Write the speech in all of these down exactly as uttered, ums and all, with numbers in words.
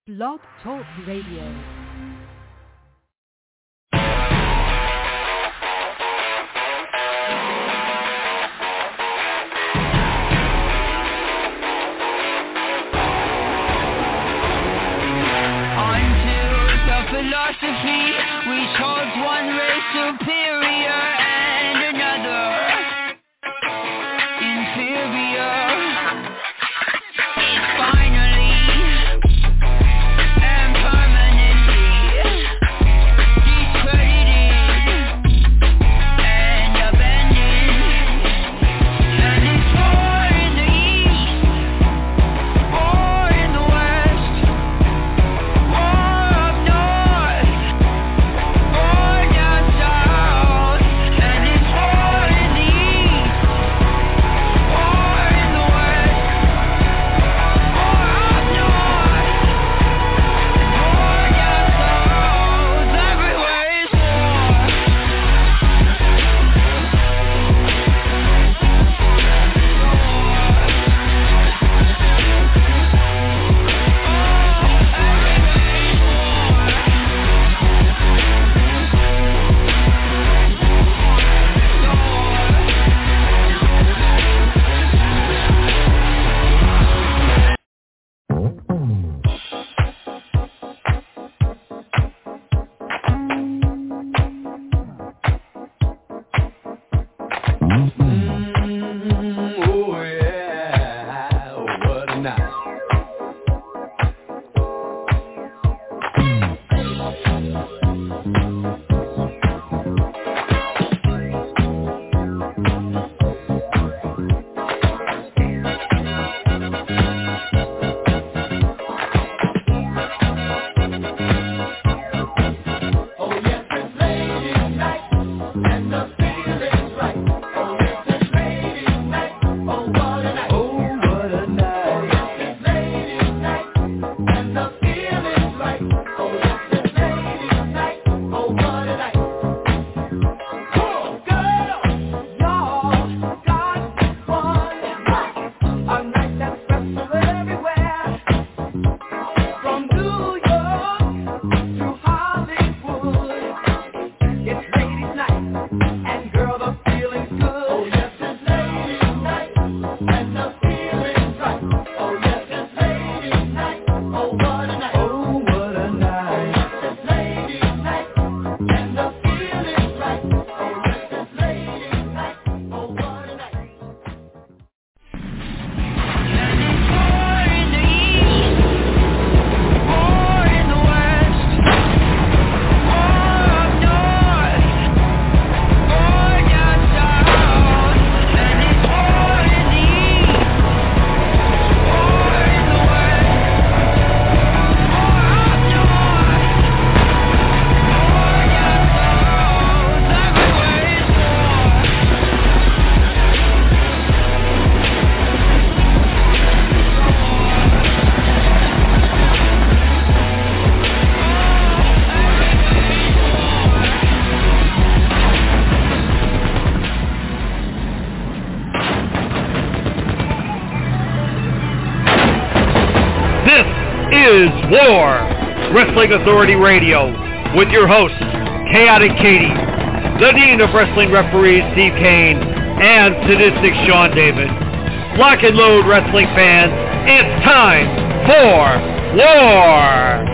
Blog Talk Radio. Philosophy, we hold one race superior and another inferior. It's finally and permanently discredited and abandoned. And it's war in the east, war in the west, war up north. War Wrestling Authority Radio with your host, Chaotic Katie, the Dean of Wrestling Referees, Steve Kane, and Sadistic Sean David. Lock and load, wrestling fans. It's time for War!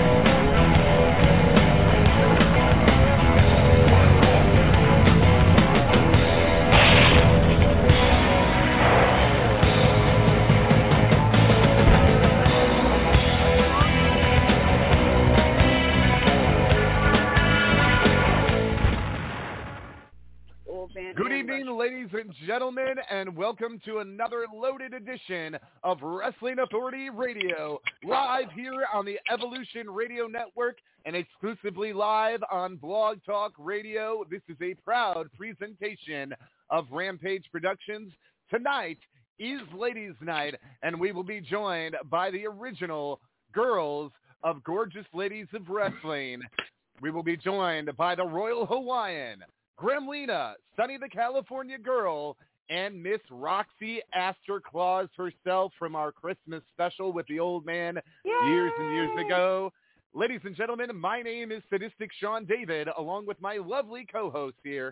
Ladies and gentlemen, and welcome to another loaded edition of Wrestling Authority Radio, live here on the Evolution Radio Network and exclusively live on Blog Talk Radio. This is a proud presentation of Rampage Productions. Tonight is Ladies' Night, and we will be joined by the original girls of Gorgeous Ladies of Wrestling. We will be joined by the Royal Hawaiian, Gremlina, Sunny the California Girl, and Miss Roxy Astor Claus herself from our Christmas special with the old man Yay! years and years ago. Ladies and gentlemen, my name is Sadistic Sean David, along with my lovely co-host here.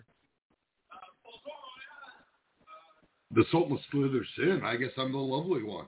The Sultan Slither Sin. I guess I'm the lovely one.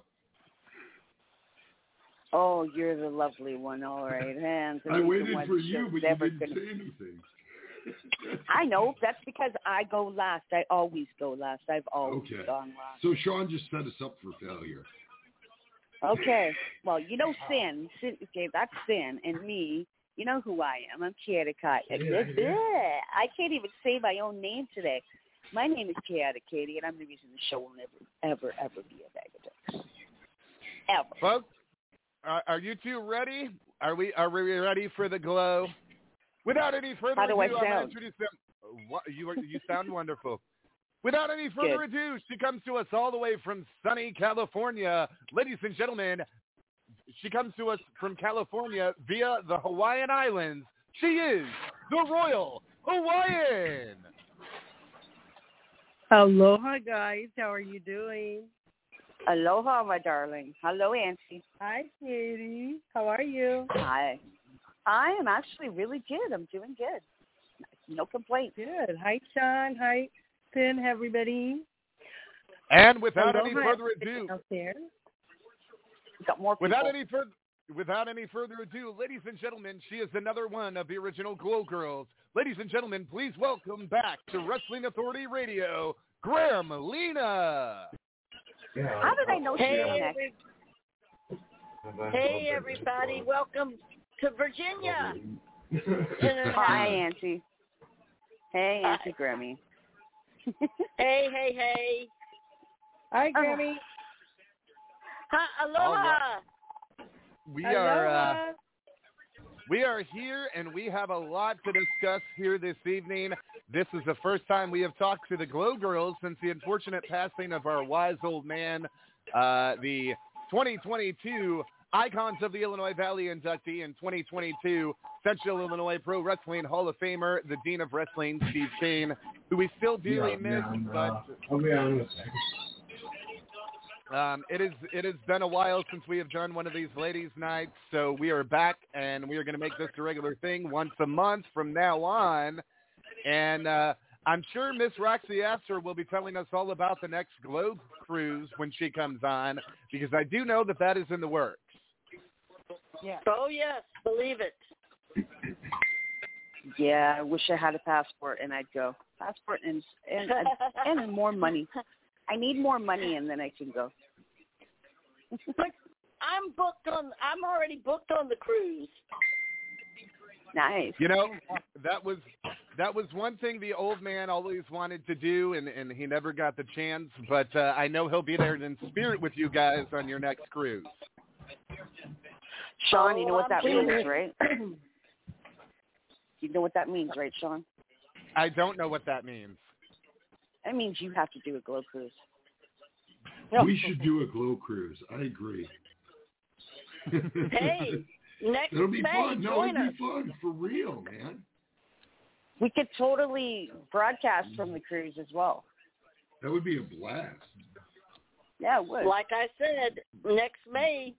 Oh, you're the lovely one. All right. Hands. I waited for you, but you didn't gonna... say anything. I know. That's because I go last. I always go last. I've always okay. gone last. So Sean just set us up for failure. Okay. Well, you know Sin. Sin okay, that's Sin. And me, you know who I am. I'm Chaotic Cat. Yeah, yeah. I can't even say my own name today. My name is Chaotic Katie, and I'm the reason the show will never, ever, ever be a bag of dicks. Ever. Folks, are, are you two ready? Are we Are we ready for the glow? Without any further How do I ado, I'm going to sound? introduce them. What, you, are, you sound wonderful. Without any further Good. ado, she comes to us all the way from sunny California. Ladies and gentlemen, she comes to us from California via the Hawaiian Islands. She is the Royal Hawaiian. Aloha, guys. How are you doing? Aloha, my darling. Hello, Auntie. Hi, Katie. How are you? Hi. I am actually really good. I'm doing good. No complaints. Good. Hi, Sean. Hi, Finn, everybody. And without Aloha, any further ado, out there. We got more people. without any further without any further ado, ladies and gentlemen, she is another one of the original Glow Girls. Ladies and gentlemen, please welcome back to Wrestling Authority Radio, Graham Lena. How did I know she Hey, was next? every, hey, everybody. Welcome to Virginia. Hi, Auntie. Hey, Auntie Grammy. Hey, hey, hey. Hi, Grammy. Hi, aloha. All right. We are uh, Aloha. we are here, and we have a lot to discuss here this evening. This is the first time we have talked to the Glow Girls since the unfortunate passing of our wise old man, uh, the twenty twenty-two Icons of the Illinois Valley inductee and twenty twenty-two Central Illinois Pro Wrestling Hall of Famer, the Dean of Wrestling, Steve Kane, who we still dearly yeah, miss, yeah, but uh, I'll be honest. um, it is it has been a while since we have done one of these ladies' nights, so we are back, and we are going to make this a regular thing once a month from now on. And uh, I'm sure Miss Roxy Astor will be telling us all about the next Glow Cruise when she comes on, because I do know that that is in the works. Yeah. Oh, yes. Believe it. Yeah, I wish I had a passport and I'd go. Passport and and, and more money. I need more money and then I can go. But I'm booked on, I'm already booked on the cruise. Nice. You know, that was that was one thing the old man always wanted to do, and, and he never got the chance. But uh, I know he'll be there in spirit with you guys on your next cruise. Sean, you know Oh, what that I'm means, right? You know what that means, right, Sean? I don't know what that means. That means you have to do a Glow Cruise. We should do a Glow Cruise. I agree. Hey, next It'll be May, fun. No, join it'll us. be fun for real, man. We could totally broadcast from the cruise as well. That would be a blast. Yeah, it would. Like I said, next May.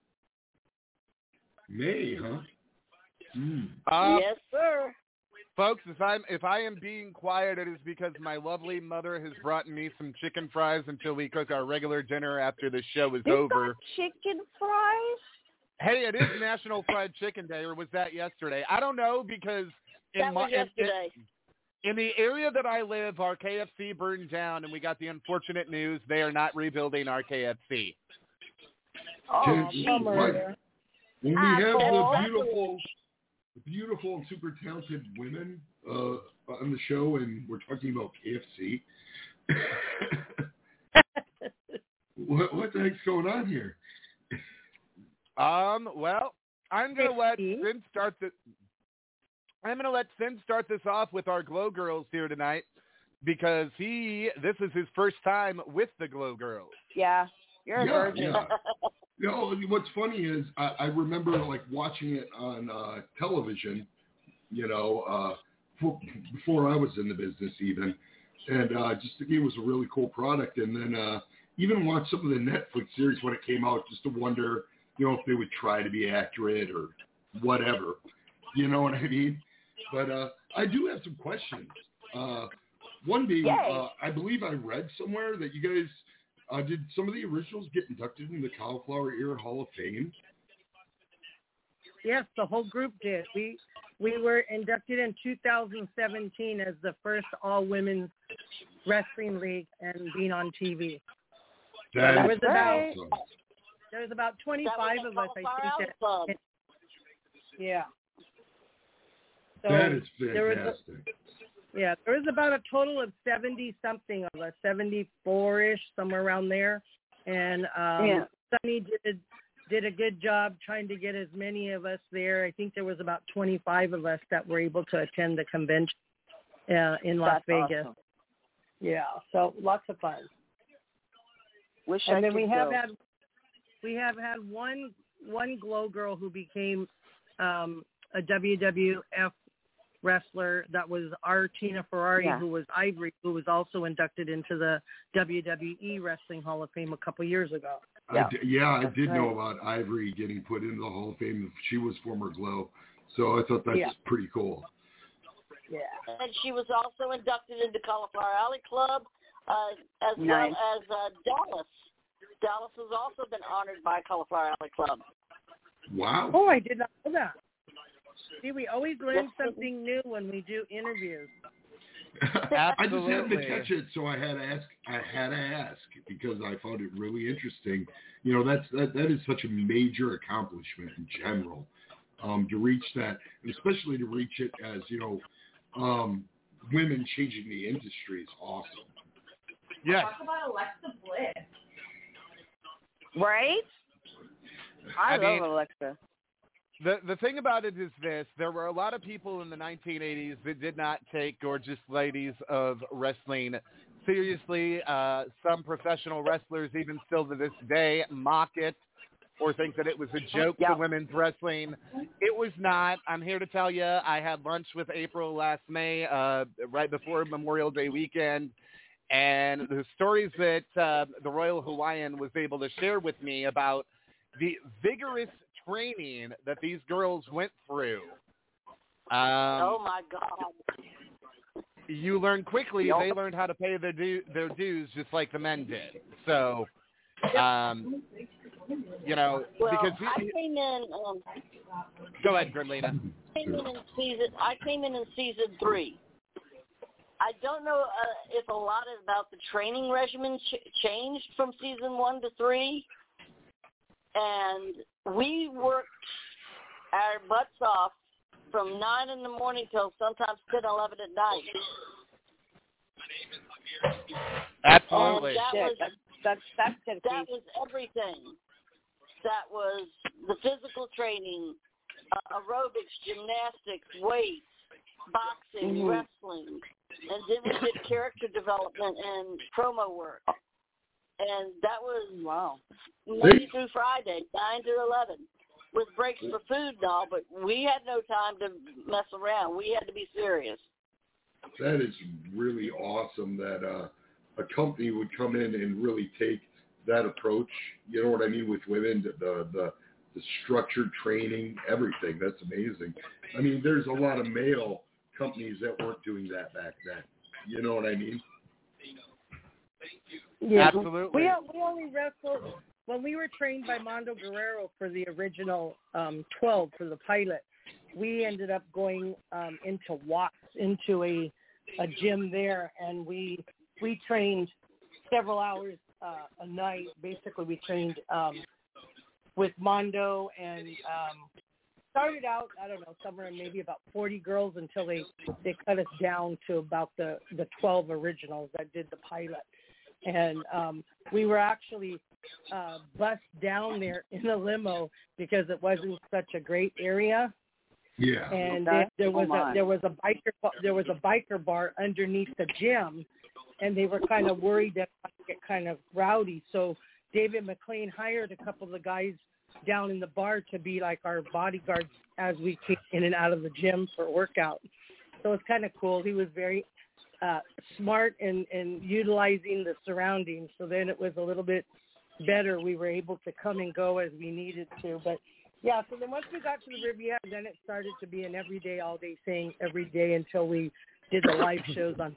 May, huh? Mm. Uh, Yes, sir. Folks, if I'm if I am being quiet, it is because my lovely mother has brought me some chicken fries until we cook our regular dinner after the show is You've over. got chicken fries? Hey, it is National Fried Chicken Day, or was that yesterday? I don't know, because in That my was yesterday. in, in the area that I live, our K F C burned down, and we got the unfortunate news they are not rebuilding our K F C. Oh, Can- geez. Bummer. When we Ah, have cool. the beautiful, beautiful and super talented women uh, on the show, and we're talking about K F C, what, what the heck's going on here? Um, well, I'm gonna let Fifty. Sin start the. I'm gonna let Sin start this off with our Glow Girls here tonight, because he this is his first time with the Glow Girls. Yeah, you're a yeah, virgin. yeah. You know, what's funny is I, I remember like watching it on uh, television, you know, uh, for, before I was in the business even, and uh, just think it was a really cool product. And then uh, even watched some of the Netflix series when it came out, just to wonder, you know, if they would try to be accurate or whatever. You know what I mean? But uh, I do have some questions. Uh, one being, uh, I believe I read somewhere that you guys uh, did some of the originals get inducted in the Cauliflower Ear Hall of Fame? Yes, the whole group did. We we were inducted in two thousand seventeen as the first all-women's wrestling league and being on T V. That there is was about awesome. there was about twenty-five of us, I think. That, yeah. So that is there was fantastic. a, yeah, there was about a total of seventy-something of us, seventy-four-ish, somewhere around there. And um, yeah. Sonny did did a good job trying to get as many of us there. I think there was about twenty-five of us that were able to attend the convention uh, in Las That's Vegas. Awesome. Yeah, so lots of fun. Wish and I then could we have go. had we have had one one Glow girl who became um, a W W F wrestler. That was our Tina Ferrari, yeah. who was Ivory, who was also inducted into the W W E Wrestling Hall of Fame a couple years ago. Yeah, I d- yeah, I did right. know about Ivory getting put into the Hall of Fame. She was former Glow, so I thought that's yeah. pretty cool. Yeah. And she was also inducted into Cauliflower Alley Club, uh, as nice. well as uh, Dallas. Dallas has also been honored by Cauliflower Alley Club. Wow. Oh, I did not know that. See, we always learn something new when we do interviews. I just happened to catch it, so I had to ask. I had to ask because I found it really interesting. You know, that's that that is such a major accomplishment in general, um, to reach that, and especially to reach it as you know, um, women changing the industry is awesome. Yes. Talk about Alexa Bliss. Right? I, I love mean, Alexa. The the thing about it is this: there were a lot of people in the nineteen eighties that did not take gorgeous ladies of wrestling seriously. Uh, some professional wrestlers, even still to this day, mock it or think that it was a joke yeah. to women's wrestling. It was not. I'm here to tell you, I had lunch with April last May, uh, right before Memorial Day weekend, and the stories that uh, the Royal Hawaiian was able to share with me about the vigorous training that these girls went through. Um, Oh, my God. you learn quickly. They learned how to pay their, du- their dues just like the men did. So, um, you know, Well, because I we, came in. Um, go ahead, Gridlina. I came in in season. I came in in season three. I don't know uh, if a lot about the training regimen ch- changed from season one to three, and we worked our butts off from nine in the morning till sometimes ten, eleven at night. Absolutely. And that Shit, was that's, that's, that's that dedication. was everything. That was the physical training, uh, aerobics, gymnastics, weights, boxing, Mm-hmm. wrestling, and then we did character development and promo work. And that was Wow. Monday through Friday, nine to eleven, with breaks for food and all, but we had no time to mess around. We had to be serious. That is really awesome that uh, a company would come in and really take that approach. You know what I mean with women, the the the structured training, everything. That's amazing. I mean, there's a lot of male companies that weren't doing that back then. You know what I mean? Yeah, Absolutely. We we only wrestled when we were trained by Mondo Guerrero for the original um, twelve for the pilot. We ended up going um, into Watts, into a a gym there, and we we trained several hours uh, a night. Basically, we trained um, with Mondo and um, started out, I don't know, somewhere maybe about forty girls until they, they cut us down to about the, the twelve originals that did the pilot. And um, we were actually uh, bussed down there in a limo because it wasn't such a great area. Yeah. And Okay. there, there was Oh, a my. there was a biker ba- there was a biker bar underneath the gym, and they were kind of worried that it might get kind of rowdy. So David McLean hired a couple of the guys down in the bar to be like our bodyguards as we came in and out of the gym for workout. So it's kind of cool. He was very uh, smart and, and utilizing the surroundings. So then it was a little bit better. We were able to come and go as we needed to. But, yeah, so then once we got to the Riviera, then it started to be an everyday, all-day thing every day until we did the live shows on.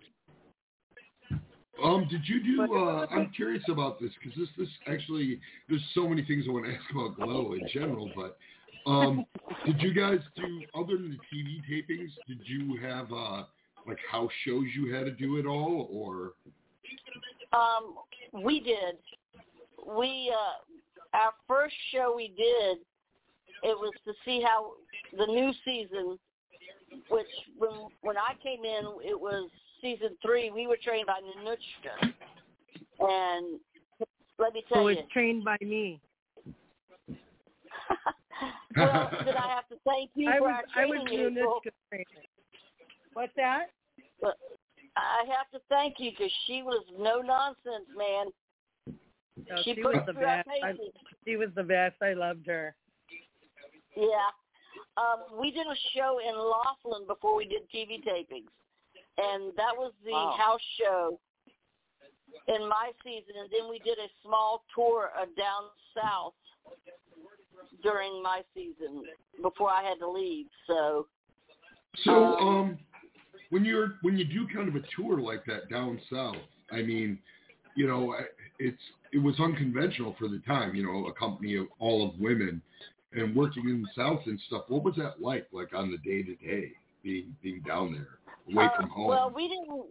Um, did you do, uh, I'm curious about this because this, this actually, there's so many things I want to ask about Glow in general, but um, did you guys do, other than the T V tapings, did you have, uh, like, house shows you had to do it all, or? Um, we did. We, uh, our first show we did, it was to see how the new season, which when when I came in, it was season three. We were trained by Nanuchka, and let me tell so you, it's trained by me. well, then I have to thank you I for was, our I was training. Nanuchka training. What's that? But I have to thank you because she was no nonsense, man. No, she she put was the through our best. I, paces. she was the best. I loved her. Yeah. Um, we did a show in Laughlin before we did T V tapings, and that was the Wow. house show in my season, and then we did a small tour uh, down south during my season before I had to leave. So, So, um, when you're, when you do kind of a tour like that down south, I mean, you know, it's, it was unconventional for the time, you know, a company of all of women and working in the South and stuff. What was that like, like on the day to day, being being down there, away uh, from home? well, we didn't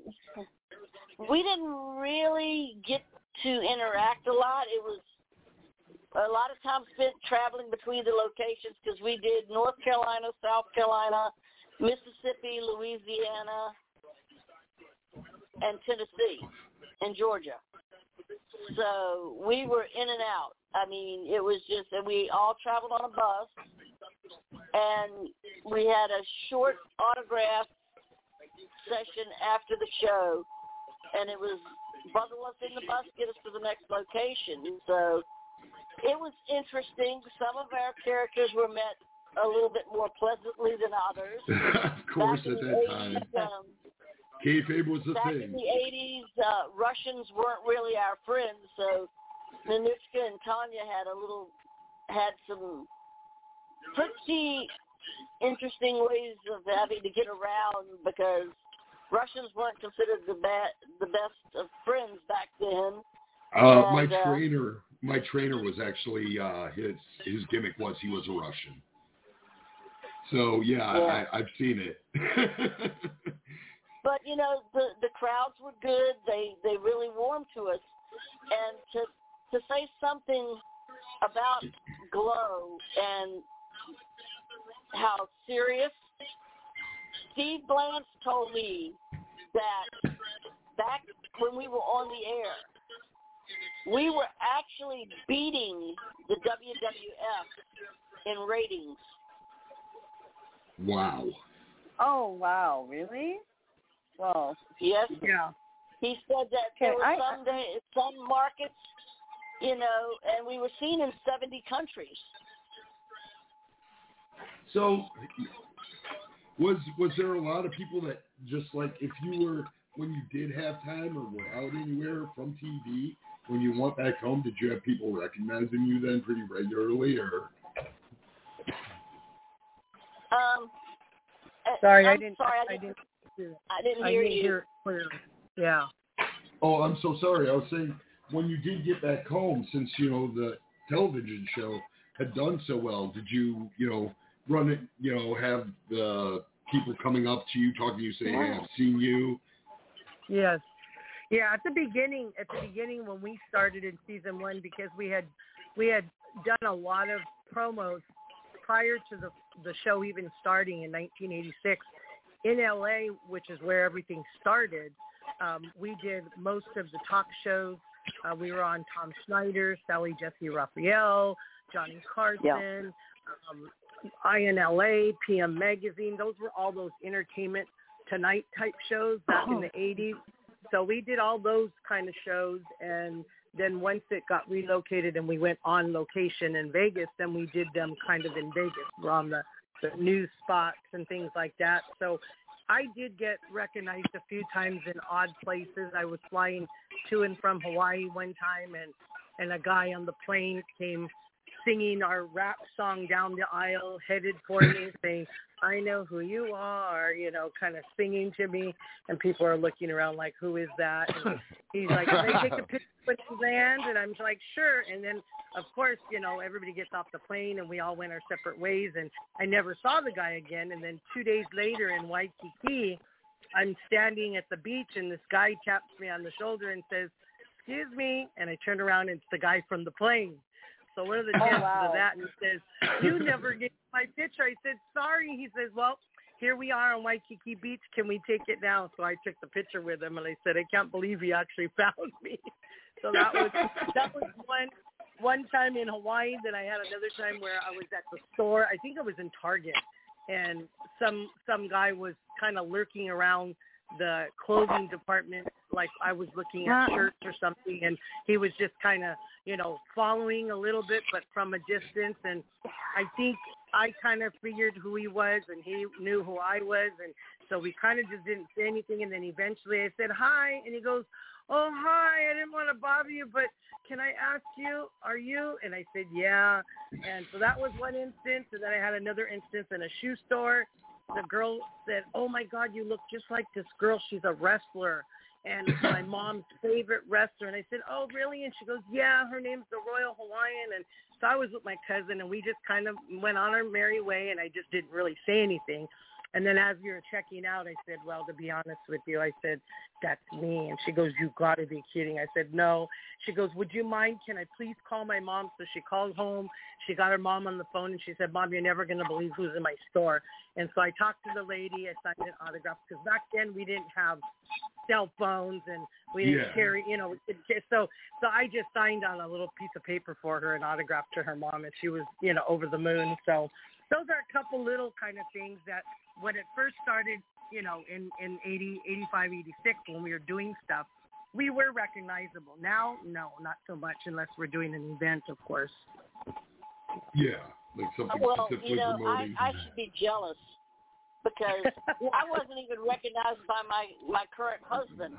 we didn't really get to interact a lot. It was a lot of time spent traveling between the locations because we did North Carolina, South Carolina, Mississippi, Louisiana, and Tennessee, and Georgia. So we were in and out. I mean, it was just, and we all traveled on a bus, and we had a short autograph session after the show, and it was bundle us in the bus, get us to the next location. So it was interesting. Some of our characters were met a little bit more pleasantly than others. Of course, Back in at the that eighties, time. um, Kayfabe was the Back thing. in the eighties, uh, Russians weren't really our friends, so Nanuchka and Tanya had a little, had some pretty interesting ways of having to get around because Russians weren't considered the ba- the best of friends back then. Uh, and, my uh, trainer, my trainer was actually uh, his his gimmick was he was a Russian. So yeah, Yeah. I, I've seen it. But you know, the the crowds were good. They they really warmed to us, and to to say something about Glow and how serious. Steve Blance told me that back when we were on the air, we were actually beating the W W F in ratings. Wow. Oh, wow. Really? Well, Yes. Yeah. He said that there Okay, were I- some day, some markets, you know, and we were seen in seventy countries. So was was there a lot of people that just like if you were when you did have time or were out anywhere from T V, when you went back home, did you have people recognizing you then pretty regularly or? Um, uh, Sorry, I'm I didn't. Sorry, I I didn't. didn't. I didn't I hear didn't you. hear it clearly. Yeah. Oh, I'm so sorry. I was saying when you did get back home, since you know the television show had done so well, did you you know run it? You know, have the people coming up to you, talking to you, saying, "Hey, I've seen you." Yes. Yeah, at the beginning, at the beginning when we started in season one, because we had we had done a lot of promos prior to the the show even starting in nineteen eighty-six in L A, which is where everything started. Um, we did most of the talk shows. Uh, we were on Tom Snyder, Sally Jesse Raphael, Johnny Carson, Yeah. um, I N L A, P M Magazine. Those were all those Entertainment Tonight type shows back in the eighties. So we did all those kind of shows, and then once it got relocated and we went on location in Vegas, then we did them kind of in Vegas. We're on the, the news spots and things like that. So I did get recognized a few times in odd places. I was flying to and from Hawaii one time, and, and a guy on the plane came singing our rap song down the aisle, headed for me, saying, I know who you are, you know, kind of singing to me. And people are looking around like, who is that? And he's like, can I take a picture with the band? And I'm like, sure. And then, of course, you know, everybody gets off the plane and we all went our separate ways. And I never saw the guy again. And then two days later in Waikiki, I'm standing at the beach and this guy taps me on the shoulder and says, excuse me. And I turn around and it's the guy from the plane. So what are the chances oh, wow. of that? And he says, you never gave my picture. I said, sorry. He says, well, here we are on Waikiki Beach. Can we take it now? So I took the picture with him, and I said, I can't believe he actually found me. So that was that was one one time in Hawaii. Then I had another time where I was at the store. I think I was in Target, and some some guy was kind of lurking around the clothing department, like I was looking at shirts or something, and he was just kind of, you know, following a little bit, but from a distance. And I think I kind of figured who he was, and he knew who I was, and so we kind of just didn't say anything. And then eventually I said, hi, and he goes, oh, hi, I didn't want to bother you, but can I ask you, are you? And I said, yeah. And so that was one instance, and then I had another instance in a shoe store. The girl said, oh, my God, you look just like this girl. She's a wrestler, and my mom's favorite wrestler. And I said, oh, really? And she goes, yeah, her name's the Royal Hawaiian. And so I was with my cousin, and we just kind of went on our merry way, and I just didn't really say anything. And then as we were checking out, I said, well, to be honest with you, I said, that's me. And she goes, you got to be kidding. I said, no. She goes, would you mind? Can I please call my mom? So she called home. She got her mom on the phone, and she said, Mom, you're never going to believe who's in my store. And so I talked to the lady. I signed an autograph because back then we didn't have cell phones, and we didn't yeah. carry, you know. So so I just signed on a little piece of paper for her, an autograph to her mom, and she was, you know, over the moon. So those are a couple little kind of things that when it first started, you know, in, in eighty, eighty-five, eighty-six, when we were doing stuff, we were recognizable. Now, no, not so much unless we're doing an event, of course. Yeah, like something well, specifically you know, promoting. I, I should be jealous because I wasn't even recognized by my, my current husband.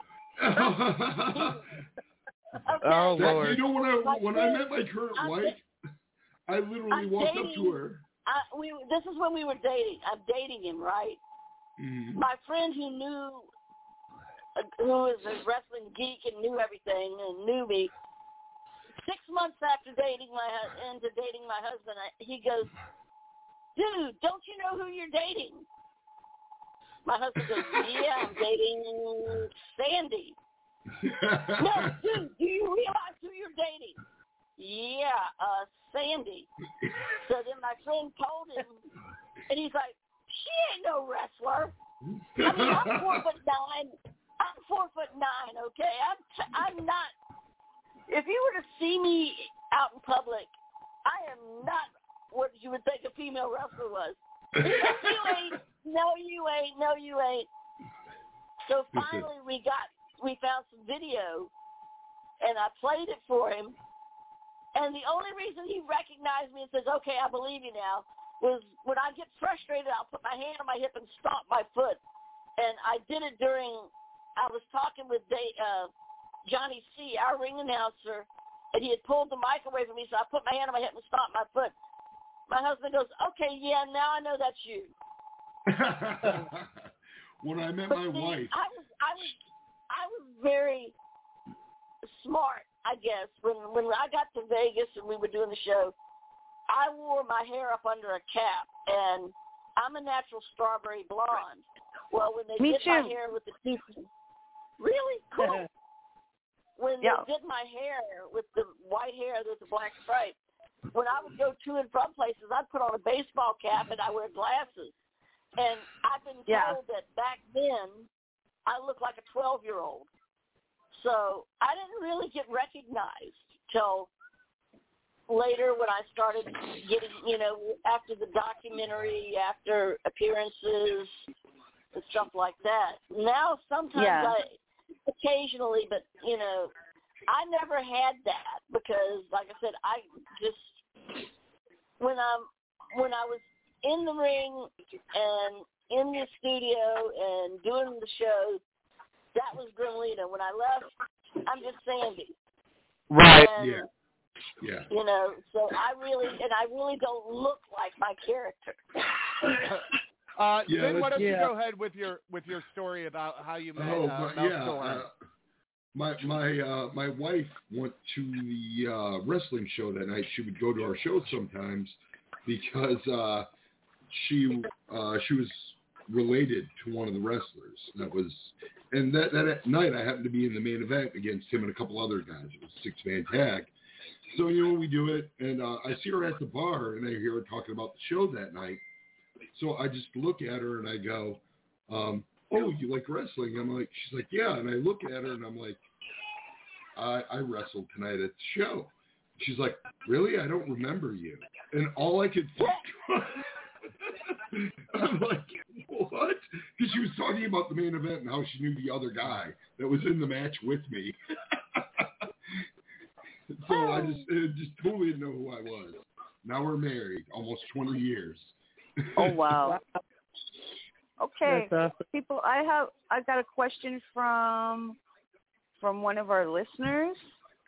Okay. Oh, that, Lord. You know, when I, My when friend, I met my current I'm wife, I literally I'm walked dating, up to her. I, we, this is when we were dating. I'm dating him, right? Mm-hmm. My friend who knew, uh, who is a wrestling geek and knew everything and knew me, six months after dating my into dating my husband, I, he goes, dude, don't you know who you're dating? My husband goes, yeah, I'm dating Sandy. No, dude, do you realize who you're dating? Yeah, uh, Sandy. So then my friend told him, and he's like, she ain't no wrestler. I mean, I'm four foot nine. I'm four foot nine, okay? I'm t- I'm not. If you were to see me out in public, I am not what you would think a female wrestler was. No, you ain't. No, you ain't. No, you ain't. So finally, we got we found some video, and I played it for him. And the only reason he recognized me and says, "Okay, I believe you now," was when I get frustrated, I'll put my hand on my hip and stomp my foot. And I did it during. I was talking with Dave, uh, Johnny C., our ring announcer, and he had pulled the mic away from me, so I put my hand on my hip and stomped my foot. My husband goes, okay, yeah, now I know that's you. When I met but my see, wife. I was, I was, I was very smart, I guess. When when I got to Vegas and we were doing the show, I wore my hair up under a cap, and I'm a natural strawberry blonde. Well, when they Me did too. my hair with the two, really cool. When yeah. they did my hair with the white hair with the black stripe, when I would go to and from places, I'd put on a baseball cap and I wear glasses. And I've been told yeah. that back then I looked like a twelve-year-old. So I didn't really get recognized till later when I started getting, you know, after the documentary, after appearances and stuff like that. Now sometimes yeah. I, occasionally, but, you know, I never had that because, like I said, I just, when I'm, when I was in the ring and in the studio and doing the show, that was Gremlina. When I left, I'm just Sandy. Right. And, Yeah. Yeah. You know, so I really, and I really don't look like my character. Uh, Yeah, then why don't yeah. you go ahead with your with your story about how you met Oh, uh, my, Mel yeah. Storm? Uh, my my uh, my wife went to the uh, wrestling show that night. She would go to our shows sometimes because uh, she uh, she was related to one of the wrestlers. That was, and that that night I happened to be in the main event against him and a couple other guys. It was a six man tag. So you know we do it, and uh, I see her at the bar, and I hear her talking about the show that night. So I just look at her and I go, um, "Oh, you like wrestling?" I'm like, she's like, "Yeah," and I look at her and I'm like, I, I wrestled tonight at the show. She's like, "Really? I don't remember you." And all I could think was, I'm like, what? Because she was talking about the main event and how she knew the other guy that was in the match with me. So I just I just totally didn't know who I was. Now we're married, almost twenty years. Oh wow. Okay, That's awesome. people, I have I got a question from from one of our listeners,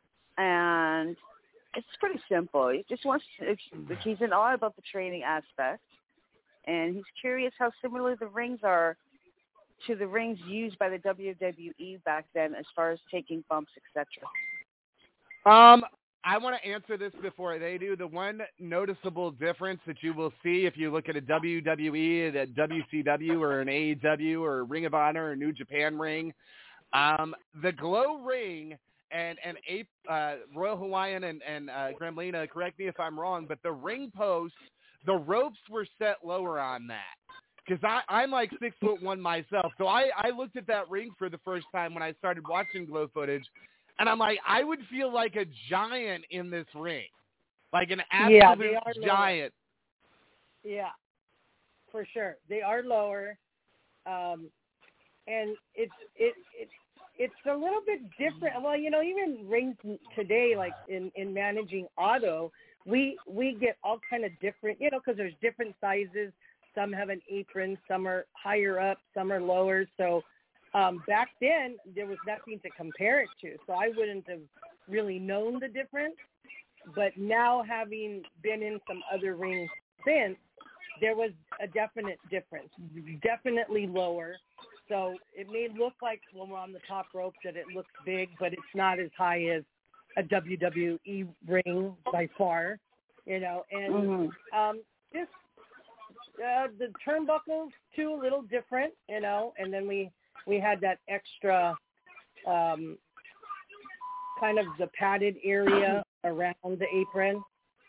and it's pretty simple. He just wants to, he's in awe about the training aspect, and he's curious how similar the rings are to the rings used by the W W E back then, as far as taking bumps, et cetera. Um, I want to answer this before they do. The one noticeable difference that you will see if you look at a W W E, a W C W, or an A E W, or a Ring of Honor, or New Japan ring, um, the glow ring and and Ape, uh, Royal Hawaiian and and uh, Gremlina, correct me if I'm wrong, but the ring posts, the ropes were set lower on that. Because I'm like six foot one myself, so I, I looked at that ring for the first time when I started watching glow footage. And I'm like, I would feel like a giant in this ring, like an absolute Yeah, they are giant. Lower. Yeah, for sure, they are lower, um, and it's it it it's a little bit different. Well, you know, even rings today, like in, in managing auto, we we get all kind of different, you know, because there's different sizes. Some have an apron, some are higher up, some are lower. So. Um, back then, there was nothing to compare it to, so I wouldn't have really known the difference. But now, having been in some other rings since, there was a definite difference, definitely lower. So it may look like when we're on the top rope that it looks big, but it's not as high as a W W E ring by far, you know. And Mm-hmm. um, just uh, the turnbuckles, too, a little different, you know, and then we... We had that extra um, kind of the padded area around the apron.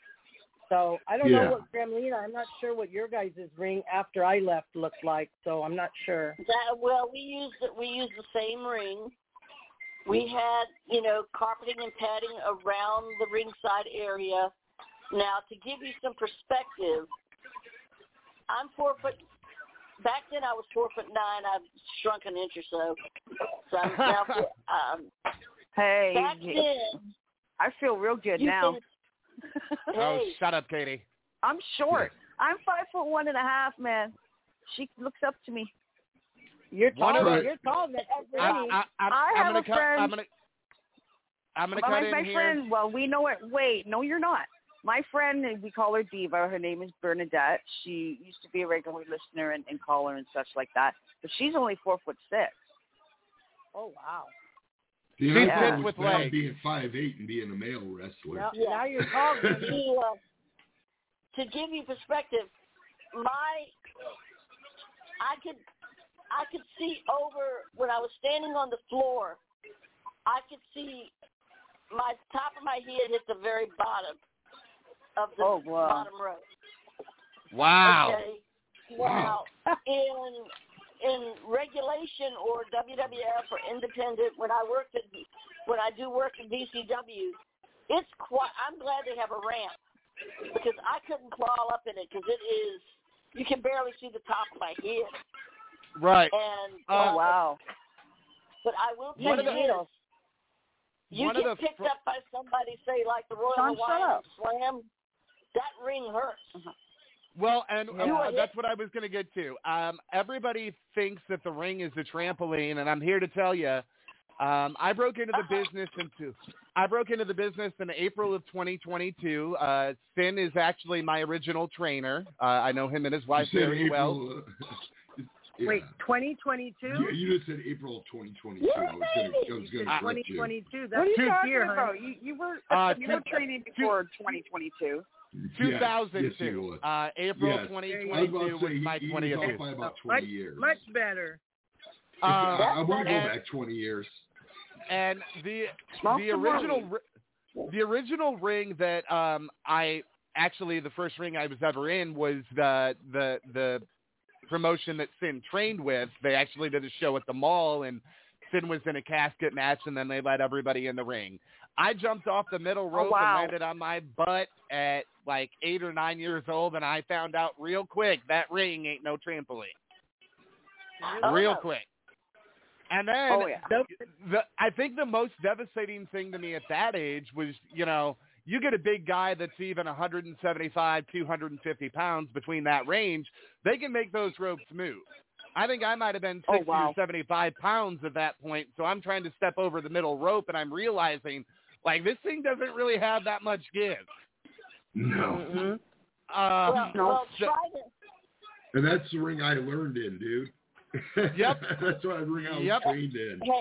So I don't Yeah. know what Gremlina, I'm not sure what your guys' ring after I left looked like, so I'm not sure. That, well, we used we used the same ring. We had, you know, carpeting and padding around the ringside area. Now, to give you some perspective, I'm four foot. Back then, I was four foot nine. I've shrunk an inch or so. So I'm now. Um, Hey, back then, I feel real good you now. Can, Oh, hey, shut up, Katie. I'm short. I'm five foot one and a half, man. She looks up to me. You're One tall. of the- You're tall. That's I, everybody. I, I'm, I I'm have gonna a cut. friend- I'm gonna. I'm gonna my cut in my here. friend, well, we know it. Wait, no, you're not. My friend, we call her Diva. Her name is Bernadette. She used to be a regular listener and, and caller and such like that. But she's only four foot six. Oh, wow. The She's nice fit thing was with bad legs. being five eight and being a male wrestler. Now, Yeah. now you're tall. Gremlina. to, uh, to give you perspective, my I could I could see over when I was standing on the floor. I could see my top of my head hit the very bottom of the Oh, wow. bottom row. Wow. Okay. Wow. in in regulation or W W F or independent, when I worked at when I do work at B C W, it's quite. I'm glad they have a ramp because I couldn't crawl up in it because it is. You can barely see the top of my head. Right. And Uh, Oh, wow. but I will tell One you of the- this. You one of get the picked fr- up by somebody, say, like the Royal Sean, shut Hawaiian up. Slam, that ring hurts. Well, and Do uh, it. that's what I was going to get to. Um, everybody thinks that the ring is a trampoline, and I'm here to tell you, um, I broke into the business into I broke into the business in April of twenty twenty-two. Uh, Sin is actually my original trainer. Uh, I know him and his wife You said very well. April, uh, yeah. Wait, twenty twenty-two? You, you just said April of twenty twenty-two. I was going to I was going to correct twenty you. twenty-two. What That's are you two talking year, about? honey. You, you were Uh, you two- were training before twenty twenty-two. two Yes, thousand two. yes, he was. Uh, April Yes. twenty I was twenty-two about to was say he, my he twentieth was year. off by about much, twenty years. much better. I, Um, I want to go and- back twenty years. And the Smoke the some original money. ri- the original ring that um I actually the first ring I was ever in was the the the promotion that Sin trained with. They actually did a show at the mall, and Sin was in a casket match, and then they let everybody in the ring. I jumped off the middle rope wow. and landed on my butt at like eight or nine years old, and I found out real quick that ring ain't no trampoline. Oh. Real quick. And then Oh, yeah. the, I think the most devastating thing to me at that age was, you know, you get a big guy that's even one seventy-five, two hundred fifty pounds between that range, they can make those ropes move. I think I might have been Oh, sixty wow. or seventy-five pounds at that point, so I'm trying to step over the middle rope, and I'm realizing, like, this thing doesn't really have that much give. No. Mm-hmm. Um, Well, No. well so- try to. And that's the ring I learned in, dude. Yep. That's what I ring I was Yep. trained in. Hey,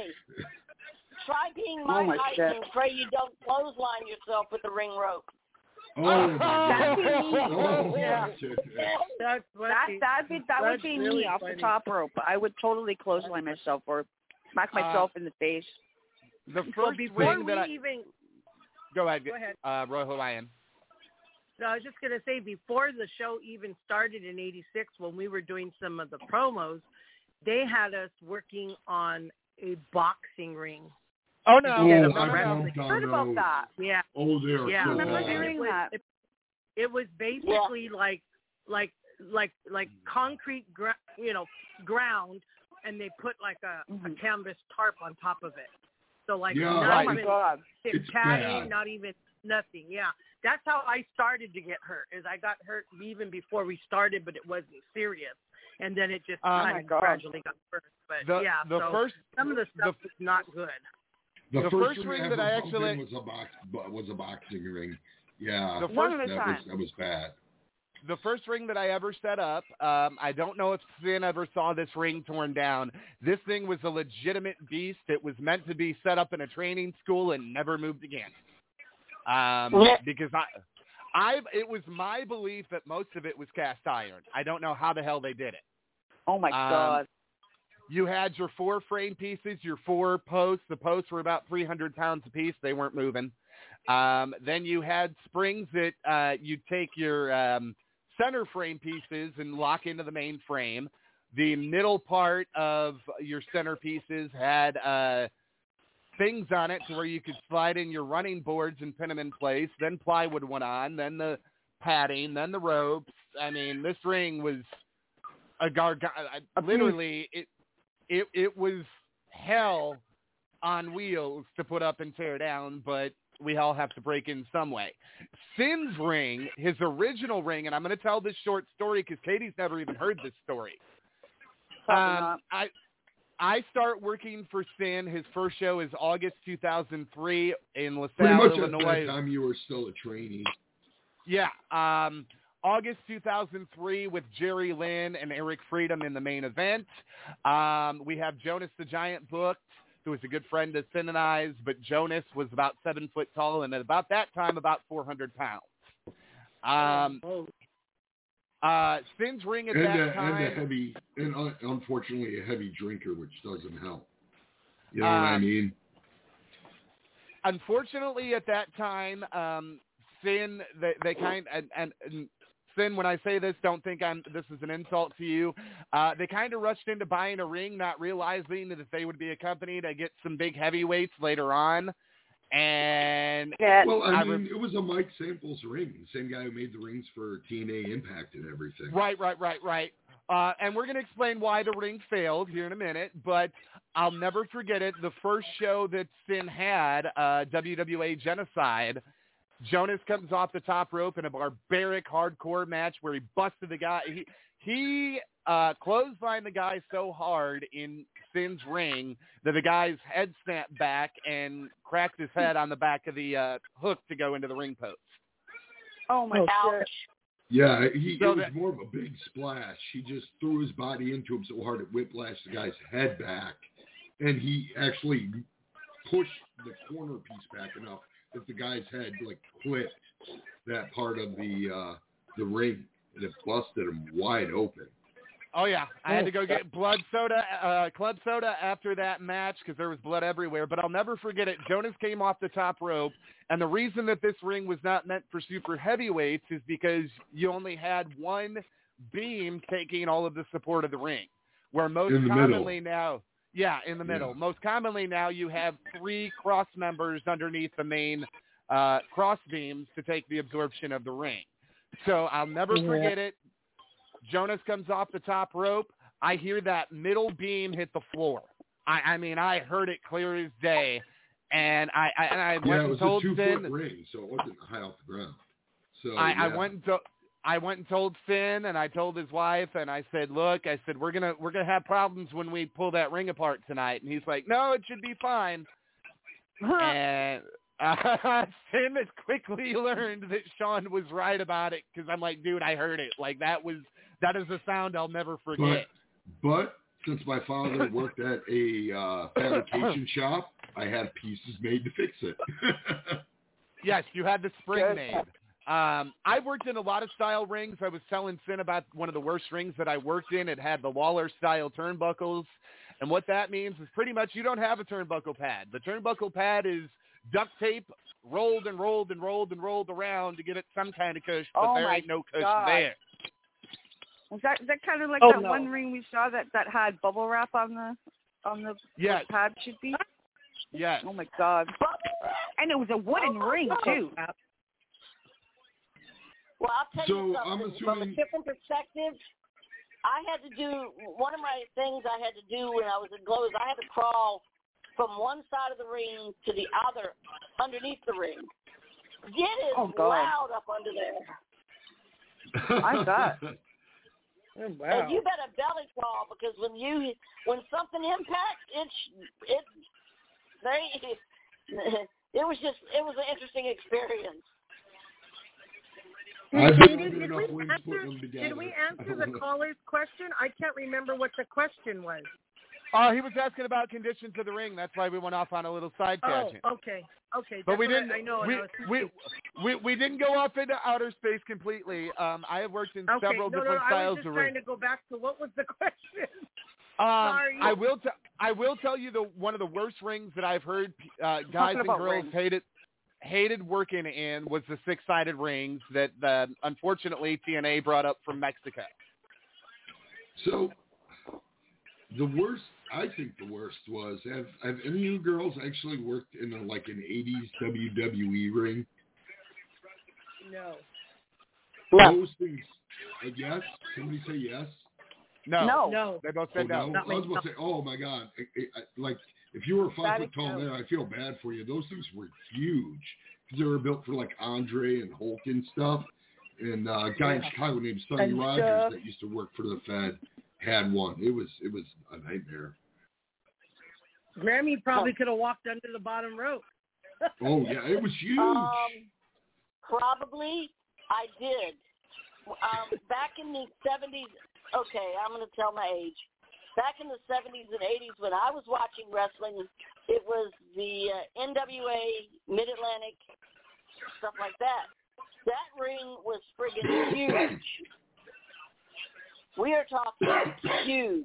try being my, Oh, my height shit. and pray you don't clothesline yourself with the ring rope. Oh, my That'd be God. me. Oh, Yeah. shit. That's That funny. that'd be that would That's be really me off funny. the top rope. I would totally clothesline myself or smack myself in the face. the Well, first before ring we that I even go ahead, go ahead. uh, Roy Hawaiian. No, I was just gonna say before the show even started in eighty-six, when we were doing some of the promos, they had us working on a boxing ring. Oh no, Oh, Instead no, of no, I no. wrestling. bumped on Heard about those. that. Yeah, Oh, they are yeah. so I remember bad. hearing it was, that. It, it was basically like like like like concrete, gra- you know, ground, and they put like a, Mhm. a canvas tarp on top of it. So like Yeah, not Oh my even god. It's padding, bad. not even nothing. Yeah, that's how I started to get hurt. Is I got hurt even before we started, but it wasn't serious, and then it just Oh kind my of God. gradually got worse. But The, yeah, the so first some of the stuff is not good. The, The first, first ring, ring I that I ever bumped actually- in was a box was a boxing ring. Yeah, The One first at a that time. was that was bad. the first ring that I ever set up, um, I don't know if Sin ever saw this ring torn down. This thing was a legitimate beast. It was meant to be set up in a training school and never moved again. Um, Yeah. because I, I, it was my belief that most of it was cast iron. I don't know how the hell they did it. Oh my Um, god. You had your four frame pieces, your four posts. The posts were about three hundred pounds apiece. They weren't moving. Um, then you had springs that uh, you take your um, center frame pieces and lock into the main frame. The middle part of your center pieces had uh, things on it to where you could slide in your running boards and pin them in place. Then plywood went on. Then the padding. Then the ropes. I mean, this ring was a garg. Literally, it it it was hell on wheels to put up and tear down, but we all have to break in some way. Sin's ring, his original ring, and I'm going to tell this short story because Katie's never even heard this story. Probably Um, not. I I start working for Sin. His first show is August two thousand three in Pretty LaSalle, much at Illinois. that time, you were still a trainee. Yeah, um, August two thousand three with Jerry Lynn and Eric Freedom in the main event. Um, we have Jonas the Giant booked, who was a good friend of Sin and I's, but Jonas was about seven foot tall and at about that time about four hundred pounds. Um, Oh, uh, Sin's ring at And, that a, time. and a heavy, and uh, unfortunately a heavy drinker, which doesn't help. You know what I Um, mean? Unfortunately, at that time, um, Sin, they, they kind and, and, and Sin, when I say this, don't think I'm. This is an insult to you. Uh, they kind of rushed into buying a ring, not realizing that they would be a company to get some big heavyweights later on. And Yeah. Well, I I mean, re- it was a Mike Samples ring, the same guy who made the rings for T N A Impact and everything. Right, right, right, right. Uh, and we're going to explain why the ring failed here in a minute, but I'll never forget it. The first show that Sin had, uh, W W A Genocide, Jonas comes off the top rope in a barbaric hardcore match where he busted the guy. He he uh, clotheslined the guy so hard in Sin's ring that the guy's head snapped back and cracked his head on the back of the uh, hook to go into the ring post. Oh my gosh. Yeah, he, So it was that, more of a big splash. He just threw his body into him so hard it whiplashed the guy's head back, and he actually pushed the corner piece back enough that the guy's head like clipped that part of the uh, the ring, and it busted him wide open. Oh yeah, I had to go get blood soda, uh, club soda after that match because there was blood everywhere. But I'll never forget it. Jonas came off the top rope, and the reason that this ring was not meant for super heavyweights is because you only had one beam taking all of the support of the ring, where most commonly middle. now, yeah, in the middle. Yeah. Most commonly now you have three cross members underneath the main uh, cross beams to take the absorption of the ring. So I'll never yeah. forget it. Jonas comes off the top rope. I hear that middle beam hit the floor. I, I mean, I heard it clear as day, and I, I, and I yeah, went it was and told a Finn. two-foot ring, so it wasn't high off the ground. So I, yeah. I went and to, I went and told Finn, and I told his wife, and I said, "Look, I said we're gonna we're gonna have problems when we pull that ring apart tonight." And he's like, "No, it should be fine." and uh, Finn has quickly learned that Sean was right about it because I'm like, dude, I heard it. Like that was. That is a sound I'll never forget. But, but since my father worked at a uh, fabrication shop, I had pieces made to fix it. Yes, you had the spring Good. made. Um, I worked in a lot of style rings. I was telling Finn about one of the worst rings that I worked in. It had the Lawler-style turnbuckles. And what that means is pretty much you don't have a turnbuckle pad. The turnbuckle pad is duct tape rolled and rolled and rolled and rolled around to get it some kind of cushion, but oh there ain't no cushion God. there. Is that is that kind of like oh, that no. one ring we saw that, that had bubble wrap on the on the yes. pad should be? Yes. Oh my God! And it was a wooden oh, ring too. Well, I'll tell so, you something. I'm assuming... From a different perspective, I had to do one of my things. I had to do when I was in Glow is I had to crawl from one side of the ring to the other underneath the ring. It is oh, loud up under there. I bet. Oh, wow. And you better belly crawl because when you when something impacts, it it they it was just it was an interesting experience. Katie, did we answer, did we answer the caller's question? I can't remember what the question was. Uh, he was asking about conditions of the ring. That's why we went off on a little side tangent. Oh, okay, okay. But we didn't. I, I know. We, I we, we we didn't go off into outer space completely. Um, I have worked in okay, several no, different no, styles I was just of trying ring. to go back to what was the question. Um, Sorry. I will. T- I will tell you the one of the worst rings that I've heard uh, guys and girls rings. hated hated working in was the six-sided rings that uh, unfortunately T N A brought up from Mexico. So the worst, I think the worst was have have any of you girls actually worked in a, like an eighties W W E ring? No. Those things. Uh, yes. Somebody say yes. No. No. No. They both Oh, said no. no? I was about to say, oh my God! I, I, I, like if you were five foot tall there, I feel bad for you. Those things were huge because they were built for like Andre and Hulk and stuff. And uh, a guy in Chicago named Sonny And Rogers stuff. that used to work for the Fed had one. It was it was a nightmare. Grammy probably could have walked under the bottom rope. Oh yeah, it was huge. Um, probably I did. Um, back in the seventies. Okay, I'm going to tell my age. Back in the seventies and eighties, when I was watching wrestling, it was the uh, N W A, Mid-Atlantic, stuff like that. That ring was friggin' huge. We are talking huge.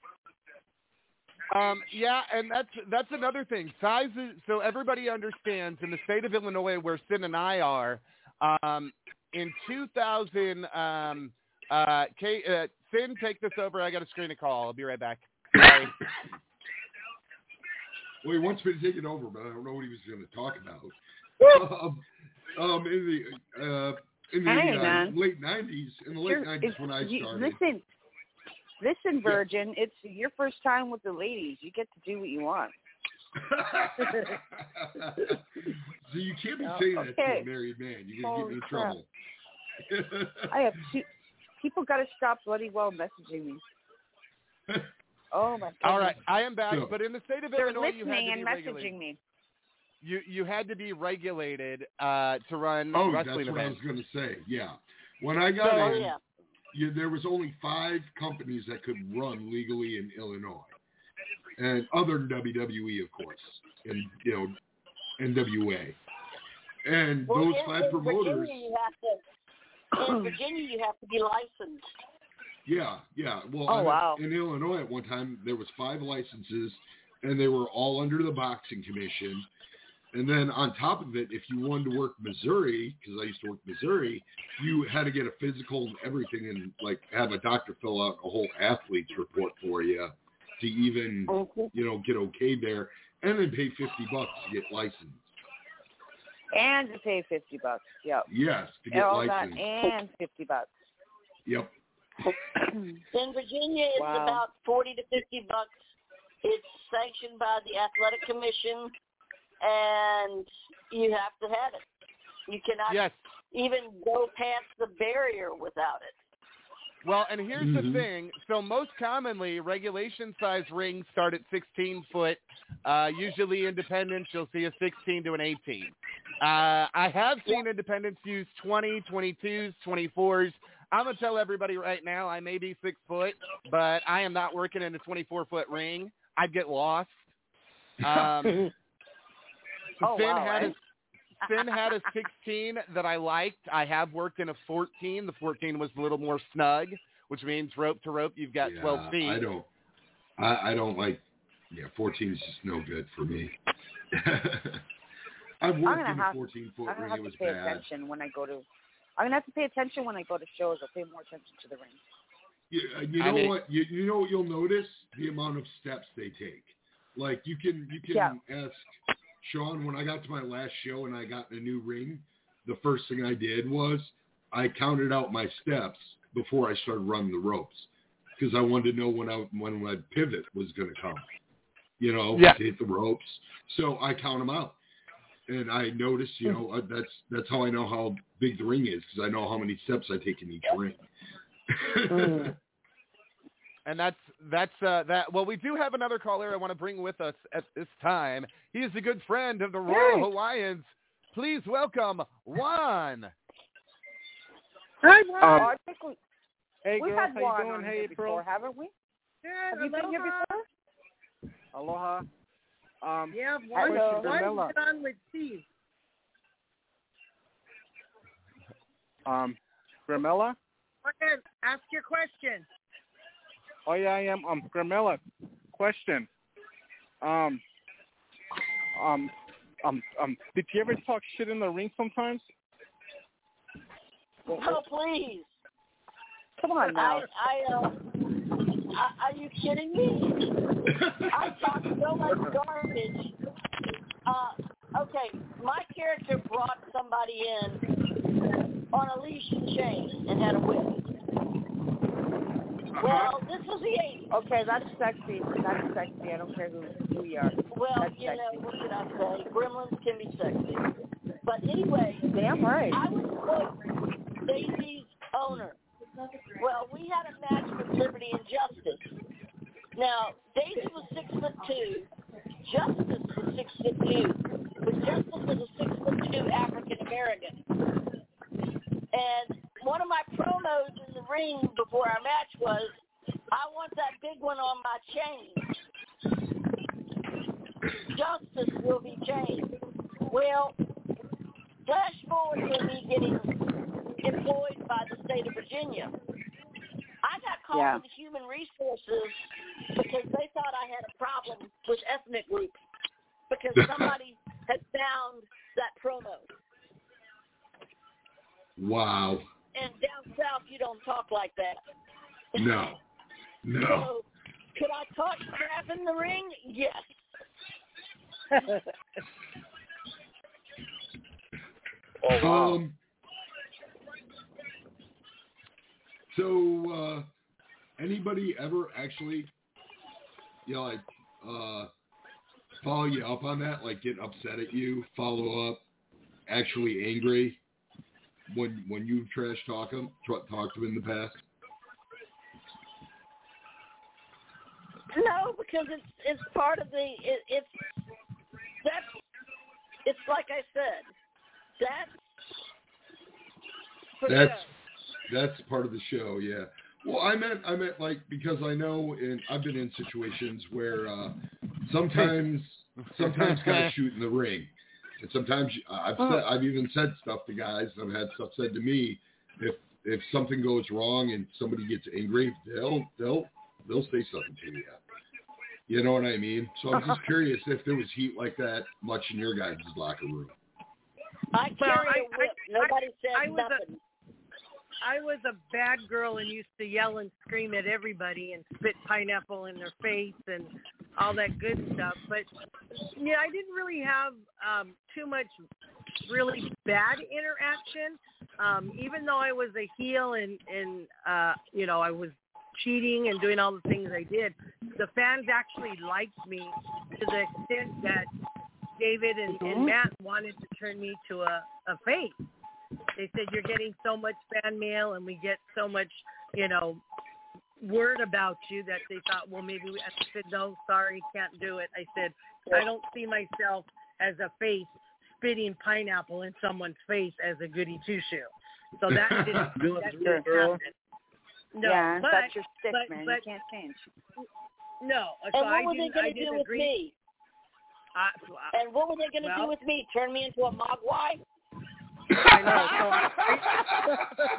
Um, yeah, and that's that's another thing. Size is, so everybody understands in the state of Illinois where Sin and I are. Um, in two thousand, um, uh, Kay, uh, Sin, take this over. I got to screen a call. I'll be right back. Sorry. Well, he wants me to take it over, but I don't know what he was going to talk about. um, um, in the uh, in the Hey, uh, late nineties, in the late Sure, nineties it's- when I you- started. Listen, listen, Virgin. It's your first time with the ladies. You get to do what you want. So you can't be No, saying that to okay. a married man. You're going to get me in Holy trouble. I have two. People got to stop bloody well messaging me. Oh my God! All right, I am back. So- but in the state of They're Illinois, you had listening to and be messaging regulated. me. You you had to be regulated uh, to run Oh, that's wrestling what I was events. going to say. Yeah. When I got Oh in, yeah. you, there was only five companies that could run legally in Illinois, and other than W W E, of course, and you know, N W A, and Well, those in, five in promoters. Virginia, you have to. In Virginia, you have to be licensed. Yeah, yeah. Well, Oh, I- wow. in Illinois at one time there was five licenses, and they were all under the boxing commission. And then on top of it, if you wanted to work Missouri, because I used to work Missouri, you had to get a physical and everything, and like have a doctor fill out a whole athlete's report for you to even Mhm. you know get okay there, and then pay fifty bucks to get licensed. And to pay fifty bucks. Yep. Yes, to And get all that licensed. and fifty bucks. Yep. In Virginia, it's Wow. about forty to fifty bucks. It's sanctioned by the athletic commission, and you have to have it. You cannot Yes. even go past the barrier without it. Well, and here's Mhm. the thing. So most commonly, regulation size rings start at sixteen foot. Uh, usually independents, you'll see a sixteen to an eighteen. Uh, I have seen independents use twenty, twenty-twos, twenty-fours. I'm going to tell everybody right now, I may be six foot, but I am not working in a twenty-four foot ring. I'd get lost. Um, Oh, Finn wow, had eh? a Finn had a sixteen that I liked. I have worked in a fourteen. The fourteen was a little more snug, which means rope to rope, you've got Yeah, twelve feet. I don't. I, I don't like. Yeah, fourteen is just no good for me. I've I'm worked gonna in a have- fourteen I'm foot gonna ring. have It to was pay bad. attention when I go to. I'm gonna have to pay attention when I go to shows. I'll pay more attention to the ring. You, uh, you I know mean- what? You, you know what you'll notice? The amount of steps they take. Like you can you can Yeah. ask Sean, when I got to my last show and I got in a new ring, the first thing I did was I counted out my steps before I started running the ropes because I wanted to know when I when my pivot was going to come. You know, Yeah. to hit the ropes. So I count them out, and I noticed, you know, uh, that's that's how I know how big the ring is because I know how many steps I take in each ring. Mm. And that's that's uh, that. Well, we do have another caller I want to bring with us at this time. He is a good friend of the Royal Hey. Hawaiians. Please welcome Juan. Hi, Juan. Oh, I think we, Hey we've girls, had how you Juan doing? on Hey here April. before, haven't we? Yeah, Have you been here aloha. before? Aloha. Um, Yeah, one, Hello. Gramella. one's on with Steve. um, Gramella. Go ahead, ask your question. Oh yeah, I am. Um, Gramella. Question. Um, um, um, um. Did you ever talk shit in the ring sometimes? Oh, please. Come on now. I, I, uh, are are you kidding me? I talk so much garbage. Uh, okay, my character brought somebody in on a leash and chain and had a whip. Well, this was the eighties. Okay, that's sexy. That's sexy. I don't care who, who you are. Well, That's you know, sexy. what can I say? Gremlins can be sexy. But anyway, Damn right. I was with Daisy's owner. Well, we had a match with Liberty and Justice. Now, Daisy was six foot two. Justice was six foot two. But Justice was a six foot two African American. And one of my promos in the ring before our match was, I want that big one on my chain. Justice will be chained. Well, flash forward to me getting employed by the state of Virginia. I got called Yeah. to human resources because they thought I had a problem with ethnic groups because somebody had found that promo. Wow. And down south, you don't talk like that. No. No. So, could I talk crap in the ring? Yes. Um. So, uh, anybody ever actually, you know, like, uh, follow you up on that? Like getting upset at you, follow up, actually angry when when you've trash talk them, talked to them in the past? No, because it's it's part of the it, it's that's it's like I said, that's for that's show. that's part of the show, yeah. Well, I meant I meant like because I know in I've been in situations where uh, sometimes sometimes guys shoot in the ring, and sometimes I've said, I've even said stuff to guys. I've had stuff said to me. If if something goes wrong and somebody gets angry, they'll they'll they'll say something to you. You know what I mean? So I'm just curious if there was heat like that much in your guys' locker room. I carry Well, I- a whip. I- Nobody I- said I was a- nothing. I was a bad girl and used to yell and scream at everybody and spit pineapple in their face and all that good stuff. But yeah, I didn't really have um, too much really bad interaction. Um, even though I was a heel and and uh, you know I was cheating and doing all the things I did, the fans actually liked me to the extent that David and, and Matt wanted to turn me to a, a face. They said, you're getting so much fan mail and we get so much, you know, word about you that they thought, well, maybe we, I said, no, sorry, can't do it. I said, I don't see myself as a face spitting pineapple in someone's face as a goody two-shoe. So that didn't, that didn't happen. No, yeah, but, that's your stick, but, man. But, you can't change. No. And so what I were they going to do with agree. me? I, I, and what were they going to well, do with me? Turn me into a mogwai? I know. So I,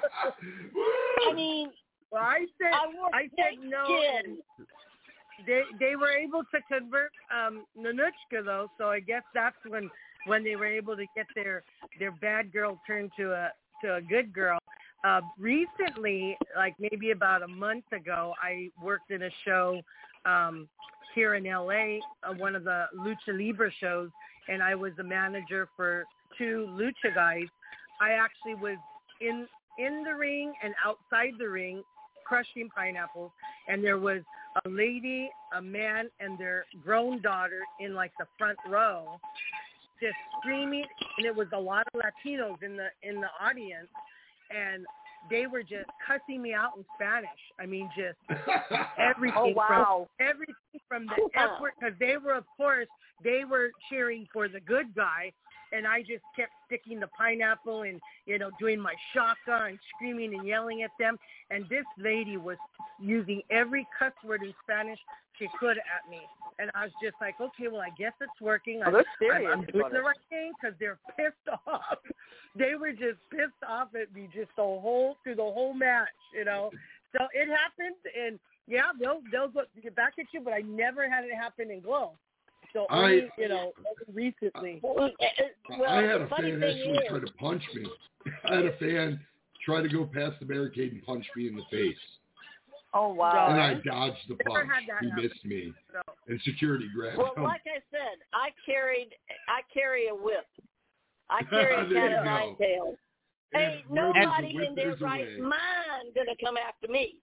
I mean, well, I said, I, I said no. And they they were able to convert um, Nanuchka though, so I guess that's when when they were able to get their their bad girl turned to a to a good girl. Uh, recently, like maybe about a month ago, I worked in a show um, here in L A, uh, one of the Lucha Libre shows, and I was the manager for two Lucha guys. I actually was in in the ring and outside the ring crushing pineapples, and there was a lady, a man, and their grown daughter in like the front row just screaming, and it was a lot of Latinos in the in the audience, and they were just cussing me out in Spanish. I mean, just everything. Oh, wow. From, everything from the F word, because they were, of course, they were cheering for the good guy, and I just kept sticking the pineapple and, you know, doing my shaka and screaming and yelling at them. And this lady was using every cuss word in Spanish she could at me. And I was just like, okay, well, I guess it's working. Oh, they're serious I'm, I'm doing about the it. right thing because they're pissed off. They were just pissed off at me just the whole through the whole match, you know. So it happened, and yeah, they'll they'll go, get back at you, but I never had it happen in Glow. So only, I, you know, recently. Well, I had a funny fan thing actually is, try to punch me. I had a fan try to go past the barricade and punch me in the face. Oh, wow. And I dodged the Never punch. had that He happen. missed me. So, And security grabbed well, him. like I said, I carried, I carry a whip. I carry a There cat you of nine go. tails. Ain't And where there's a nobody whip, in their there's a right way. mind gonna come after me.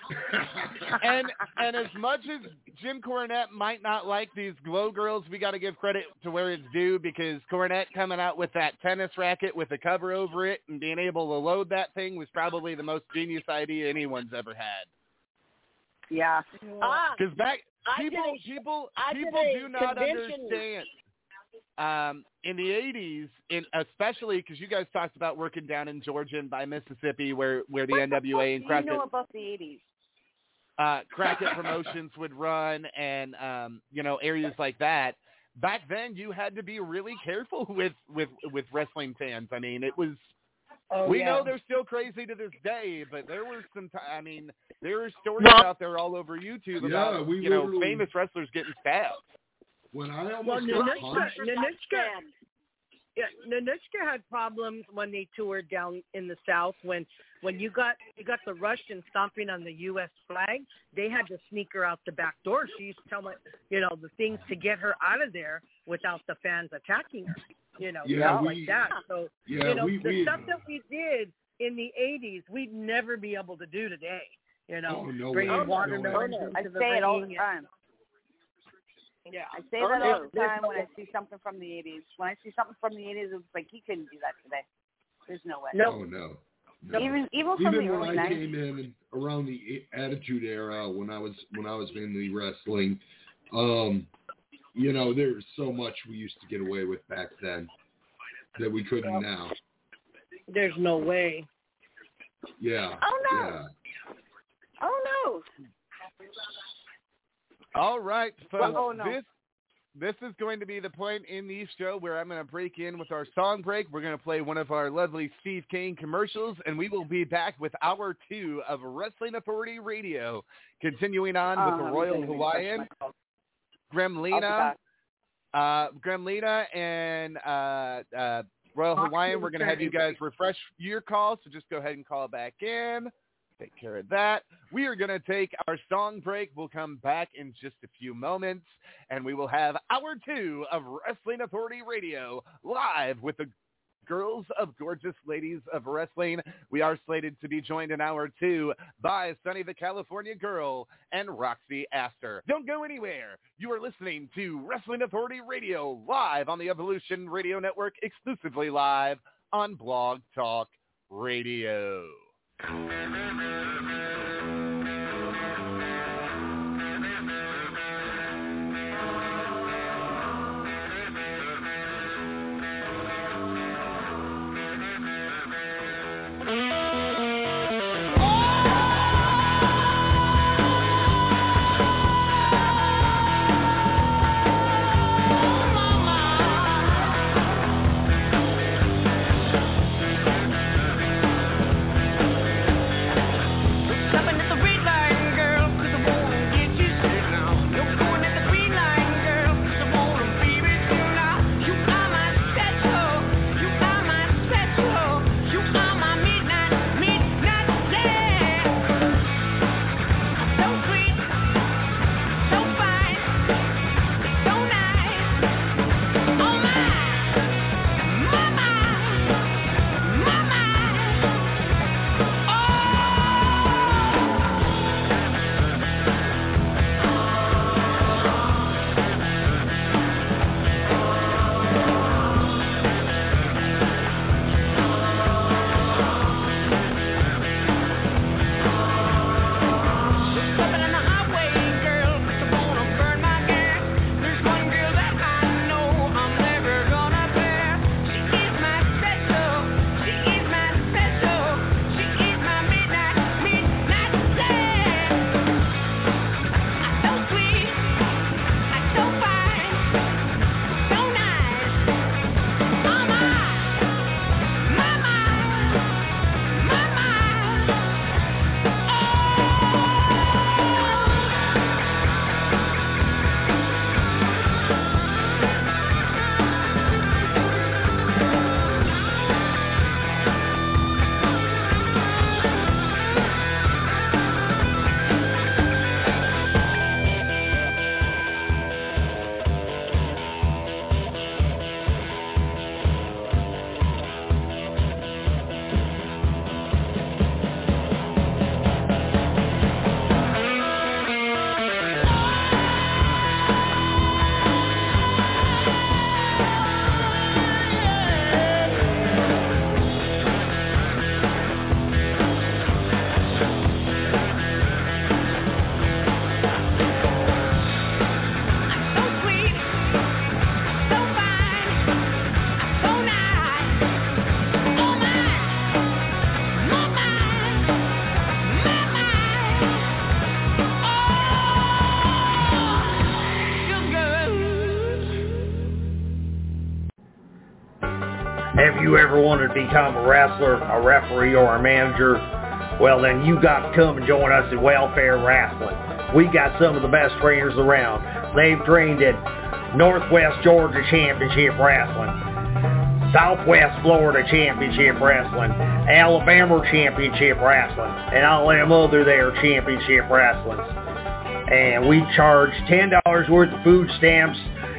and and as much as Jim Cornette might not like these Glow Girls, we got to give credit to where it's due, because Cornette coming out with that tennis racket with a cover over it and being able to load that thing was probably the most genius idea anyone's ever had. Yeah. Ah, Because back I people did a- people I did people a do not convention. understand. Um, in the eighties, in especially because you guys talked about working down in Georgia and by Mississippi, where where the What N W A the and fuck do you Crockett know about the eighties? uh, Crockett Promotions would run, and um, you know, areas like that. Back then, you had to be really careful with with with wrestling fans. I mean, it was. oh, we yeah. know they're still crazy to this day, but there were some. T- I mean, there are stories Well- out there all over YouTube Yeah, about we you know literally- famous wrestlers getting stabbed. When I Well, almost got Nanuchka, punched, Nanuchka, yeah, Nanuchka had problems when they toured down in the South. When when you got you got the Russian stomping on the U S flag, they had to sneak her out the back door. She used to tell me, you know, the things to get her out of there without the fans attacking her. You know, Yeah, stuff we- like that. So yeah, you know, we, the we stuff that we did in the eighties, we'd never be able to do today. You know, Oh, no bringing way. watermelons No way. into I the say it all the ring. time. Yeah. I say Oh, that no, all the there's time no when I way. see something from the eighties. When I see something from the eighties, it's like, he couldn't do that today. There's no way. No. Oh, no. no. Even even from Even the when early I nineties. came in around the Attitude Era, when I was when I was mainly wrestling, um, you know, there's so much we used to get away with back then that we couldn't Well, now. There's no way. Yeah. Oh, no. Yeah. Oh, no. All right, folks. Well, oh, no. This this is going to be the point in the show where I'm going to break in with our song break. We're going to play one of our lovely Steve Kane commercials, and we will be back with hour two of Wrestling Authority Radio, continuing on with Um, the Royal Hawaiian, Gremlina, uh, Gremlina, and uh, uh, Royal Hawaiian. We're going to have you guys refresh your call, so just go ahead and call back in. Take care of that. We are going to take our song break. We'll come back in just a few moments, and we will have hour two of Wrestling Authority Radio live with the Girls of Gorgeous Ladies of Wrestling. We are slated to be joined in hour two by Sunny the California Girl and Roxy Astor. Don't go anywhere. You are listening to Wrestling Authority Radio live on the Evolution Radio Network, exclusively live on Blog Talk Radio. Have you ever wanted to become a wrestler, a referee, or a manager? Well, then you got to come and join us at Welfare Wrestling. We got some of the best trainers around. They've trained at Northwest Georgia Championship Wrestling, Southwest Florida Championship Wrestling, Alabama Championship Wrestling, and all them other there championship wrestlings. And we charge ten dollars worth of food stamps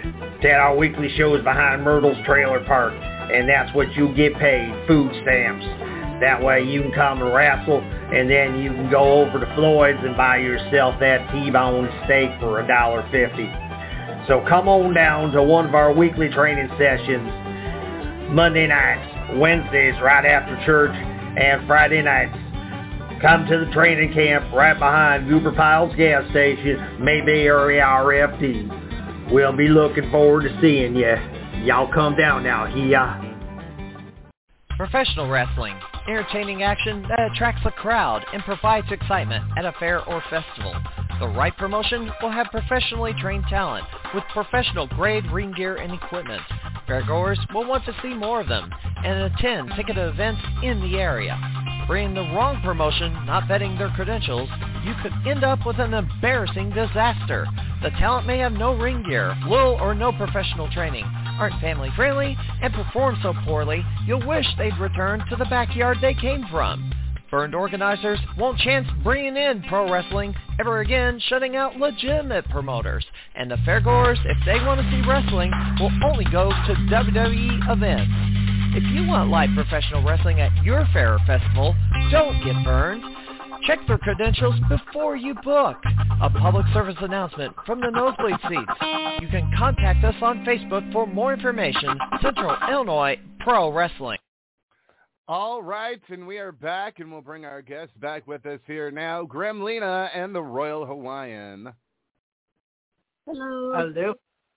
at our weekly shows behind Myrtle's Trailer Park. And that's what you get paid, food stamps. That way you can come and wrestle, and then you can go over to Floyd's and buy yourself that T-bone steak for a dollar fifty. So come on down to one of our weekly training sessions, Monday nights, Wednesdays right after church, and Friday nights. Come to the training camp right behind Goober Piles gas station, Maybe area R F D. We'll be looking forward to seeing you. Y'all come down now, here. Professional wrestling. Entertaining action that attracts a crowd and provides excitement at a fair or festival. The right promotion will have professionally trained talent with professional grade ring gear and equipment. Fairgoers will want to see more of them and attend ticketed events in the area. Bringing the wrong promotion, not vetting their credentials, you could end up with an embarrassing disaster. The talent may have no ring gear, little or no professional training, aren't family friendly, and perform so poorly you'll wish they'd returned to the backyard they came from. Burned organizers won't chance bringing in pro wrestling ever again, shutting out legitimate promoters. And the fairgoers, if they want to see wrestling, will only go to W W E events. If you want live professional wrestling at your fair or festival, don't get burned. Check their credentials before you book. A public service announcement from the nosebleed seats. You can contact us on Facebook for more information. Central Illinois Pro Wrestling. All right, and we are back, and we'll bring our guests back with us here now, Gremlina and the Royal Hawaiian. Hello. Hello.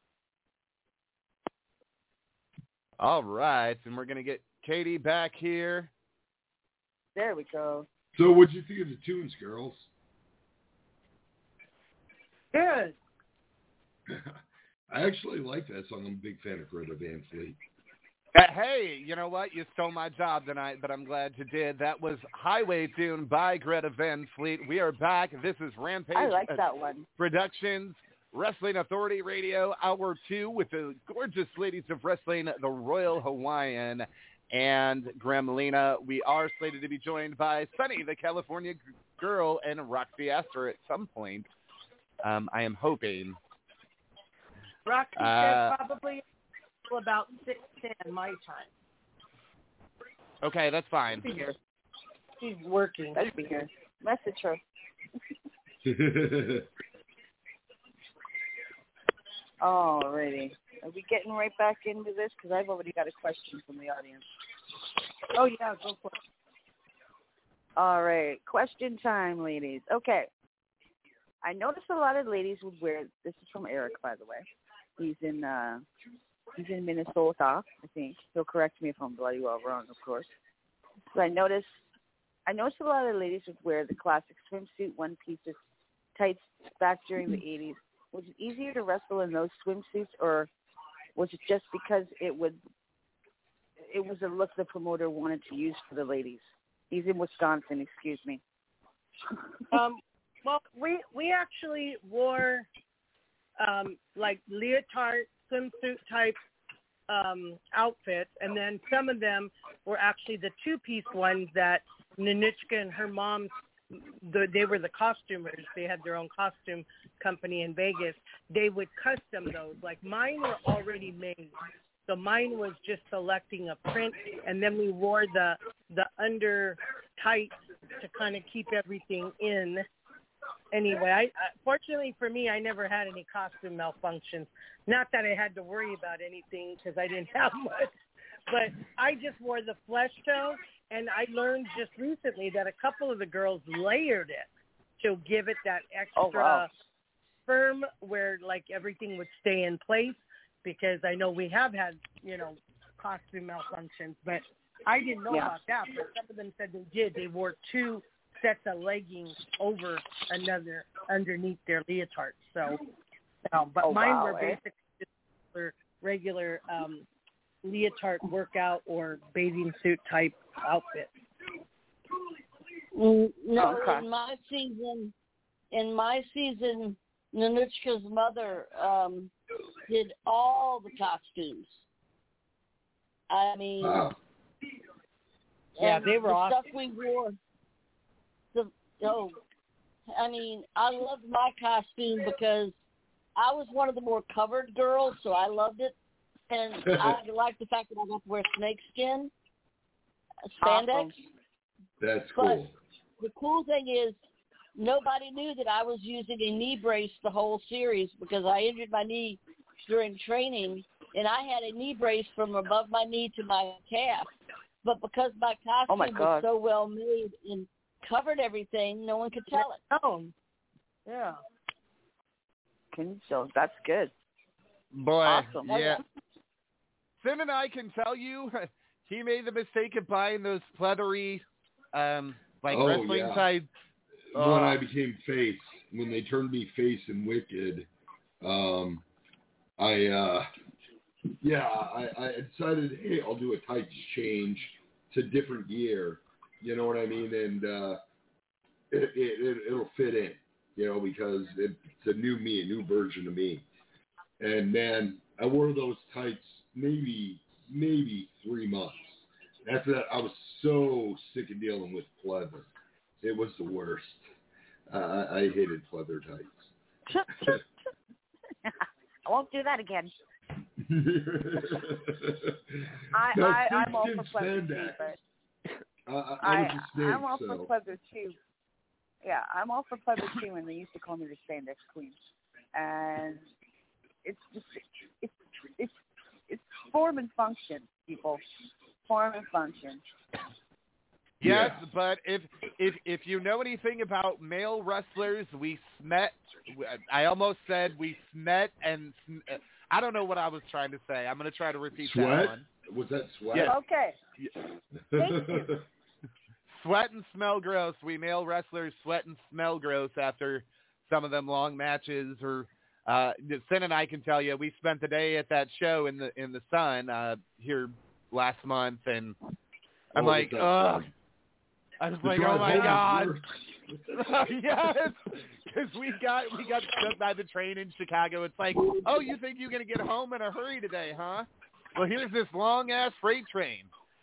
All right, and we're going to get Katie back here. There we go. So what'd you think of the tunes, girls? Good. I actually like that song. I'm a big fan of Greta Van Fleet. Uh, hey, you know what? You stole my job tonight, but I'm glad you did. That was Highway Tune by Greta Van Fleet. We are back. This is Rampage I like uh, that one. Productions, Wrestling Authority Radio, Hour two with the gorgeous ladies of wrestling, the Royal Hawaiian and Gremlina. We are slated to be joined by Sunny, the California g- girl, and Roxy Astor at some point. Um, I am hoping. Roxy Uh, said probably about six ten my time. Okay, that's fine. She's here. She's working. I'll be here. Message her. Alrighty. Are we getting right back into this? Because I've already got a question from the audience. Oh, yeah, go for it. All right. Question time, ladies. Okay. I noticed a lot of ladies would wear, this is from Eric, by the way. He's in uh, he's in Minnesota, I think. He'll correct me if I'm bloody well wrong, of course. So I noticed, I noticed a lot of ladies would wear the classic swimsuit one-pieces tights back during the eighties. Was it easier to wrestle in those swimsuits, or was it just because it would it was a look the promoter wanted to use for the ladies? He's in Wisconsin, excuse me. um, well, we we actually wore um, like leotard swimsuit type um, outfits, and then some of them were actually the two-piece ones that Nanuchka and her mom, the, they were the costumers. They had their own costume company in Vegas. They would custom those. Like mine were already made. So mine was just selecting a print, and then we wore the the under tights to kind of keep everything in. Anyway, I, I fortunately for me, I never had any costume malfunctions. Not that I had to worry about anything because I didn't have much, but I just wore the flesh tone, and I learned just recently that a couple of the girls layered it to give it that extra oh, wow. firm where like everything would stay in place. Because I know we have had, you know, costume malfunctions, but I didn't know yeah. about that. But some of them said they did. They wore two sets of leggings over another underneath their leotard. So, um, but oh, mine wow, were eh? basically just for regular um, leotard workout or bathing suit type outfit. No, okay. in my season, in my season, Nanuchka's mother um, did all the costumes. I mean, Wow. Yeah, they were the awesome. stuff we wore. The oh, I mean, I loved my costume because I was one of the more covered girls, so I loved it, and I liked the fact that I got to wear snake skin, spandex. Awesome. That's But cool. the cool thing is, nobody knew that I was using a knee brace the whole series because I injured my knee during training, and I had a knee brace from above my knee to my calf. But because my costume oh my was so well made and covered everything, no one could tell it. Oh, yeah. Can so that's good. Boy, Awesome. yeah. Sin and I can tell you, he made the mistake of buying those pleathery, um, like oh, wrestling yeah. type. When uh, I became face, when they turned me face in Wicked, um, I, uh, yeah, I, I decided, hey, I'll do a tights change to different gear. You know what I mean? And uh, it, it, it, it'll fit in, you know, because it, it's a new me, a new version of me. And man, I wore those tights maybe maybe three months. After that, I was so sick of dealing with pleather. It was the worst. Uh, I, I hated pleather tights. I won't do that again. I, now, I, I'm all for pleather too, spandex. but I, I, I, was a snake, I'm all so. for pleather too. Yeah, I'm all for pleather too, and they used to call me the spandex queen. And it's just it's it's it's form and function, people. Form and function. Yes, Yeah. but if if if you know anything about male wrestlers, we smet. I almost said we smet, and I don't know what I was trying to say. I'm going to try to repeat Sweat? that one. Was that sweat? Yes. Okay. Thank you. Sweat and smell gross. We male wrestlers sweat and smell gross after some of them long matches. Or uh, Sin and I can tell you, we spent the day at that show in the in the sun uh, here last month, and I'm Oh, like, was that ugh. fun? I was The like, drive oh my home god. was Yes, because we got we got stuck by the train in Chicago. It's like, oh, you think you're gonna get home in a hurry today, huh? Well, here's this long ass freight train.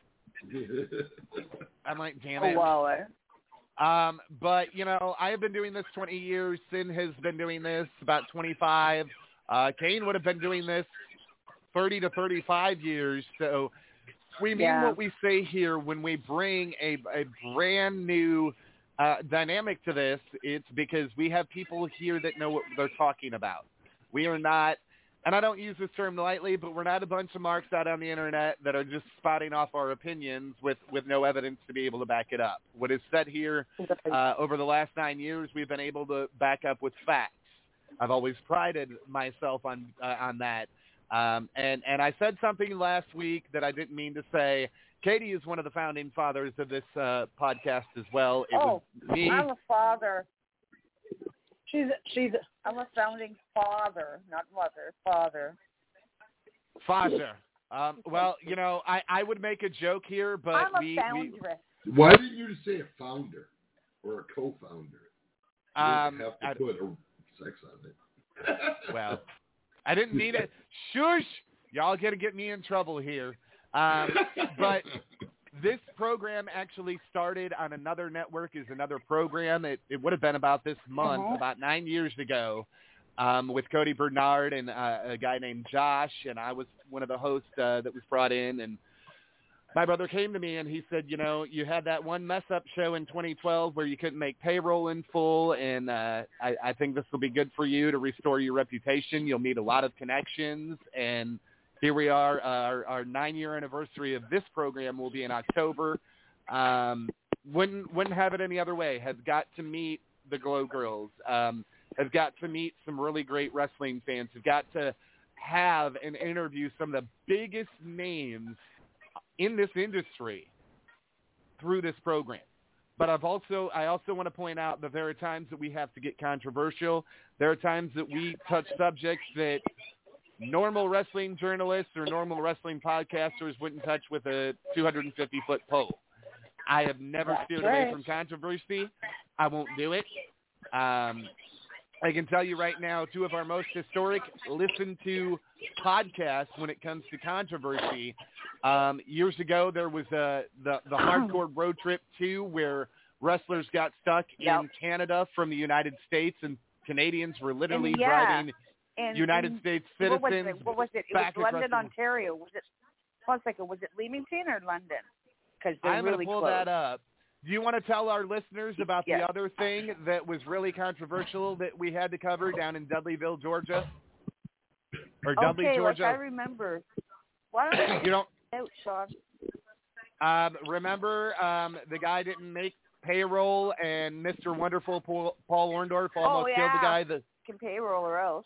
I'm like, damn it. Oh, wow. Um, but you know, I have been doing this twenty years. Sin has been doing this about twenty-five. Uh, Kane would have been doing this thirty to thirty-five years. So we mean Yeah. what we say here when we bring a, a brand new uh, dynamic to this. It's because we have people here that know what they're talking about. We are not, and I don't use this term lightly, but we're not a bunch of marks out on the internet that are just spouting off our opinions with, with no evidence to be able to back it up. What is said here uh, over the last nine years, we've been able to back up with facts. I've always prided myself on uh, on that. Um, and, and I said something last week that I didn't mean to say. Katie is one of the founding fathers of this uh, podcast as well. It Oh, was me. I'm a father. She's she's I'm a founding father, not mother, father. Father. Um, well, you know, I, I would make a joke here, but I'm a we, we foundress. Why didn't you just say a founder or a co-founder? You um, don't have to I, put a sex on it. well, I didn't mean it. Shush! Y'all gonna get me in trouble here. Um, but this program actually started on another network. Is another program. It it would have been about this month, Uh-huh. about nine years ago, um, with Cody Bernard and uh, a guy named Josh, and I was one of the hosts uh, that was brought in. And my brother came to me and he said, you know, you had that one mess up show in twenty twelve where you couldn't make payroll in full, and uh, I, I think this will be good for you to restore your reputation. You'll meet a lot of connections, and here we are. Uh, our, our nine-year anniversary of this program will be in October. Um, wouldn't wouldn't have it any other way. Has got to meet the Glow Girls. Um, has got to meet some really great wrestling fans. Has got to have and interview some of the biggest names in this industry through this program. But I've also I also want to point out that there are times that we have to get controversial. There are times that we touch subjects that normal wrestling journalists or normal wrestling podcasters wouldn't touch with a two hundred fifty foot pole. I have never That's steered right. away from controversy. I won't do it. Um, I can tell you right now, two of our most historic listened to podcasts when it comes to controversy. Um, years ago, there was uh, the, the Hardcore Road Trip two, where wrestlers got stuck Yep. in Canada from the United States, and Canadians were literally And, yeah, driving And, United and States what was citizens it? What was it? It back was London, across the- Ontario. Was it? One second. Was it Leamington or London? Because they're I'm really going to pull close. that up. Do you want to tell our listeners about Yes. the other thing that was really controversial that we had to cover down in Dudleyville, Georgia? Or Dudley, okay, Georgia? like I remember. Why don't you don't out, Sean? Um, remember, um, the guy didn't make payroll, and Mister Wonderful Paul, Paul Orndorff almost oh, yeah. killed the guy. That can payroll or else.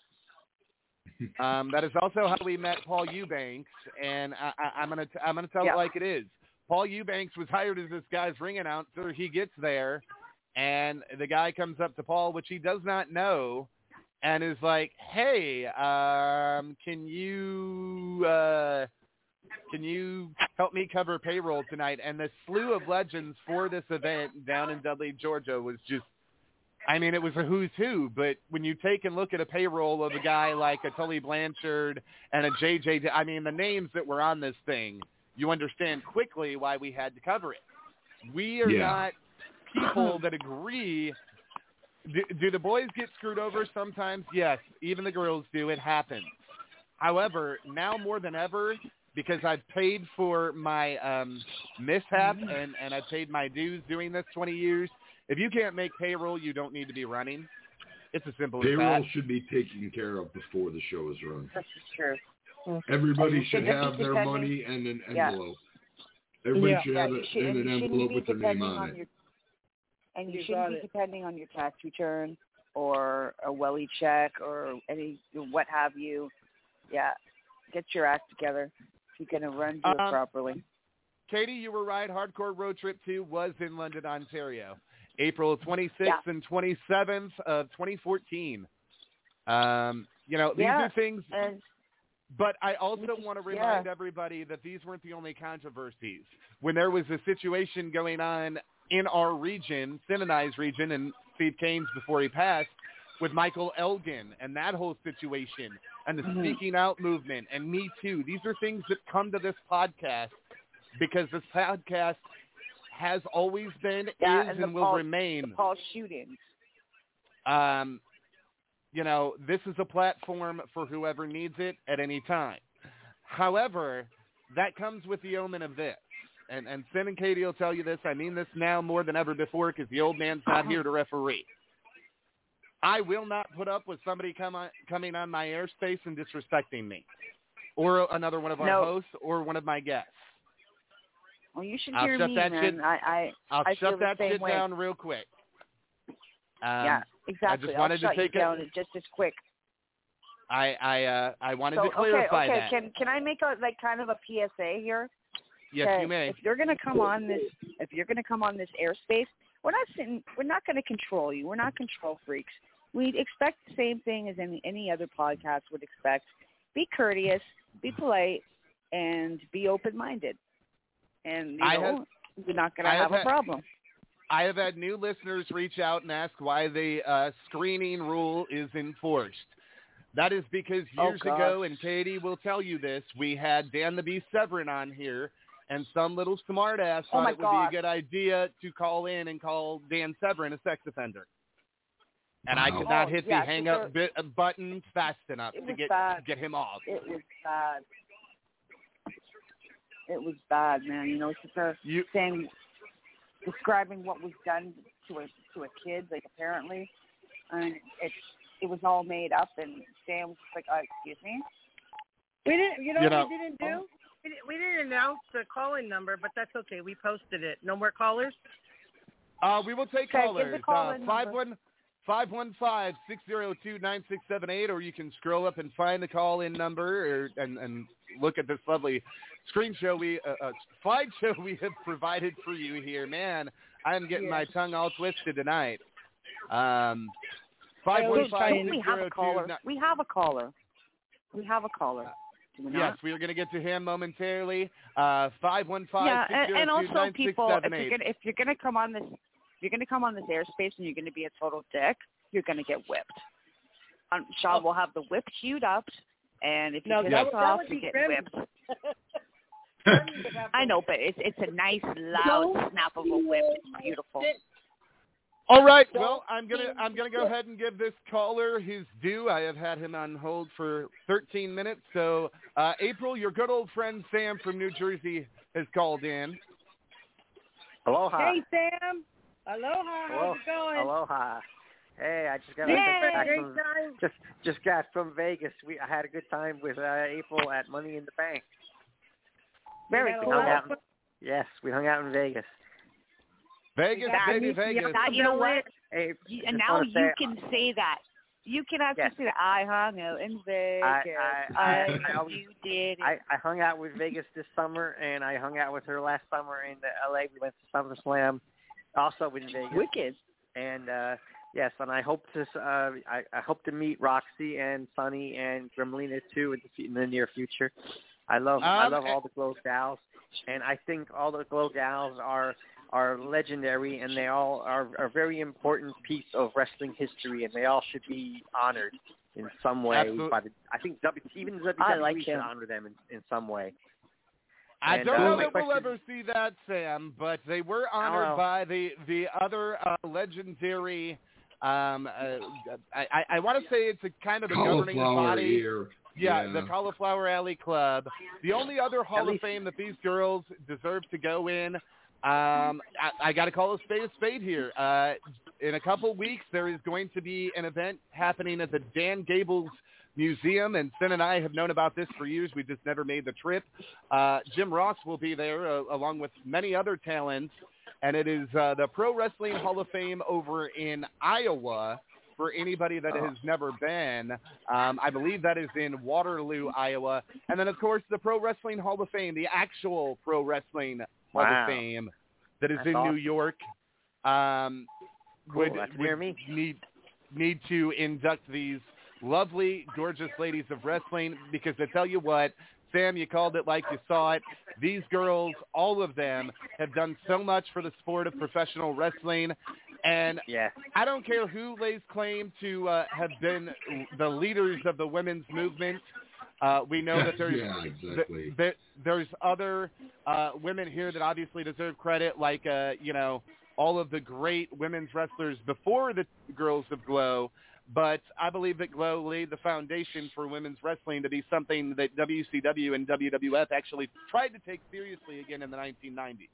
um, that is also how we met Paul Eubanks, and I, I, I'm gonna t- I'm gonna tell yeah. it like it is. Paul Eubanks was hired as this guy's ring announcer. He gets there, and the guy comes up to Paul, which he does not know, and is like, "Hey, um, can you?" Uh, Can you help me cover payroll tonight? And the slew of legends for this event down in Dudley, Georgia was just, I mean, it was a who's who. But when you take and look at a payroll of a guy like a Tully Blanchard and a J J, I mean, the names that were on this thing, you understand quickly why we had to cover it. We are yeah. not people that agree. Do, do the boys get screwed over sometimes? Yes. Even the girls do. It happens. However, now more than ever, because I've paid for my um, mishap and, and I've paid my dues doing this twenty years. If you can't make payroll, you don't need to be running. It's as simple payroll as that. Payroll should be taken care of before the show is run. This is true. Everybody should should have their depending, money and an yeah. envelope. Everybody Yeah. should yeah, have you it should, in an you envelope with their name on, on it. Your, and you, You shouldn't got be it. depending on your tax return or a welly check or any what have you. Yeah, get your act together. If you're going to run do it um, properly. Katie, you were right. Hardcore Road Trip two was in London, Ontario, April twenty-sixth yeah. and twenty-seventh of twenty fourteen. Um, you know, these yeah. are things, and, but I also want to remind yeah. everybody that these weren't the only controversies. When there was a situation going on in our region, Sin and I's region, and Steve Kane's before he passed, with Michael Elgin and that whole situation and the mm-hmm. speaking out movement and Me Too. These are things that come to this podcast because this podcast has always been, yeah, is, and, and will Paul, remain. The Paul shootings. Um, you know, this is a platform for whoever needs it at any time. However, that comes with the omen of this. And, and Sin and Katie will tell you this. I mean this now more than ever before because the old man's not here to referee. I will not put up with somebody come on, coming on my airspace and disrespecting me, or another one of our no. hosts, or one of my guests. Well, you should I'll hear shut me, that man. shit, I, I, I'll I shut feel that the same shit way. down real quick. Um, yeah, exactly. I just I'll wanted shut to take you down it. just as quick. I I uh, I wanted so, to clarify okay, okay. that. Can can I make a like kind of a P S A here? Yes, Okay, you may. If you're gonna come on this, if you're gonna come on this airspace, we're not sitting. We're not gonna control you. We're not control freaks. We expect the same thing as any any other podcast would expect. Be courteous, be polite, and be open-minded. And you I know, have, we're not gonna I have, have a had, problem. I have had new listeners reach out and ask why the uh, screening rule is enforced. That is because years oh, ago, and Katie will tell you this, we had Dan the Beast Severin on here, and some little smartass Oh, thought my it would gosh. be a good idea to call in and call Dan Severin a sex offender. And I could Oh, not hit yeah, the hang so up bit, uh, button fast enough It to was get bad. get him off. It was bad. It was bad, man. You know, it's just a You, saying, describing what was done to a to a kid, like apparently, and it it was all made up. And Sam was like, uh, "Excuse me." We didn't. You know You what know- we didn't do? We didn't, we didn't announce the call-in number, but that's okay. We posted it. No more callers. uh, we will take Okay, give callers. the call-in uh, five number. one five one five six zero two nine six seven eight, or you can scroll up and find the call-in number, or, and and look at this lovely screen show we uh, uh, slideshow we have provided for you here. Man, I'm getting Yeah. my tongue all twisted tonight. Um, five Yeah, one we'll five try six we have zero a caller. two. We have a caller. We have a caller. Do we Yes, not? we are going to get to him momentarily. Uh, five one five Yeah, six and, zero and two also nine six people, if seven you're eight. gonna if you're gonna come on this, if you're gonna come on this airspace and you're gonna be a total dick, you're gonna get whipped. Um, Sean will have the whip queued up, and if you No, piss that us would- that off, would you be get grim. whipped. I I know, but it's it's a nice loud No. snap of a whip. It's beautiful. All right. Well, I'm gonna I'm gonna go ahead and give this caller his due. I have had him on hold for thirteen minutes. So, uh, April, your good old friend Sam from New Jersey has called in. Aloha. Hey, Sam. Aloha. Hello. How's it going? Aloha. Hey, I just got Yay. back Great from time. just just got from Vegas. We I had a good time with uh, April at Money in the Bank. Very We had a cool. Hung lot out of in- yes, we hung out in Vegas. Vegas, got baby, me- Vegas. That, you know what? Hey, You, just and now wanna you say, can say that. You can actually Yes. say that. I hung out in Vegas. I- I- I always- you did. I, I hung out with Vegas this summer, and I hung out with her last summer in the L A. We went to SummerSlam, also in Vegas. Wicked. And uh, yes, and I hope to uh, I, I hope to meet Roxy and Sunny and Gremlina too in the, in the near future. I love I Um, love all the Glow gals, and I think all the Glow gals are are legendary, and they all are are a very important piece of wrestling history, and they all should be honored in some way. Absolutely. By the, I think w, even W W E I like should him. honor them in, in some way. I And, don't uh, know my that we'll question- ever see that, Sam, but they were honored know. by the the other uh, legendary. Um, uh, I I, I want to say it's a kind of the governing Cauliflower body. ear. Yeah, Yeah. the Cauliflower Alley Club. The only other Hall of least- Fame that these girls deserve to go in. Um, I, I got to call a spade a spade here. Uh, in a couple weeks, there is going to be an event happening at the Dan Gables Museum, and Sin and I have known about this for years. We just never made the trip. Uh, Jim Ross will be there, uh, along with many other talents, and it is uh, the Pro Wrestling Hall of Fame over in Iowa. For anybody that has never been, um, I believe that is in Waterloo, Iowa. And then, of course, the Pro Wrestling Hall of Fame, the actual Pro Wrestling Hall Wow. of Fame that is That's in awesome. New York. Um, Cool, would, that's would near me. Need, need to induct these lovely, gorgeous ladies of wrestling, because I tell you what, Sam, you called it like you saw it. These girls, all of them, have done so much for the sport of professional wrestling. And Yeah. I don't care who lays claim to uh, have been the leaders of the women's movement. Uh, we know that there's Yeah, exactly. th- th- there's other uh, women here that obviously deserve credit, like uh, you know, all of the great women's wrestlers before the girls of Glow. But I believe that Glow laid the foundation for women's wrestling to be something that W C W and W W F actually tried to take seriously again in the nineteen nineties.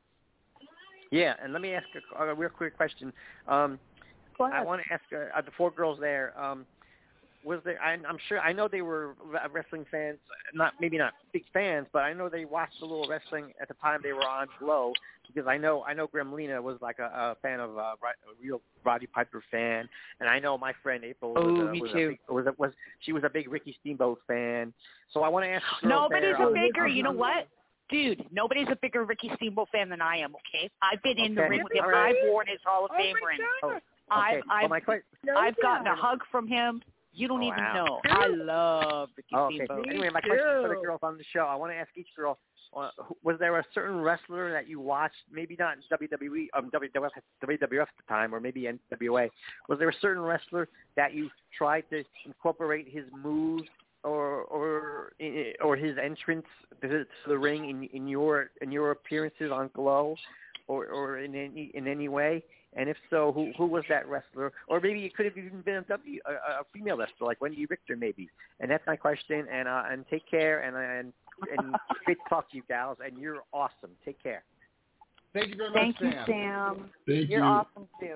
Yeah, and let me ask a, a real quick question. Um, Go ahead. I want to ask uh, the four girls there. Um, was there? I, I'm sure. I know they were wrestling fans. Not maybe not big fans, but I know they watched a little wrestling at the time they were on Glow. Because I know I know Gremlina was like a, a fan of uh, a real Roddy Piper fan, and I know my friend April was, Oh, a, me was, a too. big, was, a, was she was a big Ricky Steamboat fan. So I want to ask the girls Nobody's there, a um, bigger. um, You know what? Dude, nobody's a bigger Ricky Steamboat fan than I am, okay? I've been in the Okay. ring with him. All right. I've worn his Hall of Oh, Fame my ring. Oh, God. okay. I've, well, I've, my question. No I've gotten a doubt. hug from him. You don't Oh, even wow. know. I love Ricky Oh, okay. Steamboat. Anyway, my question for the too. girls on the show. I want to ask each girl: uh, who- was there a certain wrestler that you watched? Maybe not in W W E, um, W W F, W W F at the time, or maybe N W A. Was there a certain wrestler that you tried to incorporate his moves or or or his entrance to the ring in in your in your appearances on Glow, or or in any in any way? And if so, who who was that wrestler? Or maybe it could have even been a, w, a, a female wrestler, like Wendy Richter, maybe. And that's my question. And uh, and take care. And and and great to talk to you, gals. And you're awesome. Take care. Thank you very much, Thank you, Sam. Sam. Thank You're you. awesome, too.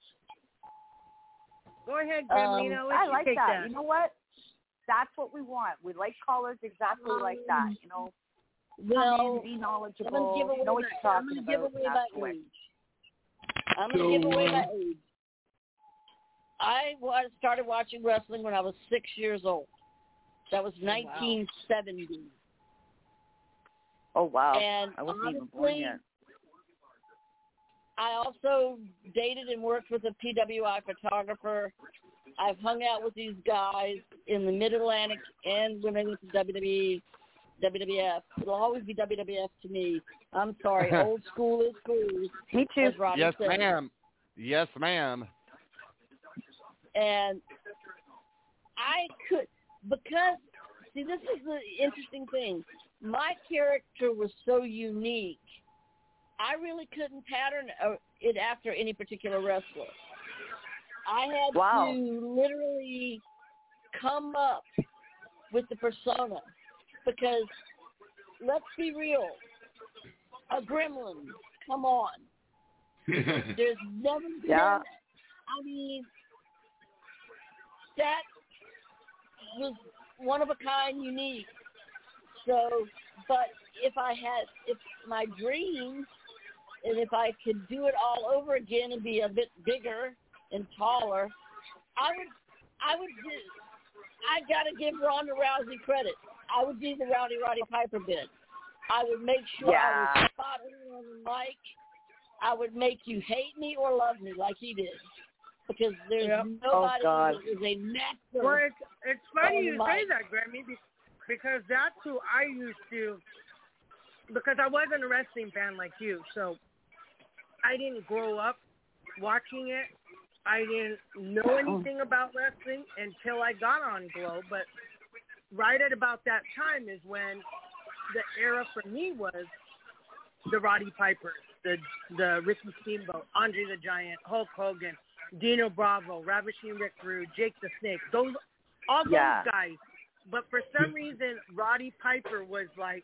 Go ahead, Um, Gremlina. I'll let I you like take that. You know what? That's what we want. We like callers exactly like that. You know, Well, come in, be I'm knowledgeable, gonna give away know what my, you're I'm talking gonna give about. away and my that's quick. age. I'm gonna So, give away my uh, age. I wa- started watching wrestling when I was six years old. That was nineteen seventy. Oh wow! And I wasn't even born honestly, yet. I also dated and worked with a P W I photographer. I've hung out with these guys in the Mid-Atlantic and when I went to W W E, W W F. It'll always be W W F to me. I'm sorry, old school is cool. Me too. As Robbie Yes, said. ma'am. Yes, ma'am. And I could, because, see, this is the interesting thing. My character was so unique, I really couldn't pattern uh, it after any particular wrestler. I had Wow. to literally come up with the persona because, let's be real, a gremlin, come on. There's never been, Yeah. I mean, that was one of a kind, unique. So, but if I had, if my dreams, and if I could do it all over again and be a bit bigger and taller, I would, I would do, I gotta give Ronda Rousey credit. I would do the Rowdy Roddy Piper bit. I would make sure Yeah. I was spot on the mic. I would make you hate me or love me like he did. Because there's Yep. nobody Oh, God. that is a master. Well, it's, it's funny on you the say mic. that, Grammy, be- because that's who I used to, because I wasn't a wrestling fan like you, so I didn't grow up watching it. I didn't know anything about wrestling until I got on Glow, but right at about that time is when the era for me was the Roddy Pipers, the the Ricky Steamboat, Andre the Giant, Hulk Hogan, Dino Bravo, Ravishing Rick Rude, Jake the Snake, those all those Yeah. guys. But for some reason, Roddy Piper was like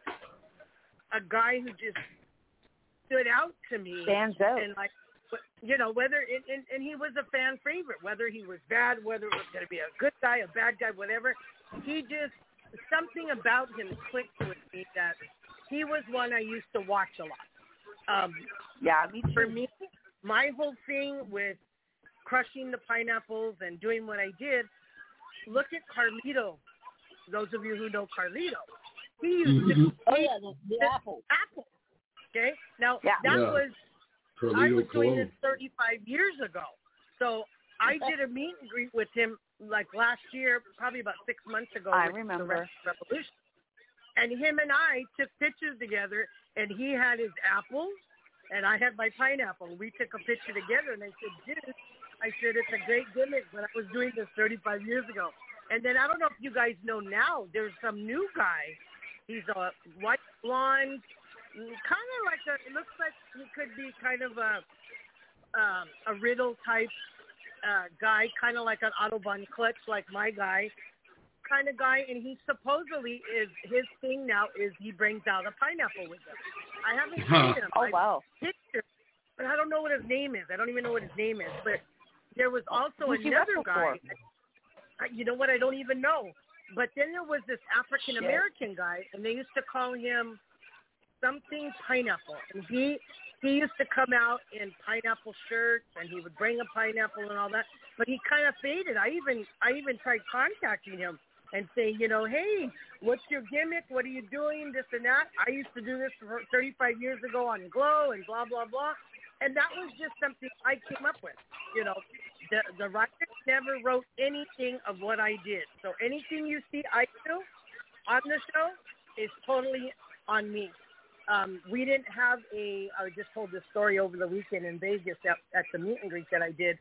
a guy who just stood out to me. Stands out. And like, you know, whether it, and, and he was a fan favorite, whether he was bad, whether it was going to be a good guy, a bad guy, whatever. He just, something about him clicked with me that he was one I used to watch a lot. Um, Yeah, me too. for me, my whole thing with crushing the pineapples and doing what I did, look at Carlito. Those of you who know Carlito, he used to Oh, yeah, the, the apple. apple. Okay? Now, Yeah. that Yeah. was, I Carlito was doing Colon. this thirty-five years ago. So I did a meet and greet with him like last year, probably about six months ago. I with the remember. Wrestling Revolution. And him and I took pictures together, and he had his apples, and I had my pineapple. We took a picture together, and I said, dude, I said, it's a great gimmick, but I was doing this thirty-five years ago. And then I don't know if you guys know now, there's some new guy. He's a white blonde, kind of like a, it looks like he could be kind of a um, a Riddle type uh, guy, kind of like an Autobahn Clutch, like my guy, kind of guy. And he supposedly is, his thing now is he brings out a pineapple with him. I haven't seen him. Oh, I wow. picture, but I don't know what his name is. I don't even know what his name is. But there was also Who's he another wrestle guy. for? I, you know what? I don't even know. But then there was this African American guy, and they used to call him something pineapple. And he he used to come out in pineapple shirts, and he would bring a pineapple and all that. But he kind of faded. I even I even tried contacting him and saying, you know, hey, what's your gimmick? What are you doing? This and that. I used to do this for thirty-five years ago on Glow and blah blah blah. And that was just something I came up with. You know, the the writer never wrote anything of what I did. So anything you see I do on the show is totally on me. Um, we didn't have a, I just told this story over the weekend in Vegas at, at the meet and greet that I did.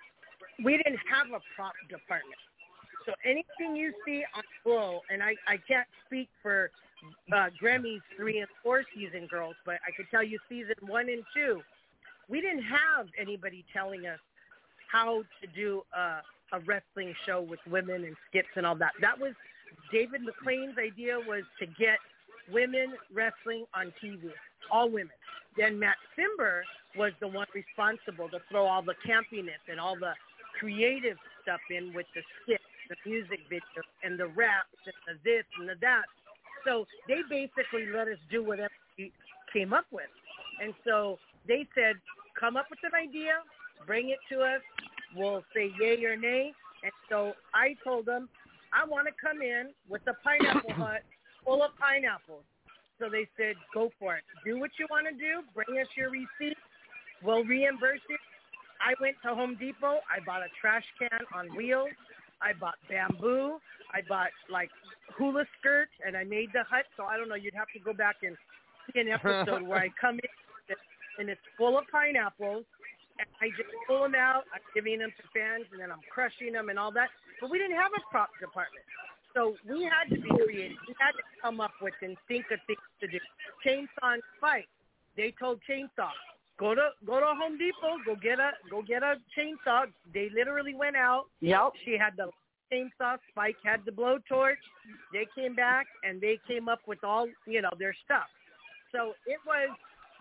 We didn't have a prop department. So anything you see on Glow, and I, I can't speak for uh, Grammy's three and four season girls, but I could tell you season one and two, we didn't have anybody telling us how to do a, a wrestling show with women and skits and all that. That was David McLean's idea, was to get women wrestling on T V, all women. Then Matt Simber was the one responsible to throw all the campiness and all the creative stuff in with the skits, the music videos, and the raps, and the this and the that. So they basically let us do whatever we came up with. And so they said, come up with an idea, bring it to us, we'll say yay or nay. And so I told them, I want to come in with a pineapple hut full of pineapples. So they said, go for it. Do what you want to do. Bring us your receipt. We'll reimburse you. I went to Home Depot. I bought a trash can on wheels. I bought bamboo. I bought, like, hula skirts, and I made the hut. So I don't know. You'd have to go back and see an episode where I come in, and it's full of pineapples. And I just pull them out. I'm giving them to fans, and then I'm crushing them and all that. But we didn't have a prop department. So we had to be creative. We had to come up with and think of things to do. Chainsaw and Spike. They told Chainsaw, go to go to Home Depot, go get a go get a chainsaw. They literally went out. Yep. She had the chainsaw. Spike had the blowtorch. They came back and they came up with all, you know, their stuff. So it was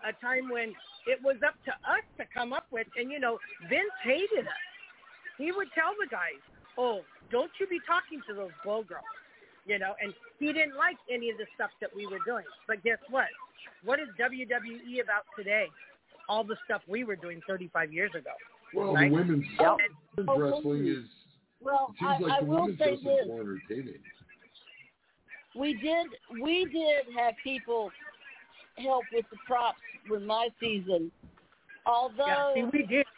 a time when it was up to us to come up with, and, you know, Vince hated us. He would tell the guys, oh, don't you be talking to those glow girls, you know, and he didn't like any of the stuff that we were doing. But guess what? What is W W E about today? All the stuff we were doing thirty-five years ago. Well, right? the women's, Yep. women's wrestling is, Well, it seems I, like I the will women's say wrestling is this. more entertaining. We did we did have people help with the props with my season. Although Yeah, see, we did.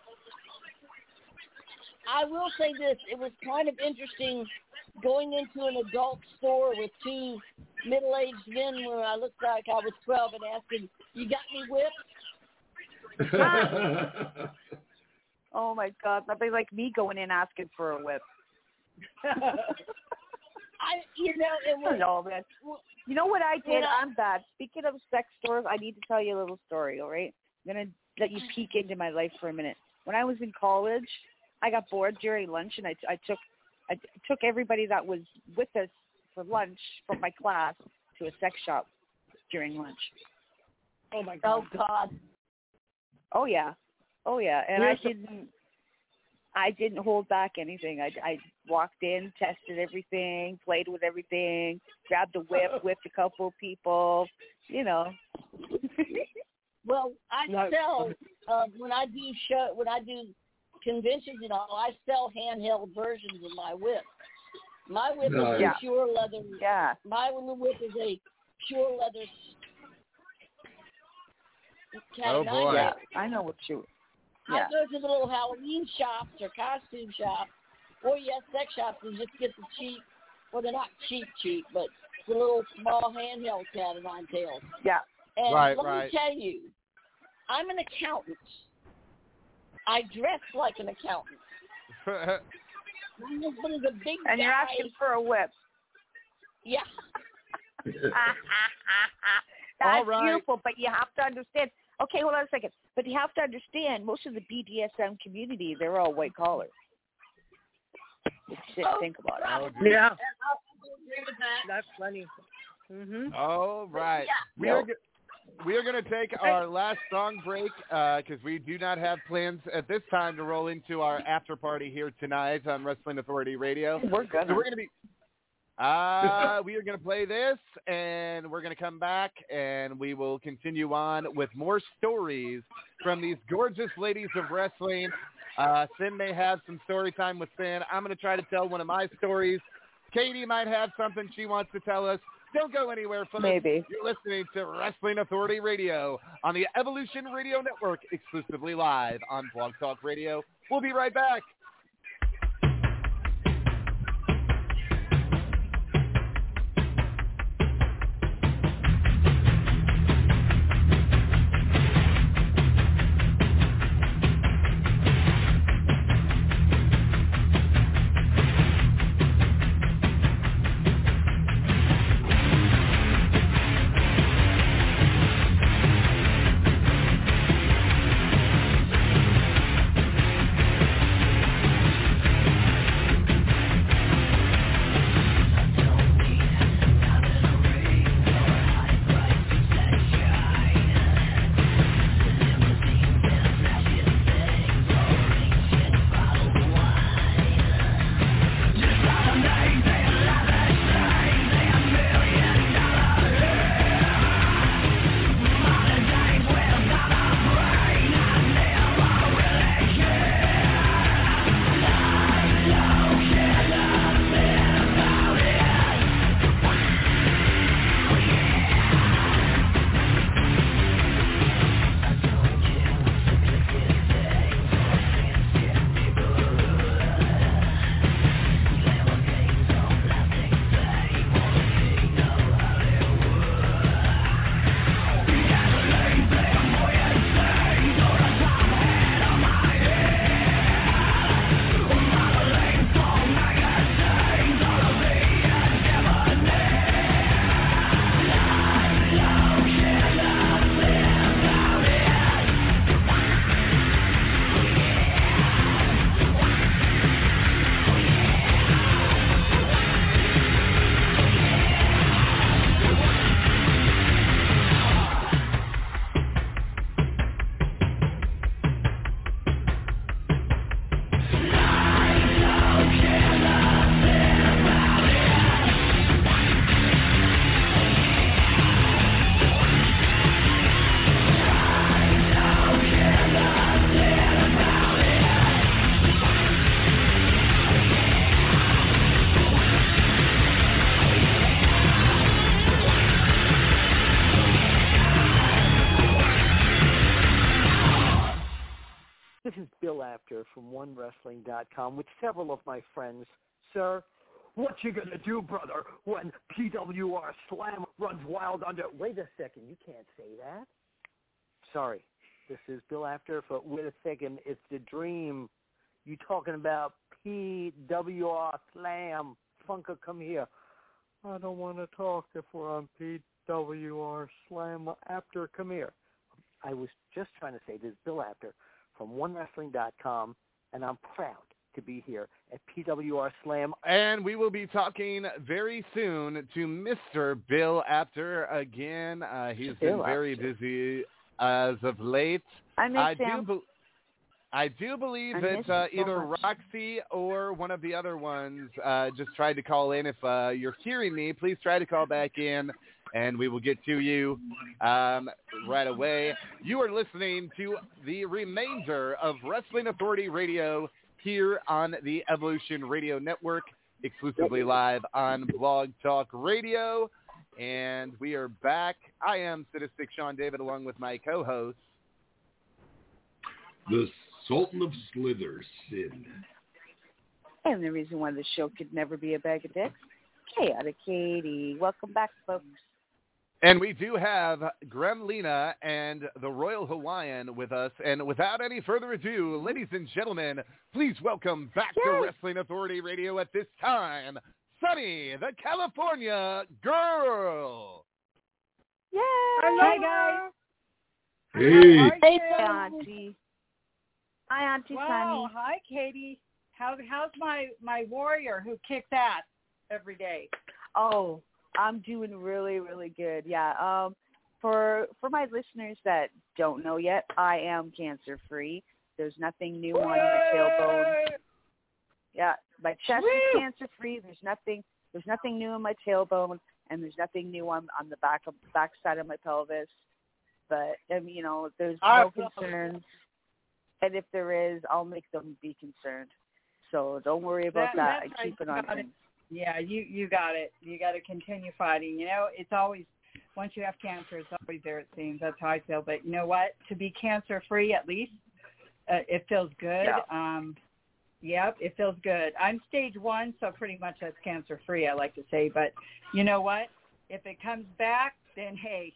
I will say this, it was kind of interesting going into an adult store with two middle-aged men when I looked like I was twelve and asking, you got any whips? Oh my God, that'd be like me going in asking for a whip. I, you know, it was. No, man. You know what I did? I, I'm bad. Speaking of sex stores, I need to tell you a little story. All right, I'm gonna let you peek into my life for a minute. When I was in college, I got bored during lunch, and I, I took I took everybody that was with us for lunch from my class to a sex shop during lunch. Oh my God. Oh God. Oh yeah. Oh yeah. And Here's I didn't. I didn't hold back anything. I, I walked in, tested everything, played with everything, grabbed a whip, whipped a couple people, you know. Well, I No. sell uh, when I do show when I do conventions and all. I sell handheld versions of my whip. My whip Nice. is Yeah. a pure leather. Yeah. My whip is a pure leather. cat Oh, and boy. nine Yeah. tail. I know what you. I Yeah. go to the little Halloween shops or costume shops, or yes, sex shops, and just get the cheap. Well, they're not cheap, cheap, but the little small handheld cat and nine tails. Yeah. And Right, let right. me tell you, I'm an accountant. I dress like an accountant. My husband is a big And you're guy. asking for a whip. Yeah. That's All right. beautiful, but you have to understand. Okay, hold on a second. But you have to understand, most of the B D S M community, they're all white collar. Just Oh, think about it. Oh, dude. Yeah, I'll agree with that. that's funny. Mhm. All right. Yeah. We are go- we are going to take our last song break because we do not have plans at this time to roll into our after party here tonight on Wrestling Authority Radio. We're gonna. So we're going to be uh, we are going to play this, and we're going to come back, and we will continue on with more stories from these gorgeous ladies of wrestling. Uh, Finn may have some story time with Finn. I'm going to try to tell one of my stories. Katie might have something she wants to tell us. Don't go anywhere, folks. Maybe. You're listening to Wrestling Authority Radio on the Evolution Radio Network, exclusively live on Blog Talk Radio. We'll be right back. Apter from one wrestling dot com with several of my friends. Sir, what you gonna do, brother, when P W R Slam runs wild under... Wait a second, you can't say that. Sorry, this is Bill Apter, but wait a second, it's the Dream. You talking about P W R Slam. Funka, come here. I don't want to talk if we're on P W R Slam. Apter, come here. I was just trying to say this is Bill Apter from one wrestling dot com, and I'm proud to be here at P W R Slam. And we will be talking very soon to Mister Bill Apter again. Uh, he's Bill been very Apter. busy as of late. I miss I him. do, be- I do believe I that miss uh, him so either much. Roxy or one of the other ones uh, just tried to call in. If uh, you're hearing me, please try to call back in, and we will get to you um, right away. You are listening to the remainder of Wrestling Authority Radio here on the Evolution Radio Network, exclusively live on Blog Talk Radio. And we are back. I am Sadistic Sean David, along with my co-host, the Sultan of Slithers, Sid. And the reason why the show could never be a bag of dicks, Chaotic Katie. Welcome back, folks. And we do have Gremlina and the Royal Hawaiian with us. And without any further ado, ladies and gentlemen, please welcome back Yay. to Wrestling Authority Radio at this time, Sunny, the California Girl. Yay! Hi, guys. Hey. Hey, Auntie. Hi, Auntie Wow. Sunny. Hi, Katie. How, how's my, my warrior who kicks ass every day? Oh, I'm doing really, really good. Yeah. Um, for for my listeners that don't know yet, I am cancer free. There's nothing new on my tailbone. Yeah, my chest Woo! is cancer free. There's nothing. There's nothing new on my tailbone, and there's nothing new on on the back of back side of my pelvis. But um, you know, there's no concerns. And if there is, I'll make them be concerned. So don't worry about that. That- I keep it on got it. things. Yeah, you, you got it. You got to continue fighting. You know, it's always, once you have cancer, it's always there, it seems. That's how I feel. But you know what? To be cancer-free, at least, uh, it feels good. Yeah. Um, yep, it feels good. I'm stage one, so pretty much that's cancer-free, I like to say. But you know what? If it comes back, then, hey,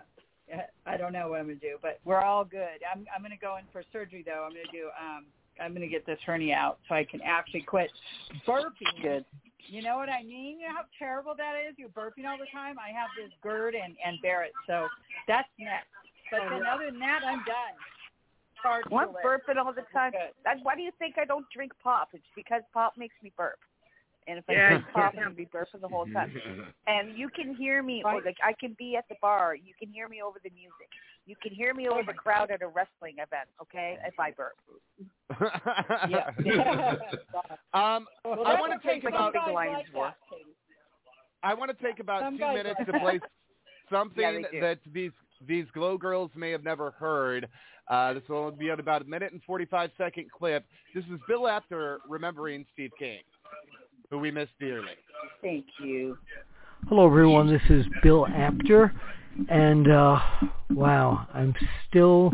I don't know what I'm going to do. But we're all good. I'm, I'm going to go in for surgery, though. I'm going to do, um, I'm going to get this hernia out so I can actually quit burping. Good. You know what I mean? You know how terrible that is? You're burping all the time. I have this GERD and, and Barrett, so that's next. But then other than that, I'm done. Hard Well, I'm to live. burping all the time. Good. That's, why do you think I don't drink pop? It's because pop makes me burp. And if I Yeah. drink pop, I'm going to be burping the whole time. And you can hear me, or like I can be at the bar. You can hear me over the music. You can hear me over the crowd at a wrestling event, okay, if I burp. Yeah. um, Well, I that's want to okay. take Some about guys Big Lions like War. that, Katie. I want to take about Some two guys minutes like to play Yeah, something they do. that these these Glow Girls may have never heard. Uh, this will be at about a minute and forty-five second clip. This is Bill Apter remembering Steve King, who we miss dearly. Thank you. Hello, everyone. This is Bill Apter, and uh, wow, I'm still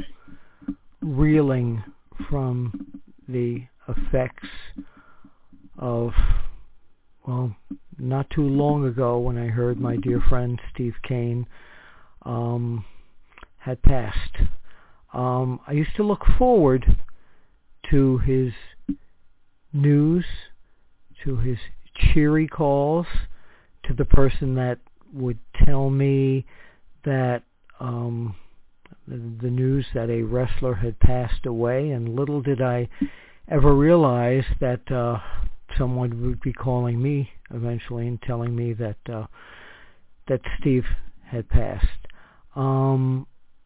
reeling from the effects of, well, not too long ago when I heard my dear friend Steve Kane um, had passed. Um, I used to look forward to his news, to his cheery calls, to the person that would tell me that um, the, the news that a wrestler had passed away, and little did I ever realize that uh, someone would be calling me eventually and telling me that uh, that Steve had passed. Um,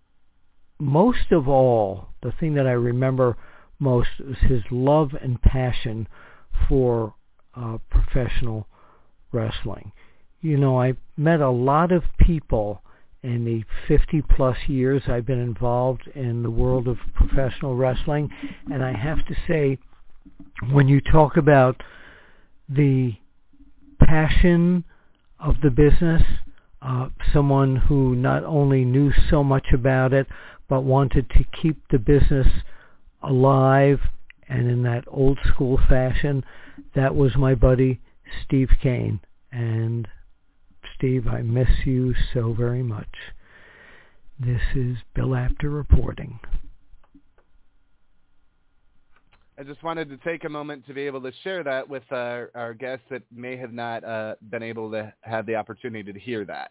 most of all, the thing that I remember most was his love and passion for uh, professional wrestling. You know, I met a lot of people in the fifty-plus years I've been involved in the world of professional wrestling, and I have to say, when you talk about the passion of the business, uh, someone who not only knew so much about it, but wanted to keep the business alive And in that old school fashion, that was my buddy Steve Kane. And Steve, I miss you so very much. This is Bill Apter reporting. I just wanted to take a moment to be able to share that with our, our guests that may have not uh, been able to have the opportunity to hear that.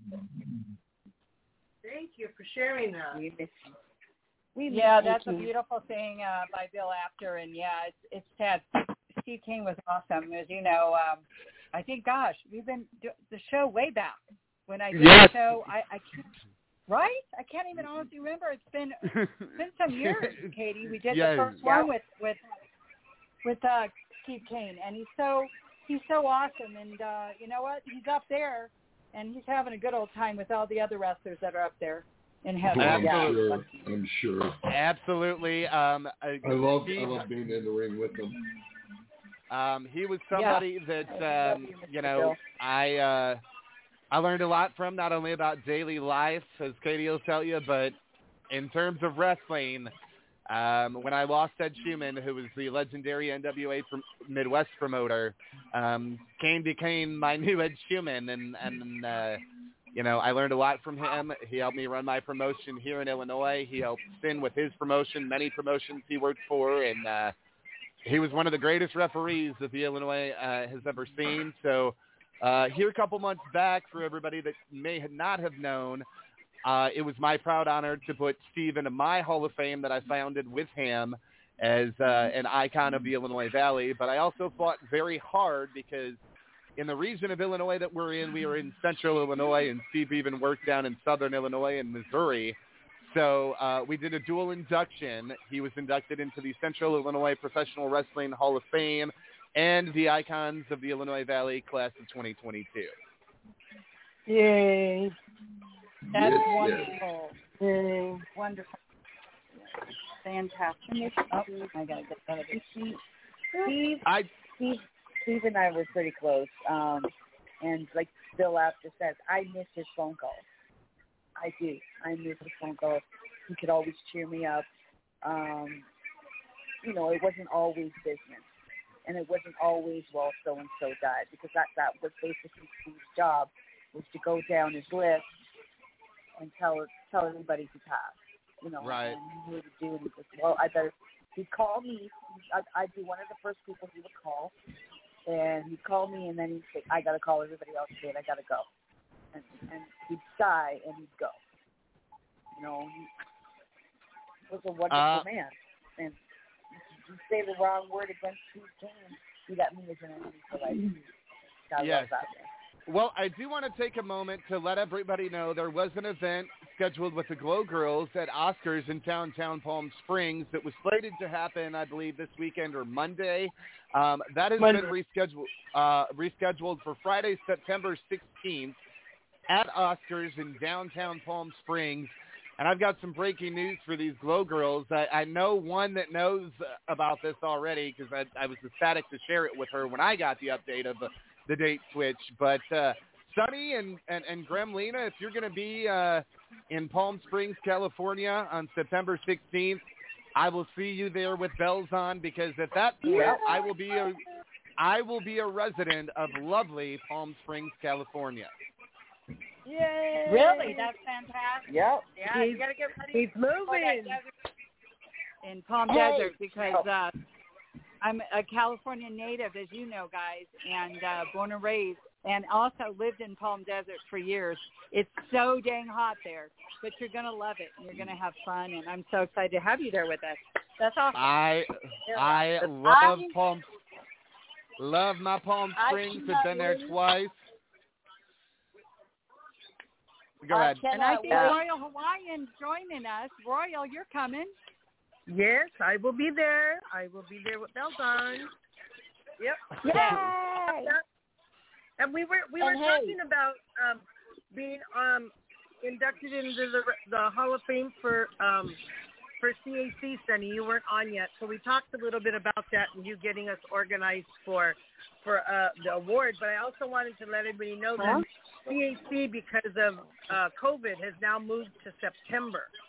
Thank you for sharing that. We yeah, that's a beautiful thing uh, by Bill Apter, and yeah, it's it's sad. Steve King was awesome, as you know. Um, I think, gosh, we've been do- the show way back when I did yes. the show. I, I can't, right? I can't even honestly remember. It's been it's been some years, Katie. We did yes. the first yeah. one with with with uh, Steve Kane, and he's so he's so awesome. And uh, you know what? He's up there, and he's having a good old time with all the other wrestlers that are up there. In heaven. I'm yeah. sure. I'm sure. Absolutely. Um, I love he, I love being in the ring with him. Um, he was somebody yeah. that um, you know I uh, I learned a lot from, not only about daily life, as Katie will tell you, but in terms of wrestling. Um, when I lost Ed Schumann, who was the legendary N W A prom- Midwest promoter, um, Kane became my new Ed Schumann, and and. Uh, You know, I learned a lot from him. He helped me run my promotion here in Illinois. He helped Finn with his promotion, many promotions he worked for, and uh, he was one of the greatest referees that the Illinois uh, has ever seen. So uh, here a couple months back, for everybody that may not have known, uh, it was my proud honor to put Steve into my Hall of Fame that I founded with him as uh, an icon of the Illinois Valley. But I also fought very hard because in the region of Illinois that we're in, we are in central Illinois, and Steve even worked down in southern Illinois and Missouri. So uh, we did a dual induction. He was inducted into the Central Illinois Professional Wrestling Hall of Fame and the Icons of the Illinois Valley class of twenty twenty-two. Yay. That's yes, wonderful. Yes. Yay. Wonderful. Fantastic. Oh, I got to get out of this. Steve, I, Steve, Steve and I were pretty close. Um, and like Bill Apter says, I miss his phone calls. I do. I miss his phone calls. He could always cheer me up. Um, you know, it wasn't always business. And it wasn't always, well, so-and-so died. Because that, that was basically Steve's job, was to go down his list and tell tell everybody he passed. You know, right. And he would do, and he was, well, I better, he'd call me. I'd, I'd be one of the first people he would call. And he'd call me, and then he'd say, I got to call everybody else today, and I got to go. And, and he'd sigh, and he'd go. You know, he was a wonderful uh, man. And if you say the wrong word against Steve King, you got me as an enemy for life. God yes. love that man. Well, I do want to take a moment to let everybody know there was an event scheduled with the Glow Girls at Oscars in downtown Palm Springs that was slated to happen, I believe, this weekend or Monday. Um, that has Monday. been rescheduled uh, rescheduled for Friday, September sixteenth at Oscars in downtown Palm Springs. And I've got some breaking news for these Glow Girls. I, I know one that knows about this already because I, I was ecstatic to share it with her when I got the update of the the date switch. But uh, Sunny and, and, and Gremlina, if you're going to be uh, in Palm Springs, California on September sixteenth, I will see you there with bells on, because at that point yeah. I will be a I will be a resident of lovely Palm Springs, California. Yay! Really? That's fantastic. Yep. Yeah, he's, you got to get ready. He's moving. In Palm hey. Desert because uh, I'm a California native, as you know, guys, and uh, born and raised, and also lived in Palm Desert for years. It's so dang hot there, but you're going to love it, and you're going to have fun, and I'm so excited to have you there with us. That's awesome. I I love I, Palm Love my Palm Springs. I've been there twice. Go ahead. And I think yeah. Royal Hawaiian's joining us. Royal, you're coming. Yes, I will be there. I will be there with bells on. Yep. Yay! And we were we and were hey. talking about um, being um, inducted into the the Hall of Fame for um, for C A C, Sunny. You weren't on yet, so we talked a little bit about that and you getting us organized for for uh, the award. But I also wanted to let everybody know that C A C, because of uh, COVID, has now moved to September.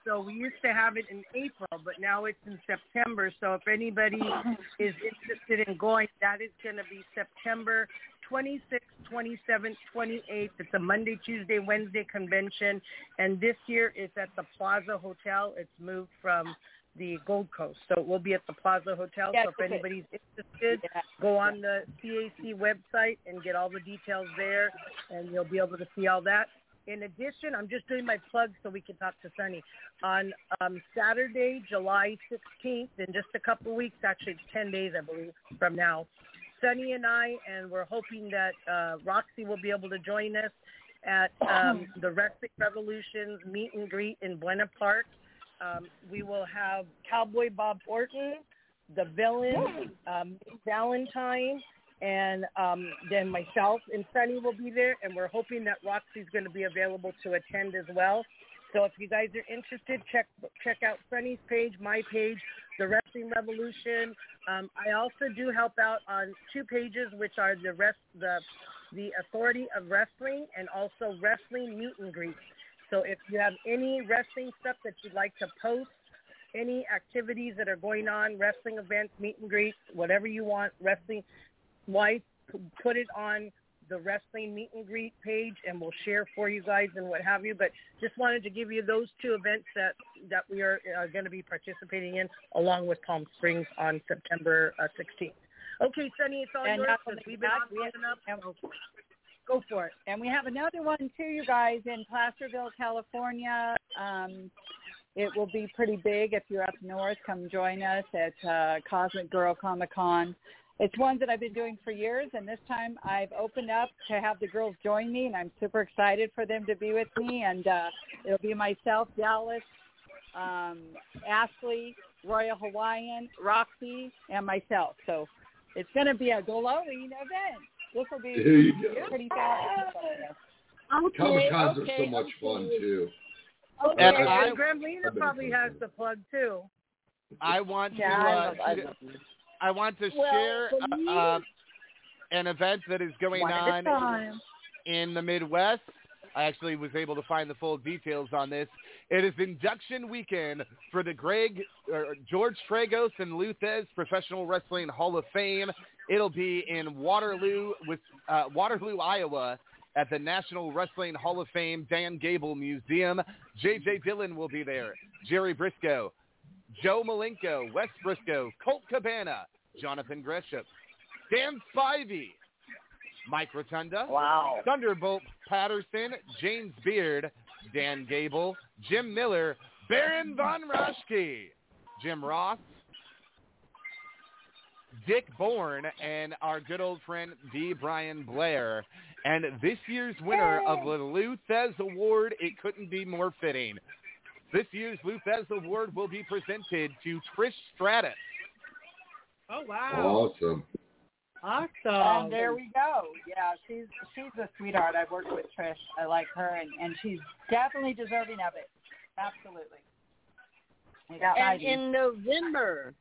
So we used to have it in April, but now it's in September. So if anybody is interested in going, that is going to be September twenty-sixth, twenty-seventh, twenty-eighth. It's a Monday, Tuesday, Wednesday convention. And this year it's at the Plaza Hotel. It's moved from the Gold Coast. So it will be at the Plaza Hotel. Yeah, so if okay. anybody's interested, Yeah. go on the C A C website and get all the details there, and you'll be able to see all that. In addition, I'm just doing my plug so we can talk to Sunny. On um, Saturday, July sixteenth, in just a couple of weeks, actually it's ten days, I believe, from now, Sunny and I, and we're hoping that uh, Roxy will be able to join us at um, the Wrestling Revolution's meet and greet in Buena Park. Um, we will have Cowboy Bob Orton, the Villain, um, Valentine, and um, then myself and Sunny will be there, and we're hoping that Roxy's going to be available to attend as well. So if you guys are interested, check check out Sunny's page, my page, The Wrestling Revolution. Um, I also do help out on two pages, which are the rest the the Authority of Wrestling and also Wrestling Meet and Greet. So if you have any wrestling stuff that you'd like to post, any activities that are going on, wrestling events, meet and greets, whatever you want, wrestling wise, put it on the Wrestling Meet and Greet page, and we'll share for you guys and what have you. But just wanted to give you those two events that, that we are, are going to be participating in, along with Palm Springs on September uh, sixteenth. Okay, Sunny, it's all And yours. not Since only we've been that, on we have- long enough. Go for it. And we have another one too, you guys, in Placerville, California. Um, it will be pretty big. If you're up north, come join us at uh, Cosmic Girl Comic Con. It's one that I've been doing for years, and this time I've opened up to have the girls join me, and I'm super excited for them to be with me. And uh, it'll be myself, Dallas, um, Ashley, Royal Hawaiian, Roxy, and myself. So it's going to be a glowing event. This will be There you go. pretty fast. Okay, Comic Cons okay, are so much okay. fun too. Okay, And and I- Gremlina probably has the plug too. I want Yeah, to. I Uh, love, I love you. I want to Well, share for me- uh, um, an event that is going One at a on time. in the Midwest. I actually was able to find the full details on this. It is induction weekend for the Greg uh, George Tragos and Lou Thez Professional Wrestling Hall of Fame. It'll be in Waterloo, with uh, Waterloo, Iowa, at the National Wrestling Hall of Fame Dan Gable Museum. J J Dillon will be there. Jerry Briscoe, Joe Malenko, Wes Briscoe, Colt Cabana, Jonathan Gresham, Dan Spivey, Mike Rotunda, Wow. Thunderbolt Patterson, James Beard, Dan Gable, Jim Miller, Baron Von Raschke, Jim Ross, Dick Bourne, and our good old friend D. Brian Blair. And this year's winner of the Lou Thez Award, it couldn't be more fitting. This year's Lou Thez Award will be presented to Trish Stratus. Oh wow! Awesome. Awesome. And there we go. Yeah, she's she's a sweetheart. I've worked with Trish. I like her, and, and she's definitely deserving of it. Absolutely. And Exciting. in November,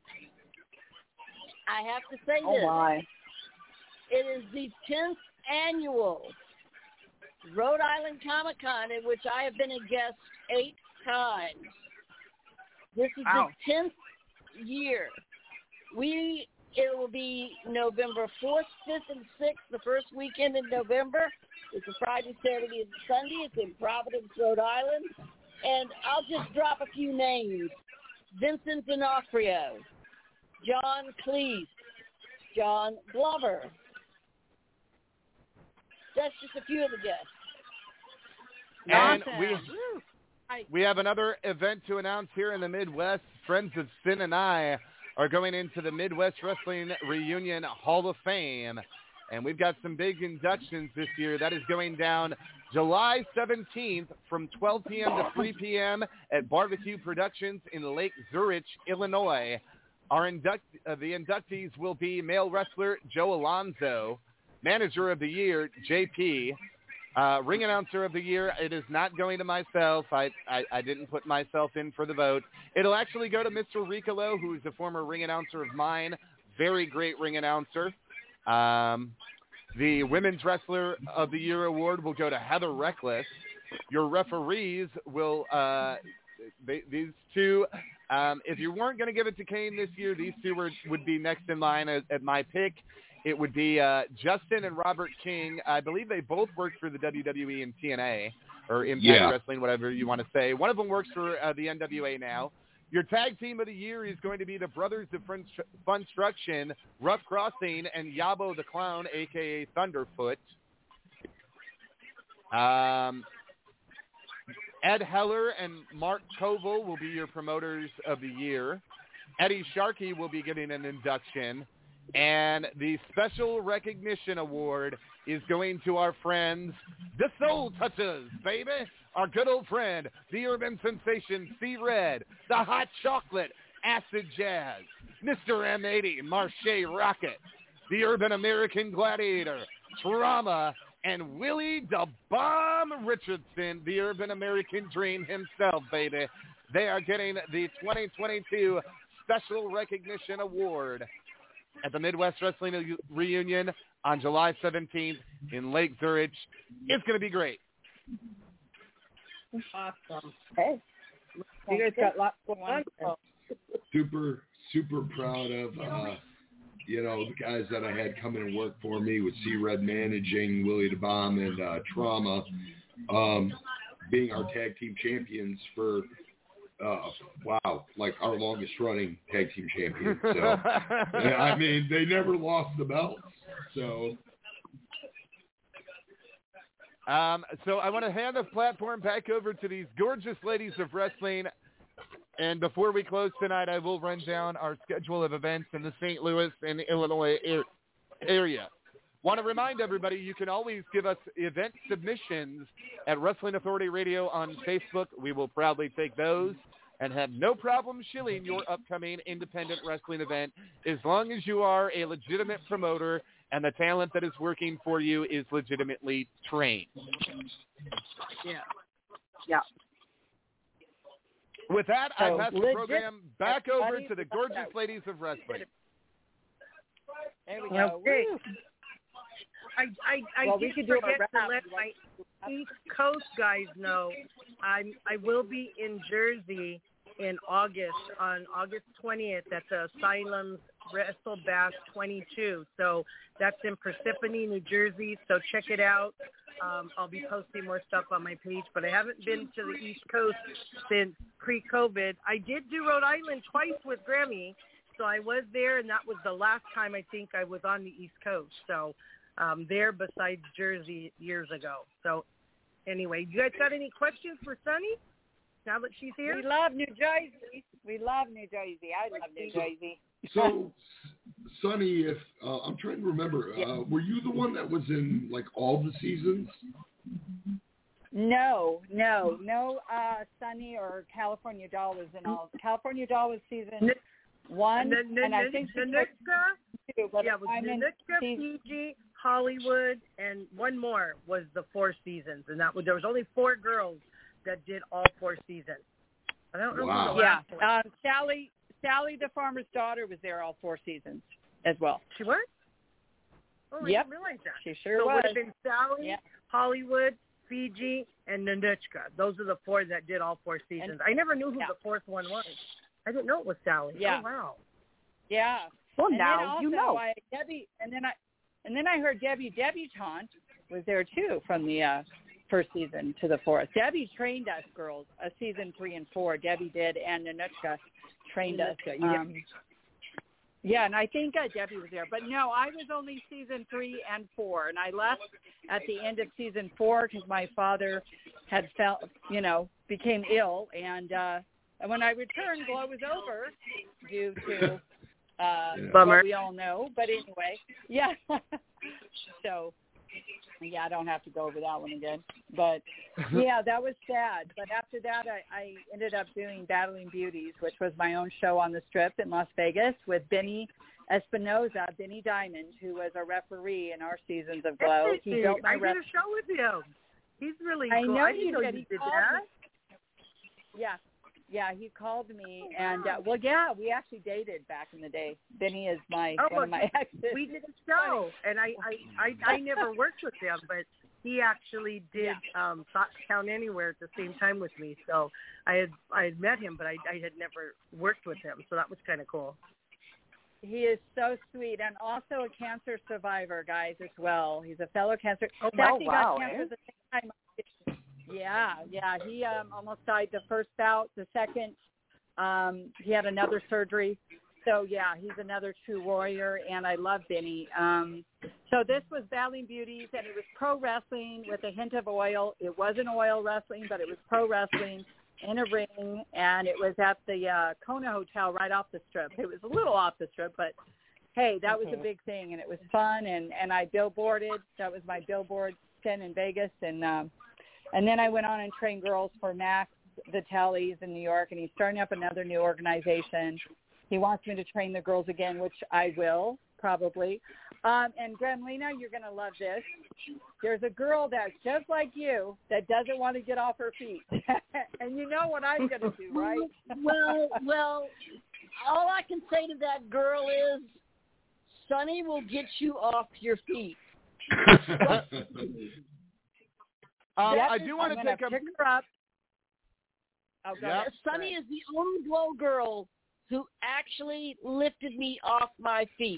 I have to say Oh this. my. It is the tenth annual Rhode Island Comic Con, in which I have been a guest eight times. This is Wow. the tenth year. We it will be November fourth, fifth, and sixth, the first weekend in November. It's a Friday, Saturday, and Sunday. It's in Providence, Rhode Island. And I'll just drop a few names. Vincent D'Onofrio, John Cleese, John Glover. That's just a few of the guests. And Awesome. we Woo. we have another event to announce here in the Midwest. Friends of Sin and I are going into the Midwest Wrestling Reunion Hall of Fame. And we've got some big inductions this year. That is going down July seventeenth from twelve p.m. to three p.m. at Barbecue Productions in Lake Zurich, Illinois. Our induct, uh, the inductees will be male wrestler Joe Alonzo, Manager of the Year J P, uh, Ring Announcer of the Year. It is not going to myself. I, I, I didn't put myself in for the vote. It'll actually go to Mister Ricolo, who is a former ring announcer of mine. Very great ring announcer. Um, the Women's Wrestler of the Year award will go to Heather Reckless. Your referees will uh, they, these two, um, if you weren't going to give it to Kane this year, these two were, would be next in line at, at my pick. It would be uh, Justin and Robert King. I believe they both worked for the W W E and T N A, or Impact Yeah. Wrestling, whatever you want to say. One of them works for uh, the N W A now. Your tag team of the year is going to be the Brothers of Fun- Funstruction, Rough Crossing, and Yabo the Clown, a k a. Thunderfoot. Um, Ed Heller and Mark Koval will be your promoters of the year. Eddie Sharkey will be getting an induction. And the Special Recognition Award is going to our friends, the Soul Touchers, baby. Our good old friend, the urban sensation, C-Red, the Hot Chocolate, Acid Jazz, Mister M eighty, Marche Rocket, the Urban American Gladiator, Trauma, and Willie the Bomb Richardson, the Urban American Dream himself, baby. They are getting the twenty twenty-two Special Recognition Award at the Midwest Wrestling Reunion on July seventeenth in Lake Zurich. It's going to be great. Awesome. Hey, you guys got lots going on. Super, super proud of, uh, you know, the guys that I had come in and work for me with C-Red managing, Willie the Bomb, and uh, Trauma, um, being our tag team champions for, uh, wow, like our longest running tag team champions. So, I mean, they never lost the belts. So. Um, so I want to hand the platform back over to these gorgeous ladies of wrestling. And before we close tonight, I will run down our schedule of events in the Saint Louis and Illinois area. Want to remind everybody, you can always give us event submissions at Wrestling Authority Radio on Facebook. We will proudly take those and have no problem shilling your upcoming independent wrestling event as long as you are a legitimate promoter and the talent that is working for you is legitimately trained. Yeah. Yeah. With that, I So pass the legit- program back over everybody- to the gorgeous ladies of wrestling. There we go. Okay. Woo. I I, I Well, did we could do a forget wrap. to let my East Coast guys know I'm I will be in Jersey in August on August twentieth at the Asylum's Wrestle Bash twenty-two. So that's in Parsippany, New Jersey. So check it out. Um, I'll be posting more stuff on my page, but I haven't been to the East Coast since pre-COVID. I did do Rhode Island twice with Grammy, so I was there, and that was the last time I think I was on the East Coast. So um, there besides Jersey years ago. So anyway, you guys got any questions for Sunny now that she's here? We love New Jersey. We love New Jersey. I love New Jersey. So, Sonny, if uh, I'm trying to remember, uh, were you the one that was in like all the seasons? No, no, no. Uh, Sunny or California Doll was in all. California Doll was season one, and, and I think she was two. But Yeah, it was I'm in Nunutka, season- Fiji, Hollywood, and one more was the four seasons, and that was there was only four girls that did all four seasons. I don't remember Wow. the Yeah, last one. um, Sally, Sally the farmer's daughter was there all four seasons as well. She was? Oh, Yep. I didn't realize that. She sure so was. it would have been Sally, Yeah. Hollywood, Fiji, and Nunutka. Those are the four that did all four seasons. And- I never knew who yeah. the fourth one was. I didn't know it was Sally. Yeah. Oh, wow. Yeah. Well, and now then also you know. I, Debbie, and then I, and then I heard Debbie Debutante was there too from the uh, first season to the fourth. Debbie trained us girls, uh, season three and four. Debbie did, and Nunutka trained us. Um, yeah, and I think uh, Debbie was there, but no, I was only season three and four, and I left at the end of season four because my father had felt, you know, became ill, and uh, and when I returned, Glow was over due to uh, Bummer. what we all know. But anyway, yeah. So, yeah, I don't have to go over that one again. But, yeah, that was sad. But after that, I, I ended up doing Battling Beauties, which was my own show on the Strip in Las Vegas with Benny Espinoza, Benny Diamond, who was a referee in our seasons of Glow. He Hey, built my I did ref- a show with him. He's really I cool. know I didn't you know did. you He did called that. me. Yeah. Yeah, he called me, and, uh, well, yeah, we actually dated back in the day. Benny is my Oh, one of my exes. We did a show, and I, I, I, I never worked with him, but he actually did um, Thoughts Count Anywhere at the same time with me. So I had I had met him, but I, I had never worked with him. So that was kind of cool. He is so sweet, and also a cancer survivor, guys, as well. He's a fellow cancer. Oh, In fact, wow, he wow, got cancer eh? at the same time. Yeah, yeah. He um, almost died the first bout. The second, um, he had another surgery. So, yeah, he's another true warrior, and I love Benny. Um, so this was Battling Beauties, and it was pro wrestling with a hint of oil. It wasn't oil wrestling, but it was pro wrestling in a ring, and it was at the uh, Kona Hotel right off the strip. It was a little off the strip, but, hey, that was a big thing, and it was fun, and, and I billboarded. That was my billboard stint in Vegas, and um, and then I went on and trained girls for Max Vitelli's in New York, and he's starting up another new organization. He wants me to train the girls again, which I will, probably. Um, and Gremlina, you're going to love this. There's a girl that's just like you that doesn't want to get off her feet. And you know what I'm going to do, right? Well, well, all I can say to that girl is, Sonny will get you off your feet. um, Yep, I do want I'm to take gonna a... pick her up. Oh, yep. Sonny is the only glow girl who actually lifted me off my feet.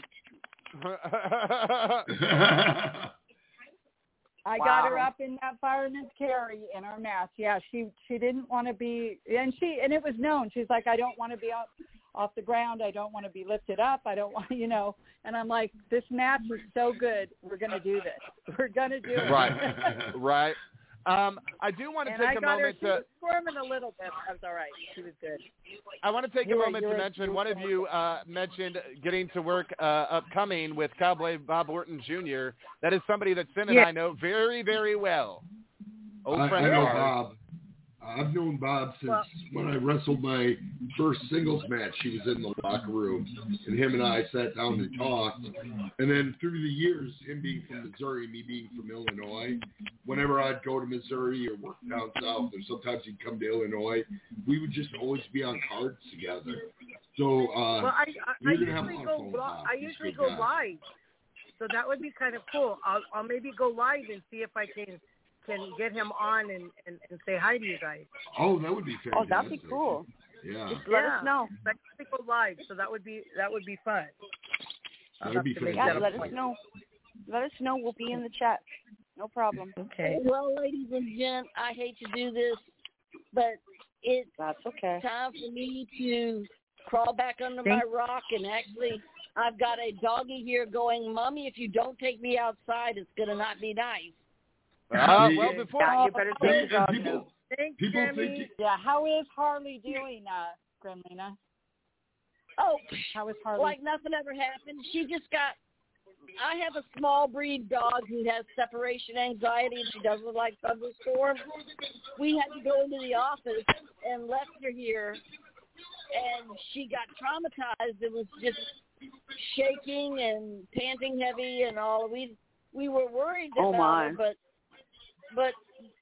I Wow. got her up in that fireman's carry in our match. Yeah, she she didn't want to be, and she and it was known. She's like, I don't want to be off off the ground. I don't want to be lifted up. I don't want, you know. And I'm like, this match is so good. We're gonna do this. We're gonna do it. Right, right. Um, I do want to And take I a got moment her, she to. was squirming a little bit. That was all right. She was good. I want to take You a were- moment you to were- mention you one were of you uh, mentioned getting to work uh, upcoming with Cowboy Bob Orton Junior That is somebody that Sin and Yeah. I know very, very well. Old I, friend I of know ours. Bob. I've known Bob since when I wrestled my first singles match. He was in the locker room, and him and I sat down and talked. And then through the years, him being from Missouri, me being from Illinois, whenever I'd go to Missouri or work down south, or sometimes he'd come to Illinois, we would just always be on cards together. So uh, Well, I, I, I you're gonna have a usually lot of go fun with li- Bob. I He's a usually good go guy. live, so that would be kind of cool. I'll, I'll maybe go live and see if I can can get him on and, and, and say hi to you guys. Oh, that would be fantastic. Oh, that'd be cool. Yeah. Just let us know. Let me go live, so that would be that would be fun. I'll That'd have be to make Yeah, that a let us point. know. Let us know. We'll be in the chat. No problem. Okay. Well, ladies and gents, I hate to do this, but it's That's okay. time for me to crawl back under my rock. And actually, I've got a doggy here going, Mommy, if you don't take me outside, it's going to not be nice. Uh, well, before Yeah, you better take the dog people, out. Thanks, people Jimmy. think Yeah, how is Harley doing, uh, Gremlina? Oh, How is Harley? like nothing ever happened. She just got, I have a small breed dog who has separation anxiety and she doesn't like thunderstorms. We had to go into the office and left her here, and she got traumatized and was just shaking and panting heavy and all. We we were worried Oh, about my. her, but but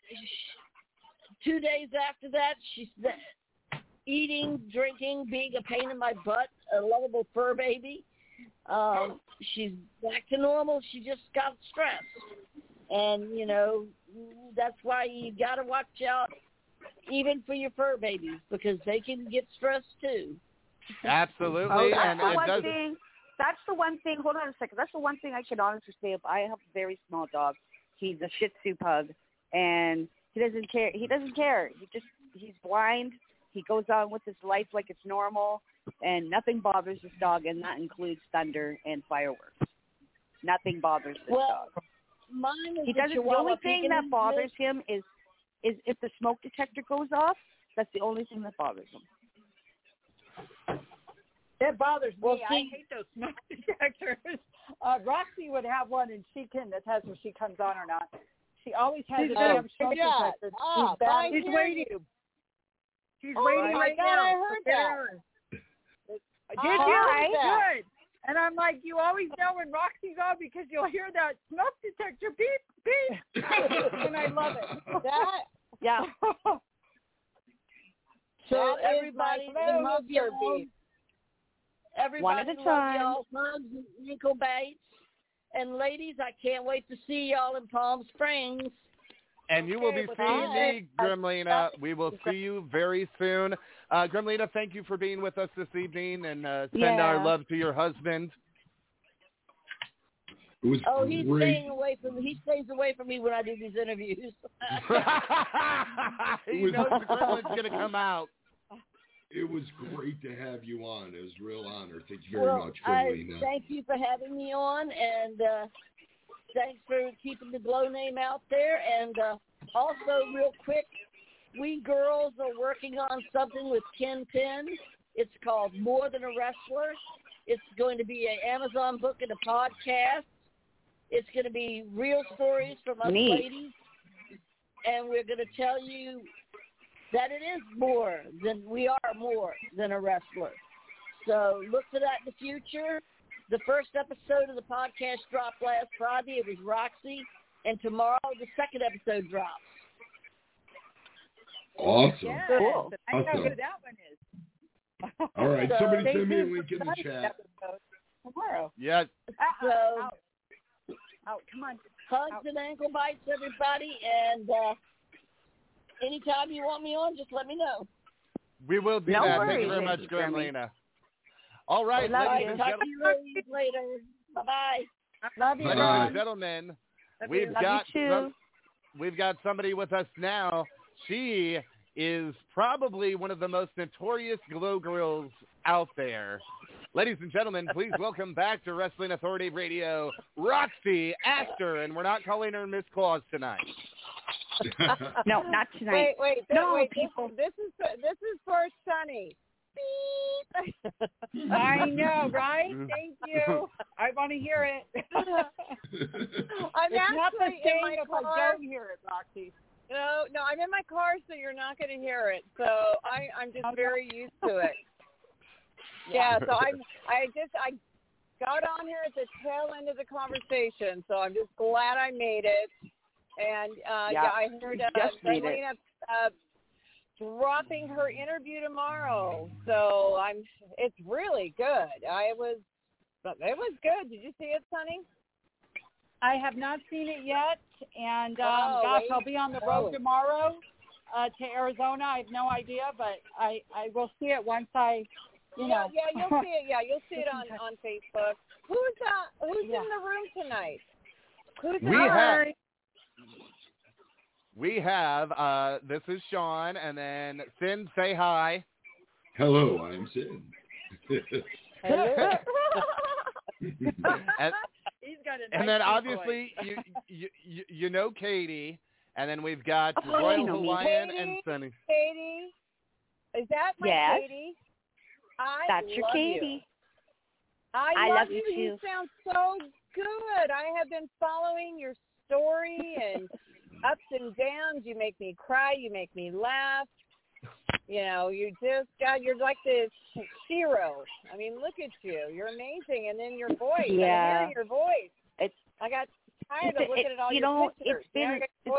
two days after that, she's eating, drinking, being a pain in my butt, a lovable fur baby. Um, she's back to normal. She just got stressed. And, you know, that's why you got to watch out even for your fur babies, because they can get stressed too. Absolutely, Oh, that's and the it one does. thing. That's the one thing. Hold on a second. That's the one thing I can honestly say. If I have a very small dog, he's a Shih Tzu pug, and he doesn't care. He doesn't care. He just he's blind. He goes on with his life like it's normal, and nothing bothers this dog, and that includes thunder and fireworks. Nothing bothers this Well, dog. mine is He a doesn't. The Chihuahua only thing Pekin that bothers mix. him is is if the smoke detector goes off. That's the only thing that bothers him. It bothers me. Well, I see- hate those smoke detectors. Uh, Roxy would have one, and she can attest if she comes on or not. She always has She's a gonna damn smoke shut detector. up. She's bad. I She's hear waiting. you. She's Oh waiting my right God, now. I heard So get that. on. Did I you? heard that. Good. And I'm like, you always know when Roxy's on because you'll hear that smoke detector beep, beep. And I love it. That Yeah. So That is everybody, my we love flavor y'all. beef. Everybody One at a love time. y'all. Hugs and ankle bites. And ladies, I can't wait to see y'all in Palm Springs. And you will be Okay, seeing bye. me, Grimlina. We will see you very soon. Uh, Grimlina, thank you for being with us this evening, and uh, send Yeah. our love to your husband. It was Oh, he's great. staying away from me. He stays away from me when I do these interviews. He knows the Gremlin's going to come out. It was great to have you on. It was a real honor. Thank you very well, much, I Grimlina. thank you for having me on, and uh, thanks for keeping the Glow name out there. And uh, also, real quick, we girls are working on something with Ken Penn. It's called More Than a Wrestler. It's going to be an Amazon book and a podcast. It's going to be real stories from us Neat. ladies, and we're going to tell you that it is more than we are more than a wrestler. So look for that in the future. The first episode of the podcast dropped last Friday. It was Roxy, and tomorrow the second episode drops. Awesome. Yes. Cool. I know Awesome. who that one is. All right, So somebody stay send me a tuned link for in the Sunday's chat. episode Tomorrow. Yeah. Uh, So out. Out. Come on. hugs Out. and ankle bites, everybody, and uh, anytime you want me on, just let me know. We will do No that. Thank you worries. very much, Thank you, Grammy. Grimlina. All right, Love ladies you. and Talk to gentlemen. you ladies later. Bye-bye. Love you, Ladies Bye. and gentlemen, Love we've you. Love got you too. some, we've got somebody with us now. She is probably one of the most notorious glow girls out there. Ladies and gentlemen, please welcome back to Wrestling Authority Radio, Roxy Astor, and we're not calling her Miss Claus tonight. No, not tonight. Wait, wait, th- No, wait. people. This, this is for, this is for Sunny. Beep. I know, right? Thank you. I want to hear it. I'm It's not the actually in same my if I car. don't hear it, Roxy. No, no, I'm in my car, so you're not going to hear it. So I, I'm just Okay. very used to it. Yeah. So I'm, I just, I got on here at the tail end of the conversation, so I'm just glad I made it. And uh, Yeah, yeah, I heard uh, just made it. Darlene uh, dropping her interview tomorrow. So I'm, it's really good. I was, it was good. Did you see it, Sonny? I have not seen it yet, and um, Oh, gosh, wait. I'll be on the road Oh. tomorrow uh, to Arizona. I have no idea, but I, I will see it once I, you yeah, know. yeah, you'll see it. Yeah, you'll see it on, on Facebook. Who's uh, Who's Yeah. in the room tonight? Who's We in the have- room? We have, uh, this is Sean, and then Sin, say hi. Hello, I'm Sid. Hello. and, He's got a and nice then deep obviously you, you you you know Katie, and then we've got Oh, Royal you know me. Hawaiian Katie? and Sunny. Katie, is that my Yes. Katie? I That's your love Katie. You. I, I love, love you You too. sound so good. I have been following your story and ups and downs. You make me cry. You make me laugh. You know, you just got, you're like the hero. I mean, look at you. You're amazing. And then your voice. Yeah. I hear your voice. It's I got tired It's- of looking it- at all you your know, pictures. it's Now I been- got your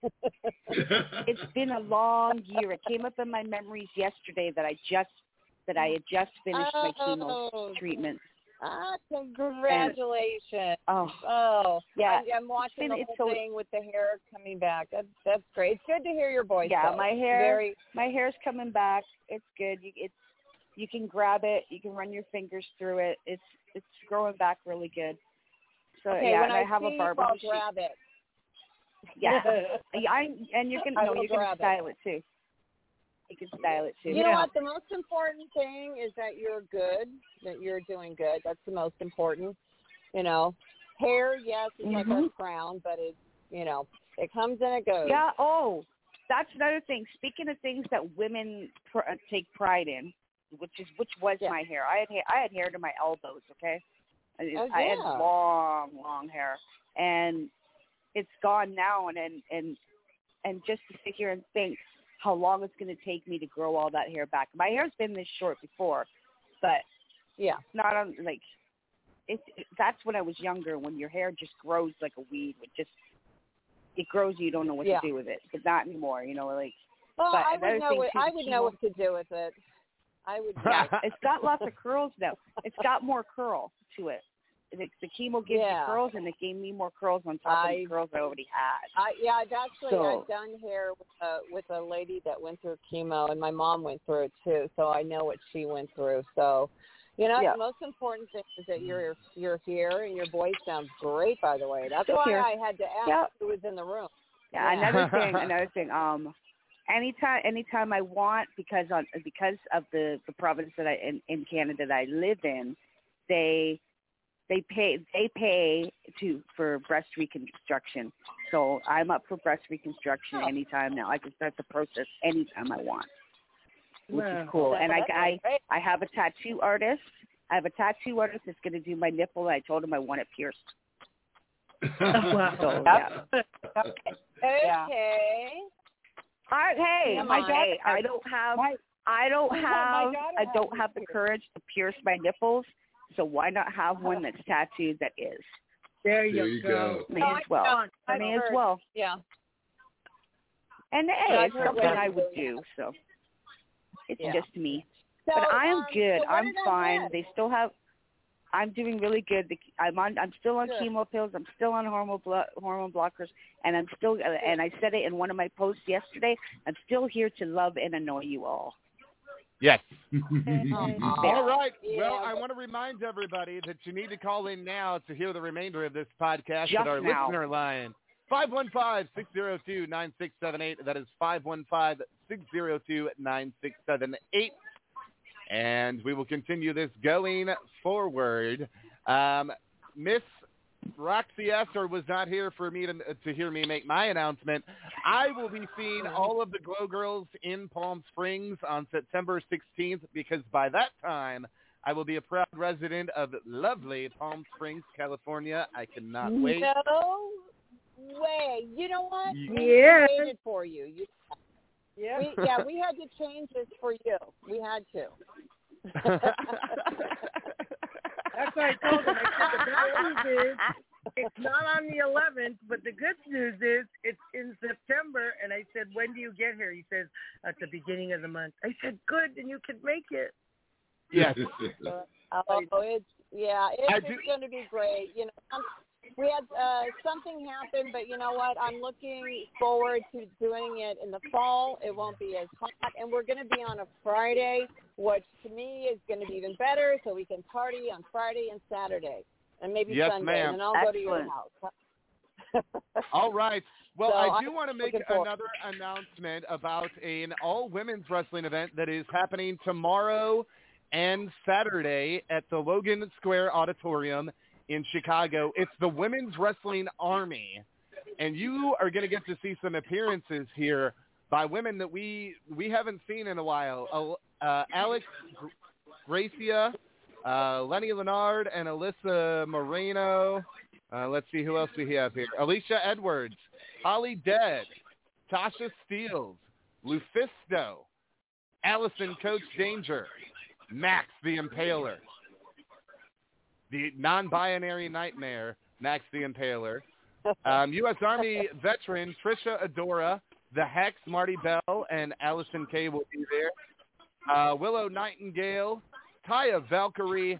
voice. it's been a long year. It came up in my memories yesterday that I just that I had just finished my chemo Oh. treatment. Ah, congratulations. Oh, Oh, yeah. I'm, I'm watching been- the it's whole so- thing with the hair coming back. That's that's great. It's good to hear your voice. yeah, though. my hair, Very. my hair's coming back. It's good. You, it's you can grab it. You can run your fingers through it. It's it's growing back really good. So Okay, yeah, when and I, I have see a you, barber. I'll who she- grab it. Yeah, Yeah, I and you can I no, will you can grab it. style it too. You can style it too. You know what? The most important thing is that you're good. That you're doing good. That's the most important. You know, hair, yes, is like our Mhm. crown, but it's you know, it comes and it goes. Yeah. Oh, that's another thing. Speaking of things that women pr- uh, take pride in, which is which was Yeah. my hair. I had ha- I had hair to my elbows. Okay, I, Oh, I had yeah. long, long hair, and it's gone now. And and and and just to sit here and think how long it's going to take me to grow all that hair back. My hair's been this short before, but Yeah. it's not on like. It's it, that's when I was younger, when your hair just grows like a weed. It just it grows, you don't know what Yeah. to do with it. But not anymore, you know, like. Well, But I another would know. thing What, too, I the would know chemo- what to do with it. I would. Yeah, it's got lots of curls now. It's got more curl to it. the, the chemo gives Yeah. you curls, and it gave me more curls on top I, of the curls I already had. I, yeah, I've actually So- I've done hair with a with a lady that went through chemo, and my mom went through it too, so I know what she went through. So, you know, Yeah. the most important thing is that you're you're here, and your voice sounds great, by the way. That's Still why here. I had to ask Yep. who was in the room. Yeah, another thing, another thing. Um, anytime, anytime I want, because on because of the, the province that I in, in Canada that I live in, they they pay they pay to for breast reconstruction. So I'm up for breast reconstruction Oh. anytime now. I can start the process anytime I want, which Wow. is cool. And I That's I great. I have a tattoo artist. I have a tattoo artist that's going to do my nipple. I told him I want it pierced. Wow. So yeah. Yeah. Okay. I, hey, Yeah, my my hey, daughter- I don't have, my- I don't my have, daughter I has don't it have the too. courage to pierce my nipples. So why not have one that's tattooed that is? There you, There you go. go. May as well. I've May as heard. well. Yeah. And Yeah, hey, I've it's heard something women I would do do. So it's Yeah. just me. So, But I am um, good. so what I'm did I fine. get? They still have. I'm doing really good. The, I'm on. I'm still on Good. chemo pills. I'm still on hormone blo- hormone blockers, and I'm still. Uh, and I said it in one of my posts yesterday. I'm still here to love and annoy you all. Yes. Aw. All right. Yeah, Well, I but- want to remind everybody that you need to call in now to hear the remainder of this podcast Just at our now. listener line. five one five, six zero two, nine six seven eight. That is five one five, six zero two, nine six seven eight. And we will continue this going forward. Um, Miss Roxy Esser was not here for me to, to hear me make my announcement. I will be seeing all of the Glow Girls in Palm Springs on September sixteenth because by that time I will be a proud resident of lovely Palm Springs, California. I cannot wait. No way. You know what? We Yeah. created for you. you Yeah. we, yeah, we had to change this for you. We had to. That's what I told him. I said the bad news is it's not on the eleventh, but the good news is it's in September. And I said, when do you get here? He says, at the beginning of the month. I said, good, then you can make it. Yes. Oh, it's yeah, I it's, do- it's going to be great. You know, um, we had uh, something happen, but you know what? I'm looking forward to doing it in the fall. It won't be as hot, and we're going to be on a Friday, which to me is going to be even better. So we can party on Friday and Saturday, and maybe Yes, Sunday, ma'am. and I'll go to your Excellent. house. All right. Well, So I do I'm want to make looking forward. another announcement about an all-women's wrestling event that is happening tomorrow and Saturday at the Logan Square Auditorium in Chicago. It's the Women's Wrestling Army, and you are going to get to see some appearances here by women that we we haven't seen in a while. Uh, Alex Gr- Gracia, uh, Lenny Leonard, and Alyssa Moreno. Uh, let's see who else we have here. Alicia Edwards, Holly Dead, Tasha Steeles, Lufisto, Allison Coach Danger, Max the Impaler, the non-binary nightmare, Max the Impaler, um, U S Army veteran Trisha Adora, the Hex, Marty Bell, and Allison Kay will be there. Uh, Willow Nightingale, Taya Valkyrie.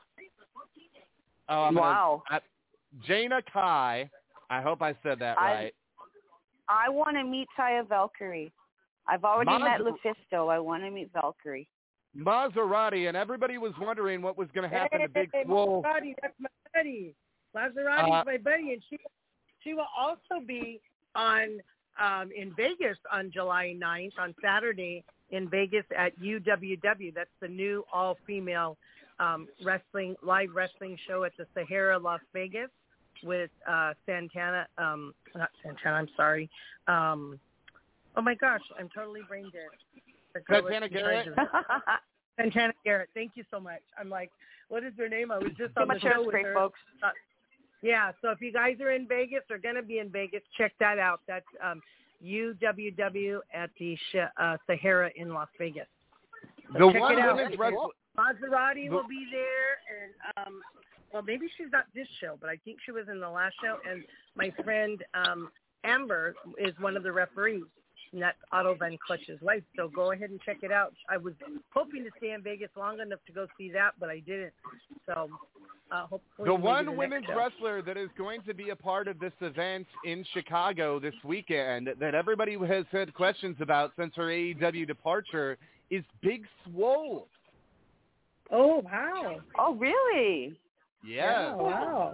Oh, I'm gonna- Wow. I- Jaina Kai. I hope I said that I- right. I want to meet Taya Valkyrie. I've already Maser- met Lufisto. I want to meet Valkyrie. Maserati, and everybody was wondering what was going to happen to Big Hey, Swole. Maserati, that's my buddy. Maserati's Uh, my buddy, and she she will also be on um, in Vegas on July ninth, on Saturday in Vegas at U W W. That's the new all-female um, wrestling live wrestling show at the Sahara, Las Vegas, with uh, Santana. Um, not Santana. I'm sorry. Um, oh my gosh, I'm totally brain dead. The girl Santana that's in charge Garrett? of it. Santana Garrett. Thank you so much. I'm like, what is her name? I was just Too on the much show with hairspray, her. folks. Uh, yeah, so if you guys are in Vegas or going to be in Vegas, check that out. That's um, U W W at the Sh- uh, Sahara in Las Vegas. So The check one it out. women's wrestling. Maserati The- will be there, and um, well, maybe she's not this show, but I think she was in the last show. And my friend um, Amber is one of the referees. and that's Otto Van Clutch's wife. So go ahead and check it out. I was hoping to stay in Vegas long enough to go see that, but I didn't. So uh, hopefully the maybe one the women's next show. wrestler that is going to be a part of this event in Chicago this weekend that everybody has had questions about since her A E W departure is Big Swole. Oh, wow. Oh, really? Yeah. Oh, wow.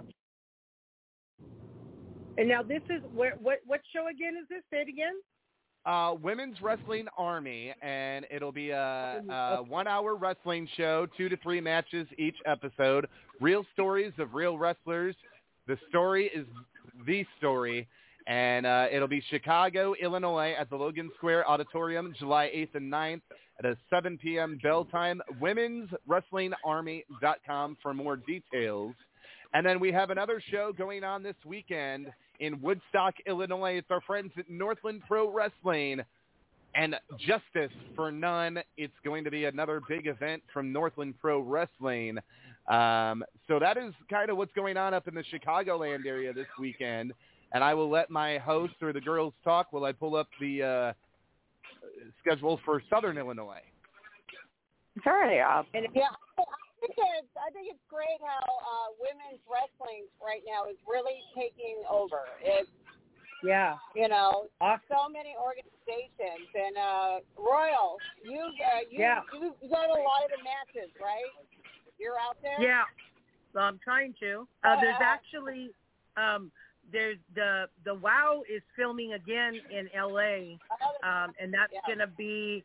And now this is where what what show again is this? Say it again. Uh, Women's Wrestling Army, and it'll be a, a one-hour wrestling show, two to three matches each episode, real stories of real wrestlers. The story is the story, and uh, it'll be Chicago, Illinois, at the Logan Square Auditorium, July eighth and ninth at a seven p.m. bell time. women's wrestling army dot com for more details. And then we have another show going on this weekend in Woodstock, Illinois. It's our friends at Northland Pro Wrestling and Justice for None. It's going to be another big event from Northland Pro Wrestling. Um, so that is kind of what's going on up in the Chicagoland area this weekend. And I will let my host or the girls talk while I pull up the uh, schedule for Southern Illinois. Hurry up. And yeah, I think it's, I think it's great how uh, women's wrestling right now is really taking over. It's, Yeah. you know, awesome. so many organizations. And uh, Royal, you, uh, you, Yeah. you you got a lot of the matches, right? You're out there? Yeah. Well, I'm trying to. Uh, there's actually um, there's the the WOW is filming again in L A, um, and that's Yeah. going to be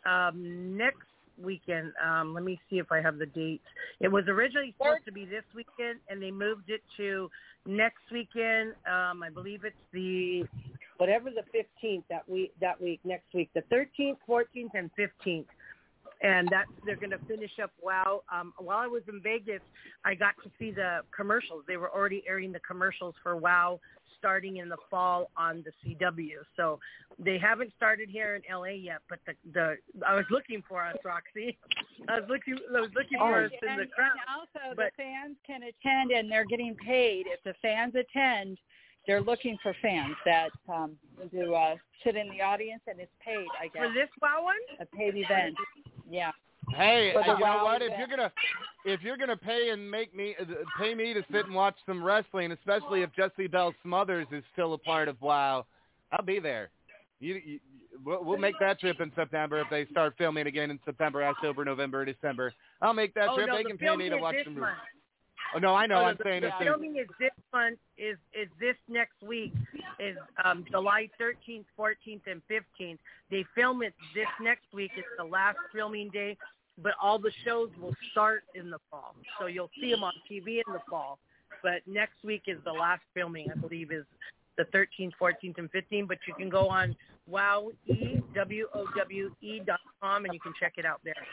um, next weekend. Um, let me see if I have the dates. It was originally supposed to be this weekend, and they moved it to next weekend. Um, I believe it's the whatever the fifteenth that week. That week next week, the thirteenth, fourteenth, and fifteenth. And that's they're going to finish up WOW. Um, while I was in Vegas, I got to see the commercials. They were already airing the commercials for WOW starting in the fall on the C W. So they haven't started here in L A yet, but the the I was looking for us, Roxy. I was looking I was looking for Oh, us in and, the crowd. and also, but, the fans can attend, and they're getting paid. If the fans attend, they're looking for fans that um, to uh, sit in the audience, and it's paid, I guess. For this WOW one? A paid event. Yeah. Hey, For the you know WOW what? If event. you're gonna if you're gonna pay and make me uh, pay me to sit and watch some wrestling, especially if Jessie Bell Smothers is still a part of WOW, I'll be there. You, you, we'll, we'll make that trip in September if they start filming again in September, October, November, December. I'll make that oh, trip. no, they the can pay me to filming is watch this some. month. Oh no, I know. Oh, I'm the, saying the it's filming is this month is is this next week is um, July thirteenth, fourteenth, and fifteenth. They film it this next week. It's the last filming day, but all the shows will start in the fall, so you'll see them on T V in the fall. But next week is the last filming, I believe, is the thirteenth, fourteenth, and fifteenth. But you can go on wow e w o w e dot com and you can check it out there.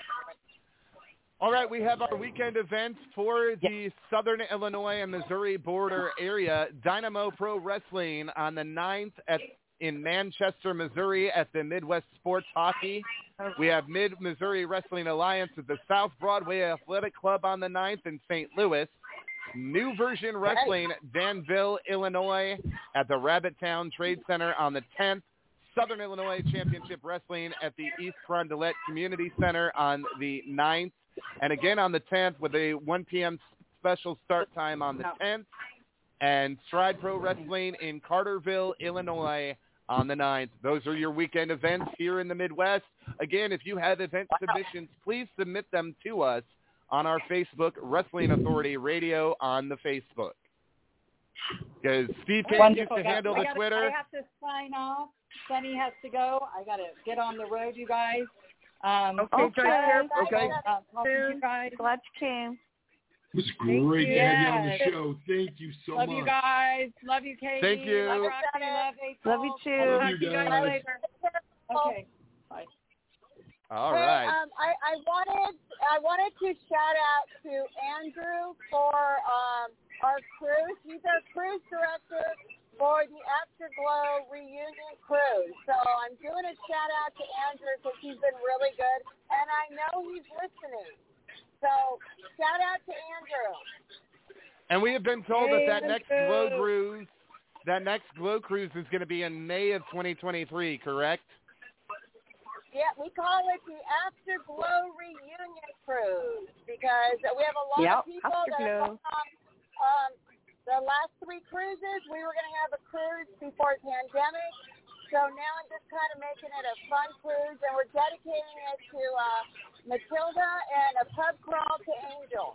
All right, we have our weekend events for the Southern Illinois and Missouri border area. Dynamo Pro Wrestling on the ninth at, in Manchester, Missouri at the Midwest Sports Hockey. We have Mid-Missouri Wrestling Alliance at the South Broadway Athletic Club on the ninth in Saint Louis. New Version Wrestling, Danville, Illinois at the Rabbittown Trade Center on the tenth. Southern Illinois Championship Wrestling at the East Rondelet Community Center on the ninth. And again on the tenth with a one p.m. special start time on the tenth. And Stride Pro Wrestling in Carterville, Illinois on the ninth. Those are your weekend events here in the Midwest. Again, if you have event submissions, please submit them to us on our Facebook, Wrestling Authority Radio on the Facebook. Because Steve Kane gets to handle the I gotta, Twitter. I have to sign off. Sunny has to go. I got to get on the road, you guys. Um, Okay, okay. okay. Uh, talk to you guys. Glad you came. It was great to have you on the Yes. show. Thank you so Love much. you guys. Love you, Katie. Thank you. Love Roxy. Love April. Love you too. Love Talk you to you guys guys. later. Okay. Bye. All Hey, right. um, I, I wanted I wanted to shout out to Andrew for um, our cruise. He's our cruise director for the Afterglow reunion cruise. So I'm doing a shout out to Andrew because he's been really good, and I know he's listening. So shout out to Andrew. And we have been told Hey, that that next Andrew. Glow Cruise, that next Glow Cruise is going to be in May of twenty twenty-three, correct? Yeah, we call it the Afterglow Reunion Cruise because we have a lot Yep, of people that Afterglow. have gone on um, the last three cruises. We were going to have a cruise before the pandemic, so now I'm just kind of making it a fun cruise, and we're dedicating it to uh, Matilda and a pub crawl to Angel.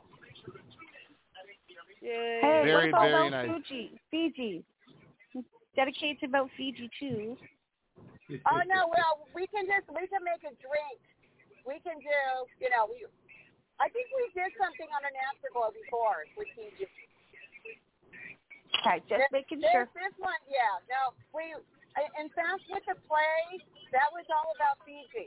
Hey, Very, what about very Mount nice. Fuji? Fiji. Dedicated to Mount Fiji too. Oh no, well we can just we can make a drink. We can do, you know, we. I think we did something on an Afterglow before with Fiji. Okay, just this, making this, sure. This one, yeah, no, we. In fact, with the play, that was all about Fiji.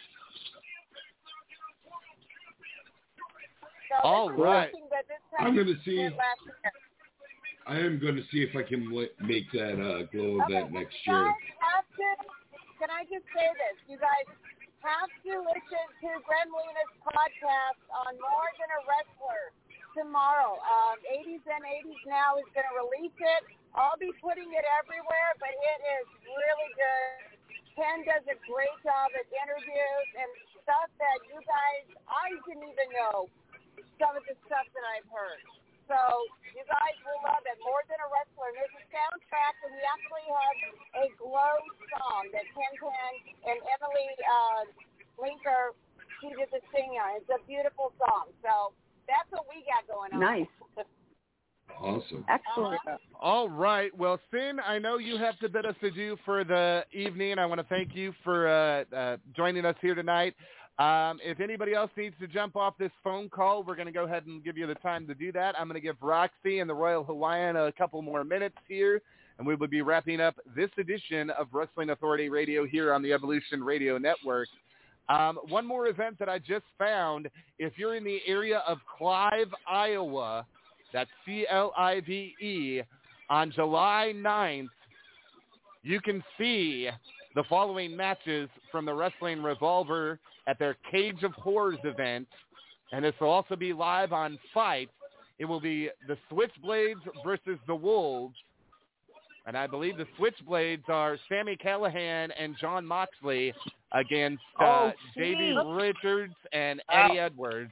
So All this is right. something that this time I'm gonna we see. did last year. I am going to see if I can li- make that uh, glow Okay, event next you year. guys have to, can I just say this? You guys have to listen to Gremlina's podcast on More Than a Wrestler tomorrow. Um, eighties and eighties Now is going to release it. I'll be putting it everywhere, but it is really good. Ken does a great job at interviews and stuff that you guys, I didn't even know some of the stuff that I've heard. So you guys will love it. More Than a Wrestler. And there's a soundtrack, and we actually have a Glow song that Ken Ken and Emily uh, Linker, she did the sing on. It's a beautiful song. So that's what we got going on. Nice. Awesome. Excellent. All right. Well, Sin, I know you have to bid us adieu for the evening. I want to thank you for uh, uh, joining us here tonight. Um, if anybody else needs to jump off this phone call, we're going to go ahead and give you the time to do that. I'm going to give Roxy and the Royal Hawaiian a couple more minutes here, and we will be wrapping up this edition of Wrestling Authority Radio here on the Evolution Radio Network. Um, one more event that I just found, if you're in the area of Clive, Iowa, that's C L I V E, on July ninth, you can see the following matches from the Wrestling Revolver at their Cage of Horrors event, and this will also be live on Fight. It will be the Switchblades versus the Wolves, and I believe the Switchblades are Sami Callihan and John Moxley against uh, Oh, J D sweet. Richards and Wow. Eddie Edwards.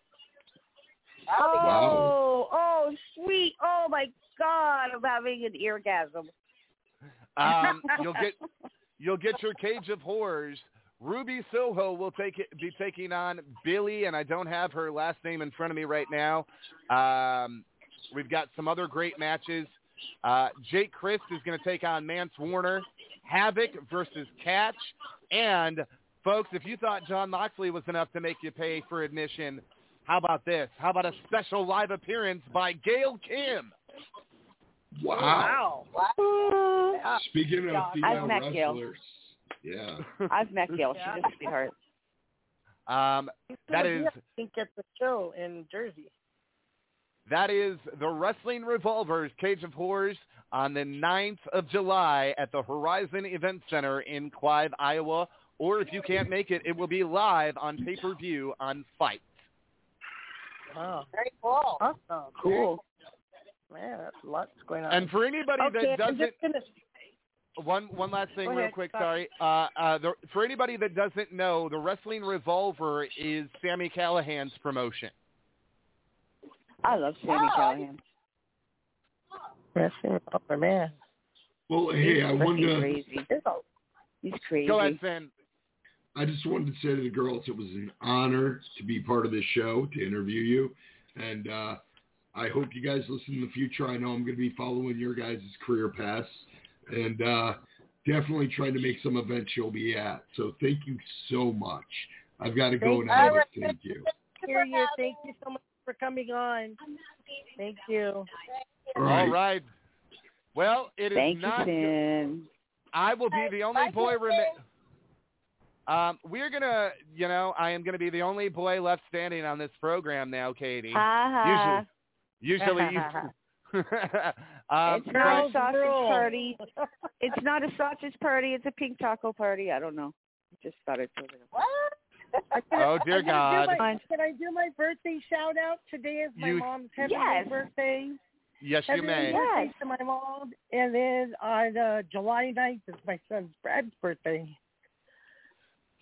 Oh, oh, sweet. Oh, my God. I'm having an eargasm. Um, you'll get you'll get your Cage of Horrors. Ruby Soho will take it, be taking on Billy, and I don't have her last name in front of me right now. Um, we've got some other great matches. Uh, Jake Christ is going to take on Mance Warner. Havoc versus Catch. And, folks, if you thought John Moxley was enough to make you pay for admission, how about this? How about a special live appearance by Gail Kim? Wow. Wow. Speaking of I've female met Gail. wrestlers, yeah. I've met Gail. She's a sweetheart. Um, that is I think at the show in Jersey. that is the Wrestling Revolvers Cage of Horrors on the ninth of July at the Horizon Event Center in Clive, Iowa. Or if you can't make it, it will be live on pay-per-view on Fight. Wow. Very cool. Awesome. Cool. Man, that's lots going on. And for anybody okay, that I'm doesn't, just gonna, one one last thing Go real ahead, quick, stop. sorry. Uh, uh, the, for anybody that doesn't know, the Wrestling Revolver is Sami Callihan's promotion. I love Sami Oh, Callihan. wrestling, oh, man. Well, hey, I He's wanted freaking to, crazy. He's crazy. Go ahead, Finn. I just wanted to say to the girls, it was an honor to be part of this show, to interview you. And uh, I hope you guys listen in the future. I know I'm going to be following your guys' career paths. And uh, definitely trying to make some events you'll be at. So thank you so much. I've got to go Thank now, you. but thank you. Hear you. Thank you so much for coming on. Thank you. All right. All right. Well, it is Thank you, not. Finn. I will be the only Bye, boy Finn. remi- Um, we're gonna, you know, I am gonna be the only boy left standing on this program now, Katie. Ha ha. Usually, usually you. um, It's not a Girls sausage rule. party. It's not a sausage party. It's a pink taco party. I don't know. Just thought I'd put it. What? I gotta- Oh, dear I gotta do God. my- Can I do my birthday shout out? Today is my You- mom's heavenly Yes. birthday. yes, you Happy may. birthday Yes. to my mom. And then on uh, July ninth is my son Brad's birthday.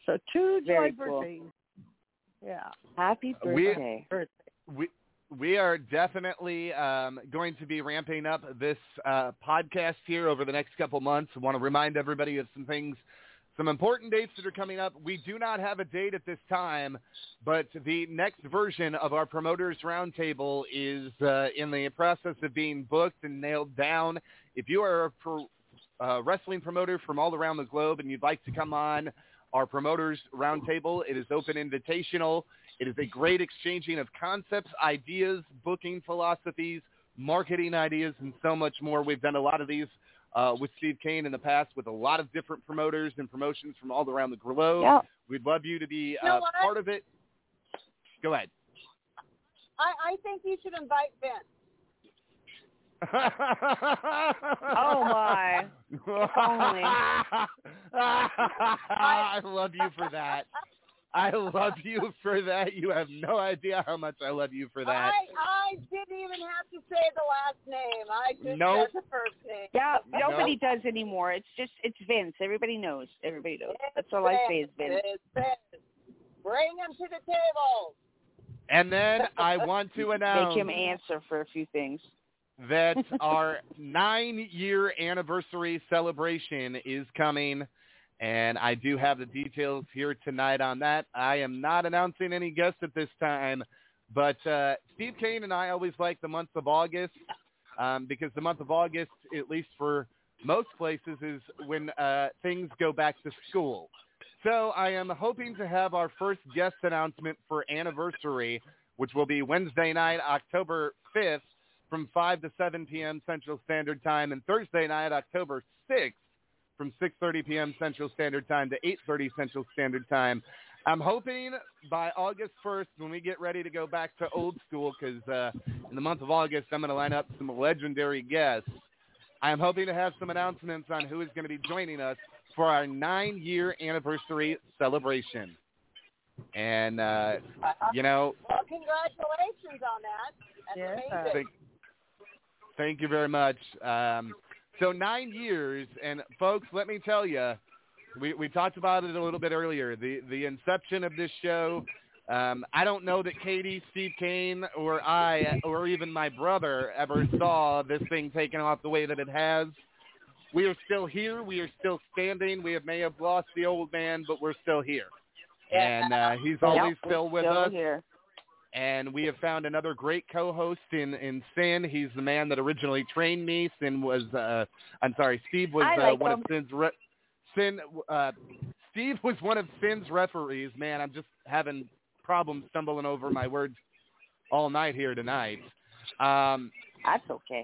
So two Very July cool. birthdays. Yeah. Happy birthday. We, we, we are definitely um, going to be ramping up this uh, podcast here over the next couple months. I want to remind everybody of some things, some important dates that are coming up. We do not have a date at this time, but the next version of our Promoters Roundtable is uh, in the process of being booked and nailed down. If you are a pro, uh, wrestling promoter from all around the globe and you'd like to come on our Promoters Roundtable, it is open invitational. It is a great exchanging of concepts, ideas, booking philosophies, marketing ideas, and so much more. We've done a lot of these uh, with Steve Kane in the past with a lot of different promoters and promotions from all around the globe. Yep. We'd love you to be You know uh, what? part of it. Go ahead. I, I think you should invite Vince. Oh, my. If only. I love you for that. I love you for that. You have no idea how much I love you for that. I, I didn't even have to say the last name. I just Nope. said the first name. Yeah, nobody Nope. does anymore. It's just, it's Vince. Everybody knows. Everybody knows. That's all I say is Vince. It's Vince. Bring him to the table. And then I want to announce Make him answer for a few things. that our nine-year anniversary celebration is coming, and I do have the details here tonight on that. I am not announcing any guests at this time, but uh, Steve Kane and I always like the month of August um, because the month of August, at least for most places, is when uh, things go back to school. So I am hoping to have our first guest announcement for anniversary, which will be Wednesday night, October fifth, from five to seven p.m. Central Standard Time, and Thursday night, October sixth, from six thirty p.m. Central Standard Time to eight thirty Central Standard Time. I'm hoping by August first, when we get ready to go back to old school, because uh, in the month of August, I'm going to line up some legendary guests. I'm hoping to have some announcements on who is going to be joining us for our nine-year anniversary celebration. And, uh, you know... Well, congratulations on that. That's Yeah. amazing. Thank, thank you very much. Um, so nine years, and folks, let me tell you, we, we talked about it a little bit earlier. The the inception of this show, um, I don't know that Katie, Steve Kane, or I, or even my brother ever saw this thing taken off the way that it has. We are still here. We are still standing. We have, may have lost the old man, but we're still here. And uh, he's always Yep, still with still us. Here. And we have found another great co-host in, in Sin. He's the man that originally trained me. Sin was, uh, I'm sorry, Steve was I uh, like one him. of Sin's, re- Sin, uh, Steve was one of Sin's referees. Man, I'm just having problems stumbling over my words all night here tonight. Um, That's okay.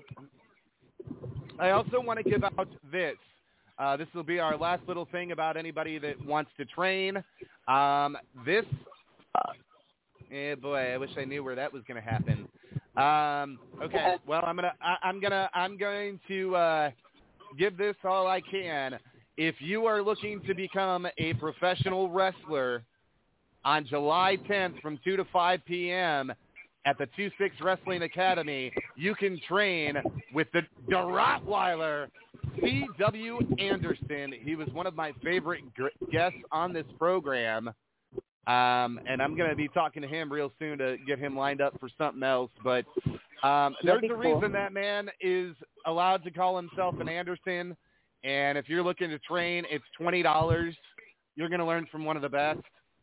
I also want to give out this. Uh, this will be our last little thing about anybody that wants to train. Um, this, uh, eh, boy, I wish I knew where that was going to happen. Um, okay, well, I'm gonna, I, I'm gonna, I'm going to uh, give this all I can. If you are looking to become a professional wrestler on July tenth from two to five p.m. at the two six Wrestling Academy, you can train with the, the Rottweiler, C W Anderson. He was one of my favorite g- guests on this program, um, and I'm going to be talking to him real soon to get him lined up for something else. But um, there's That'd a be cool. reason that man is allowed to call himself an Anderson, and if you're looking to train, it's twenty dollars. You're going to learn from one of the best.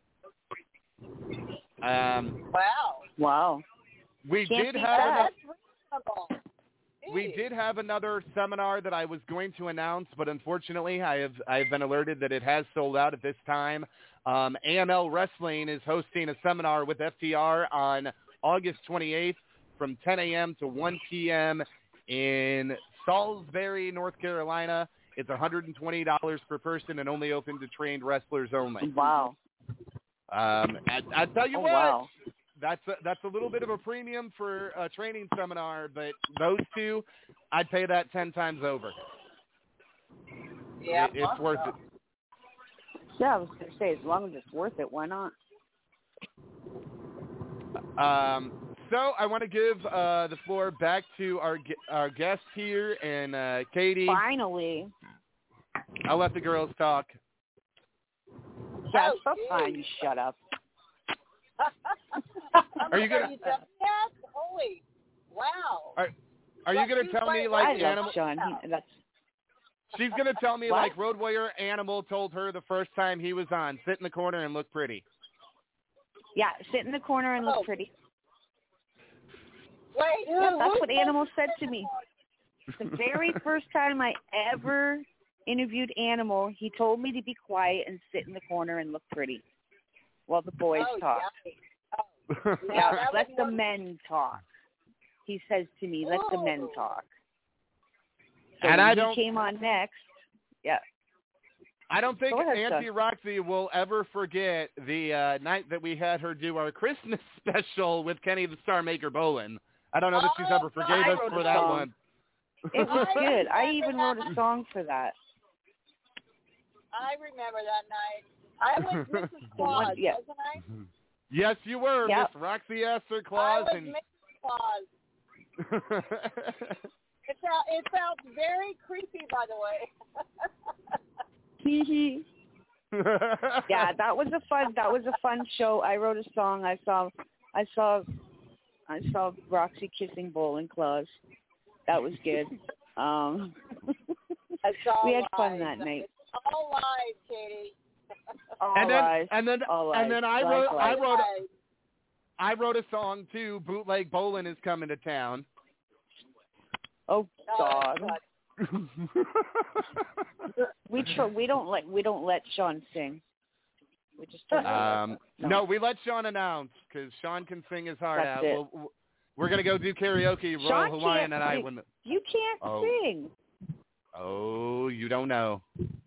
Um, Wow. Wow. we Can't did beat have that. enough, That's reasonable. we did have another seminar that I was going to announce, but unfortunately, I have I have been alerted that it has sold out at this time. Um, A M L Wrestling is hosting a seminar with F T R on August twenty-eighth from ten a.m. to one p.m. in Salisbury, North Carolina. It's one hundred twenty dollars per person and only open to trained wrestlers only. Wow. Um, I, I tell you Oh, what, wow. that's a, that's a little bit of a premium for a training seminar, but those two, I'd pay that ten times over. Yeah. It, it's worth it. Yeah, I was going to say, as long as it's worth it, why not? Um, so I want to give uh, the floor back to our gu- our guest here, and uh, Katie. Finally. I'll let the girls talk. Yeah, Oh, it's about geez. time you shut up. Are you gonna? You done that? Holy, wow. Are, are you What, gonna you tell me fight- like I love animal? Sean. He, that's She's gonna tell me What? like Road Warrior Animal told her the first time he was on, sit in the corner and look pretty. yeah. Sit in the corner and look Oh. pretty. Wait, Yeah, who- that's who what said Animal you said sit to in me. the The very first time I ever interviewed Animal, he told me to be quiet and sit in the corner and look pretty while the boys Oh, talk. yikes. Oh, Yeah, yeah, that let was the one- men talk. He says to me, let the men Ooh. talk. So And when I he don't- came on next, yeah. I don't think Go ahead, Auntie son. Roxy will ever forget the uh, night that we had her do our Christmas special with Kenny the Star Maker Bolin. I don't know that she's Oh, ever forgave I us wrote for a that song. one. It was I good. I remember even wrote a that. song for that. I remember that night. I was Missus The one- Claus, yeah. wasn't I? Yes, you were, Yep. Miss Roxy Esther I Claus. was And Missus Claus. It felt, it felt very creepy, by the way. Yeah, that was a fun. That was a fun show. I wrote a song. I saw, I saw, I saw Roxy kissing Bowling Claus. That was good. Um, It's all we had fun lies. that night. It's all lies, Katie. All and then, lies. and then, All and lies. then I Lies, wrote, I lies. wrote, Lies. I wrote a song too. Bootleg Bolin is coming to town. Oh God. Oh, We tr- we don't let we don't let Sean sing. We just don't. Um, no. no, we let Sean announce because Sean can sing his heart That's out. it. We'll, we're gonna go do karaoke, Sean Royal Hawaiian can't and I. sing. When the, You can't Oh. sing. oh, you don't know.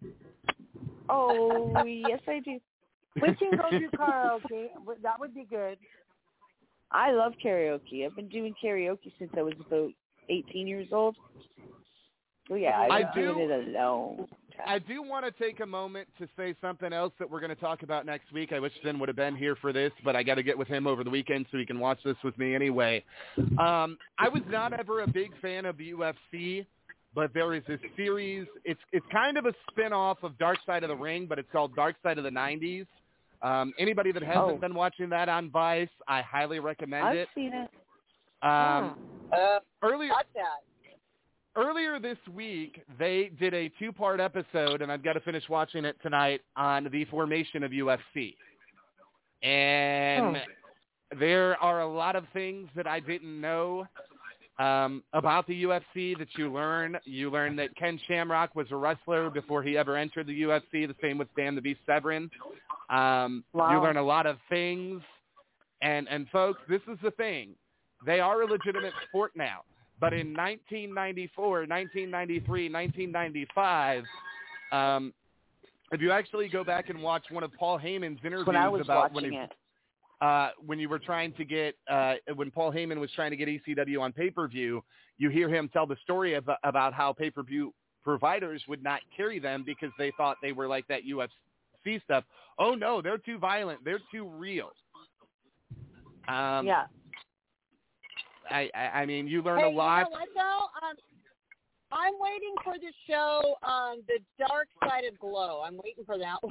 Oh yes, I do. We can go do karaoke. That would be good. I love karaoke. I've been doing karaoke since I was about eighteen years old. So yeah, I've I been do- doing it alone. I do want to take a moment to say something else that we're going to talk about next week. I wish Finn would have been here for this, but I got to get with him over the weekend so he can watch this with me anyway. Um, I was not ever a big fan of the U F C, but there is this series. It's it's kind of a spin-off of Dark Side of the Ring, but it's called Dark Side of the nineties. Um, anybody that hasn't Oh. been watching that on Vice, I highly recommend I've it. seen it. Um, Uh, earlier, got that. Earlier this week, they did a two-part episode, and I've got to finish watching it tonight, on the formation of U F C. And there are a lot of things that I didn't know um, about the U F C that you learn. You learn that Ken Shamrock was a wrestler before he ever entered the U F C, the same with Dan the Beast Severin. Um, Wow. You learn a lot of things. And, and folks, this is the thing. They are a legitimate sport now. But in nineteen ninety-four, nineteen ninety-three, nineteen ninety-five, um, if you actually go back and watch one of Paul Heyman's interviews When I was about watching when he, it. uh, when you were trying to get uh, when Paul Heyman was trying to get E C W on pay-per-view, you hear him tell the story of, about how pay-per-view providers would not carry them because they thought they were like that U F C stuff. Oh no, they're too violent. They're too real. Um, yeah. I, I, I mean, you learn Hey, a lot. you know what, though? Um, I'm waiting for the show on the Dark Side of Glow. I'm waiting for that one.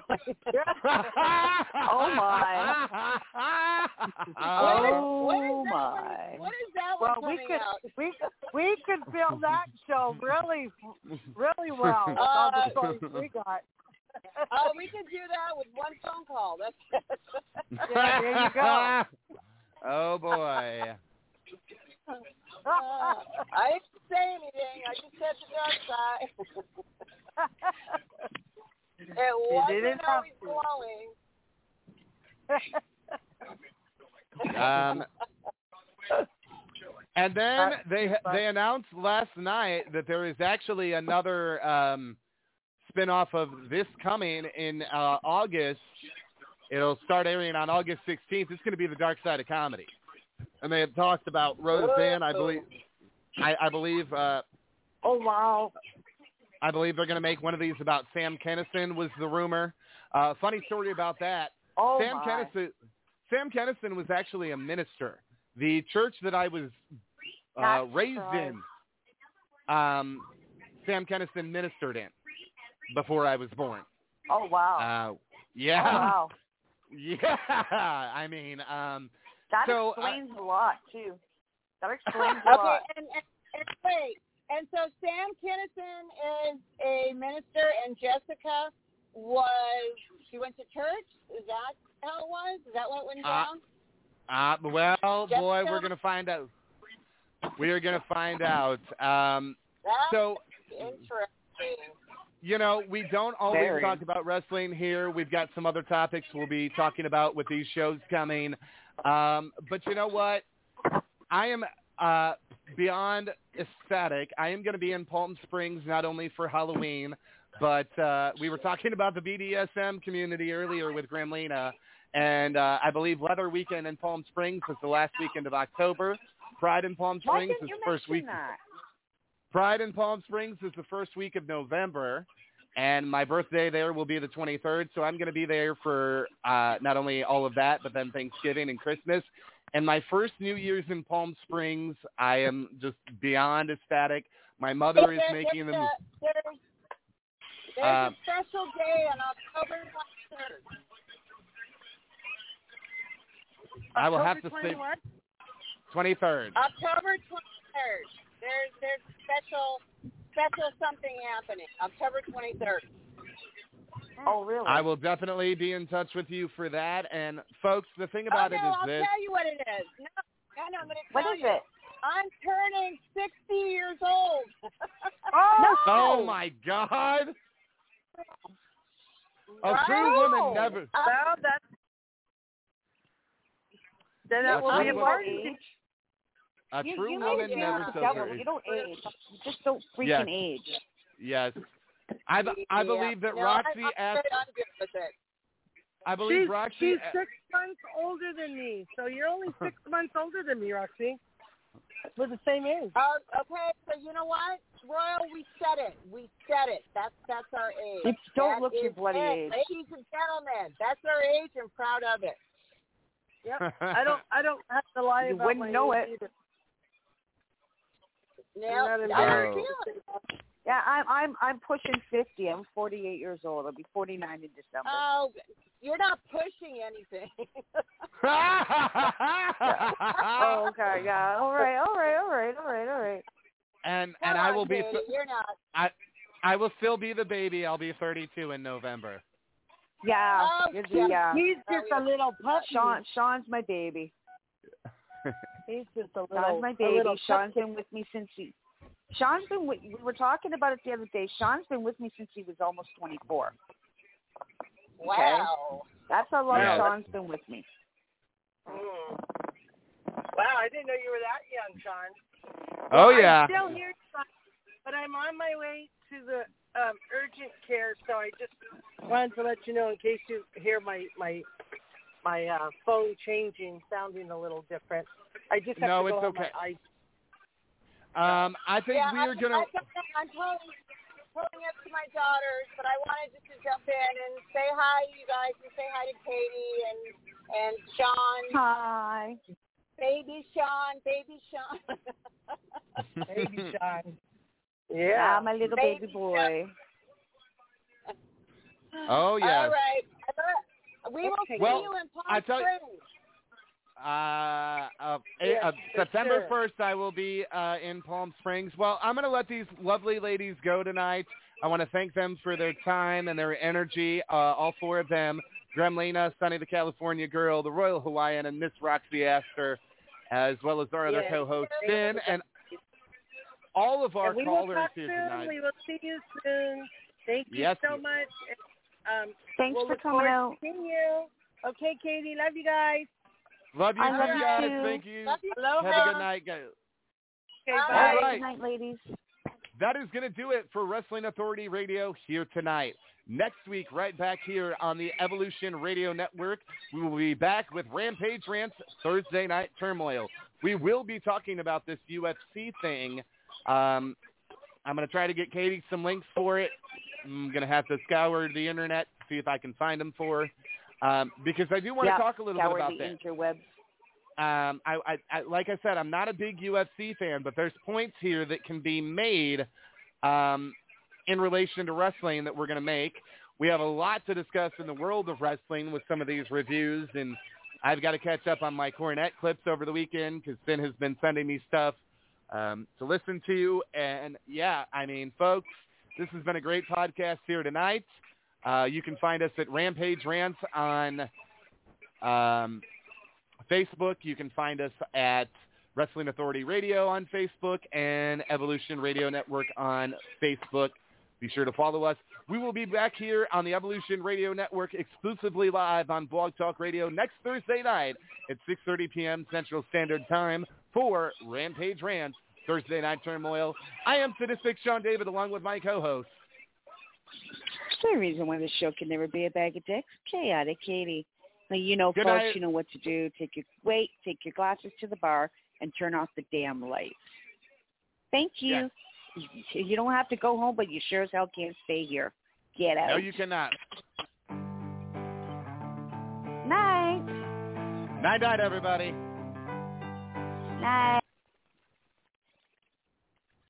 Oh my. Oh Oh When is that my. one, when is that Well, one we coming could out? we we could film that show really really well with all the Uh, stories we got. Oh, we could do that with one phone call. That's Yeah, there you go. Oh boy. uh, I didn't say anything. I just said the dark side. It wasn't didn't have always glowing. Um, and then they they announced last night that there is actually another um, spinoff of this coming in uh, August. It'll start airing on August sixteenth. It's going to be the Dark Side of Comedy. And they had talked about Roseanne. I believe. I, I believe. Uh, Oh wow. I believe they're going to make one of these about Sam Kinison. Was the rumor? Uh, funny story about that. Oh Sam my. Kinison. Sam Kinison was actually a minister. The church that I was uh, Not raised surprised. in, um, Sam Kinison ministered in before I was born. Oh wow. Uh, Yeah. Oh, wow. Yeah. I mean, um, that so, explains uh, a lot too. That explains a okay, lot. and, and, and wait, and so Sam Kinison is a minister, and Jessica was she went to church. Is that how it was? Is that what went down? Uh, uh well, Jessica? boy, we're gonna find out. We are gonna find out. Um, That's so interesting. You know, we don't always Very. talk about wrestling here. We've got some other topics we'll be talking about with these shows coming. Um, but you know what? I am uh, beyond ecstatic. I am going to be in Palm Springs not only for Halloween, but uh, we were talking about the B D S M community earlier with Gremlina, and uh, I believe Leather Weekend in Palm Springs is the last weekend of October. Pride in Palm Why Springs didn't is you the first week. mention that? Pride in Palm Springs is the first week of November, and my birthday there will be the twenty-third, so I'm going to be there for uh, not only all of that, but then Thanksgiving and Christmas. And my first New Year's in Palm Springs, I am just beyond ecstatic. My mother is There- making there's them. A, there's there's Uh, a special day on October twenty-third. I will have to October say twenty-what? twenty-third. October twenty-third. There's there's special special something happening. October twenty-third. Oh, really? I will definitely be in touch with you for that. And folks, the thing about oh, no, it is I'll this. tell you what it is. No, no, no I'm going to What tell is you. it? I'm turning sixty years old. Oh, Oh my God! A Right? true woman never. Well, that's then that A will true be you woman- don't important. age. A You, true you woman age never like the shows devil. her age. You don't age. You just don't freaking Yes. age. Yes. I, b- I Yeah. believe that no, Roxy I'm, I'm asked. good. I'm good with it. I believe She's, Roxy. she's six months older than me, so you're only six months older than me, Roxy. We're the same age. Uh, okay, so you know what, Royal? We said it. We said it. That's that's our age. You don't That look your is bloody it. age. Ladies and gentlemen, that's our age, and proud of it. Yep. I don't. I don't have to lie You about wouldn't my know age it. either. Now, I'm not I embarrassed. feel it. Yeah, I'm I'm I'm pushing fifty. I'm forty-eight years old. I'll be forty-nine in December. Oh, you're not pushing anything. Oh, okay, yeah. All right, all right, all right, all right, all right. and Come and I on, will be. Katie, you're not. I I will still be the baby. I'll be thirty-two in November. Yeah, Oh, you're yeah. the, yeah. He's just a little puppy. Sean, Sean's my baby. He's just a little. Sean's my a baby. little Sean's puppy. been with me since he. Sean's been with. We were talking about it the other day. Sean's been with me since he was almost twenty-four. Wow. That's how long Yeah. Sean's been with me. Mm. Wow, I didn't know you were that young, Sean. Oh Well, yeah. I'm still here, Sean, but I'm on my way to the um, urgent care, so I just wanted to let you know in case you hear my my my uh, phone changing, sounding a little different. I just have No, to go it's have okay. my eyes. Um, I think Yeah, we I'm, are gonna. I'm, I'm pulling, pulling up to my daughters, but I wanted just to jump in and say hi to you guys and say hi to Katie and and Sean. Hi. Baby Sean, baby Sean. Baby Sean. Yeah, Yeah. my little Baby baby boy. Oh yes. All right. We will see Well, you in Palm I tell you- Springs. Uh, uh, Yeah, uh, for September sure. first, I will be uh, in Palm Springs. Well, I'm going to let these lovely ladies go tonight. I want to thank them for their time and their energy, uh, all four of them, Gremlina, Sunny the California Girl, the Royal Hawaiian, and Miss Roxy Astor, as well as our other Yes. co-host, Finn, and all of our And we will callers talk here soon. tonight. We will see you soon. Thank you Yes. so much. Um, Thanks we'll for look coming forward out. to seeing you. Okay, Katie. Love you guys. Love you, I love too, you guys. too. Thank you. Love you. Aloha. Have a good night, guys. Okay, All bye. All Good right. night, ladies. That is going to do it for Wrestling Authority Radio here tonight. Next week, right back here on the Evolution Radio Network, we will be back with Rampage Rants Thursday Night Turmoil. We will be talking about this U F C thing. Um, I'm going to try to get Katie some links for it. I'm going to have to scour the internet, see if I can find them for her. Um, because I do want yeah, to talk a little bit scour about the this. interwebs. Um, I, I, I, like I said, I'm not a big U F C fan, but there's points here that can be made um, in relation to wrestling that we're going to make. we have a lot to discuss in the world of wrestling with some of these reviews, and I've got to catch up on my Cornette clips over the weekend because Finn has been sending me stuff um, to listen to. And, yeah, I mean, folks, this has been a great podcast here tonight. Uh, you can find us at Rampage Rants on um, Facebook. You can find us at Wrestling Authority Radio on Facebook and Evolution Radio Network on Facebook. Be sure to follow us. We will be back here on the Evolution Radio Network exclusively live on Blog Talk Radio next Thursday night at six thirty p.m. Central Standard Time for Rampage Rants, Thursday Night Turmoil. I am Sadistic Sean David along with my co-host. The reason why this show can never be a bag of dicks, Chaotic Katie. Now, you know, Good folks, night. you know what to do. Take your wait, take your glasses to the bar, and turn off the damn lights. Thank you. Yes. You don't have to go home, but you sure as hell can't stay here. Get out. No, you cannot. Night. Night, night, everybody. Night.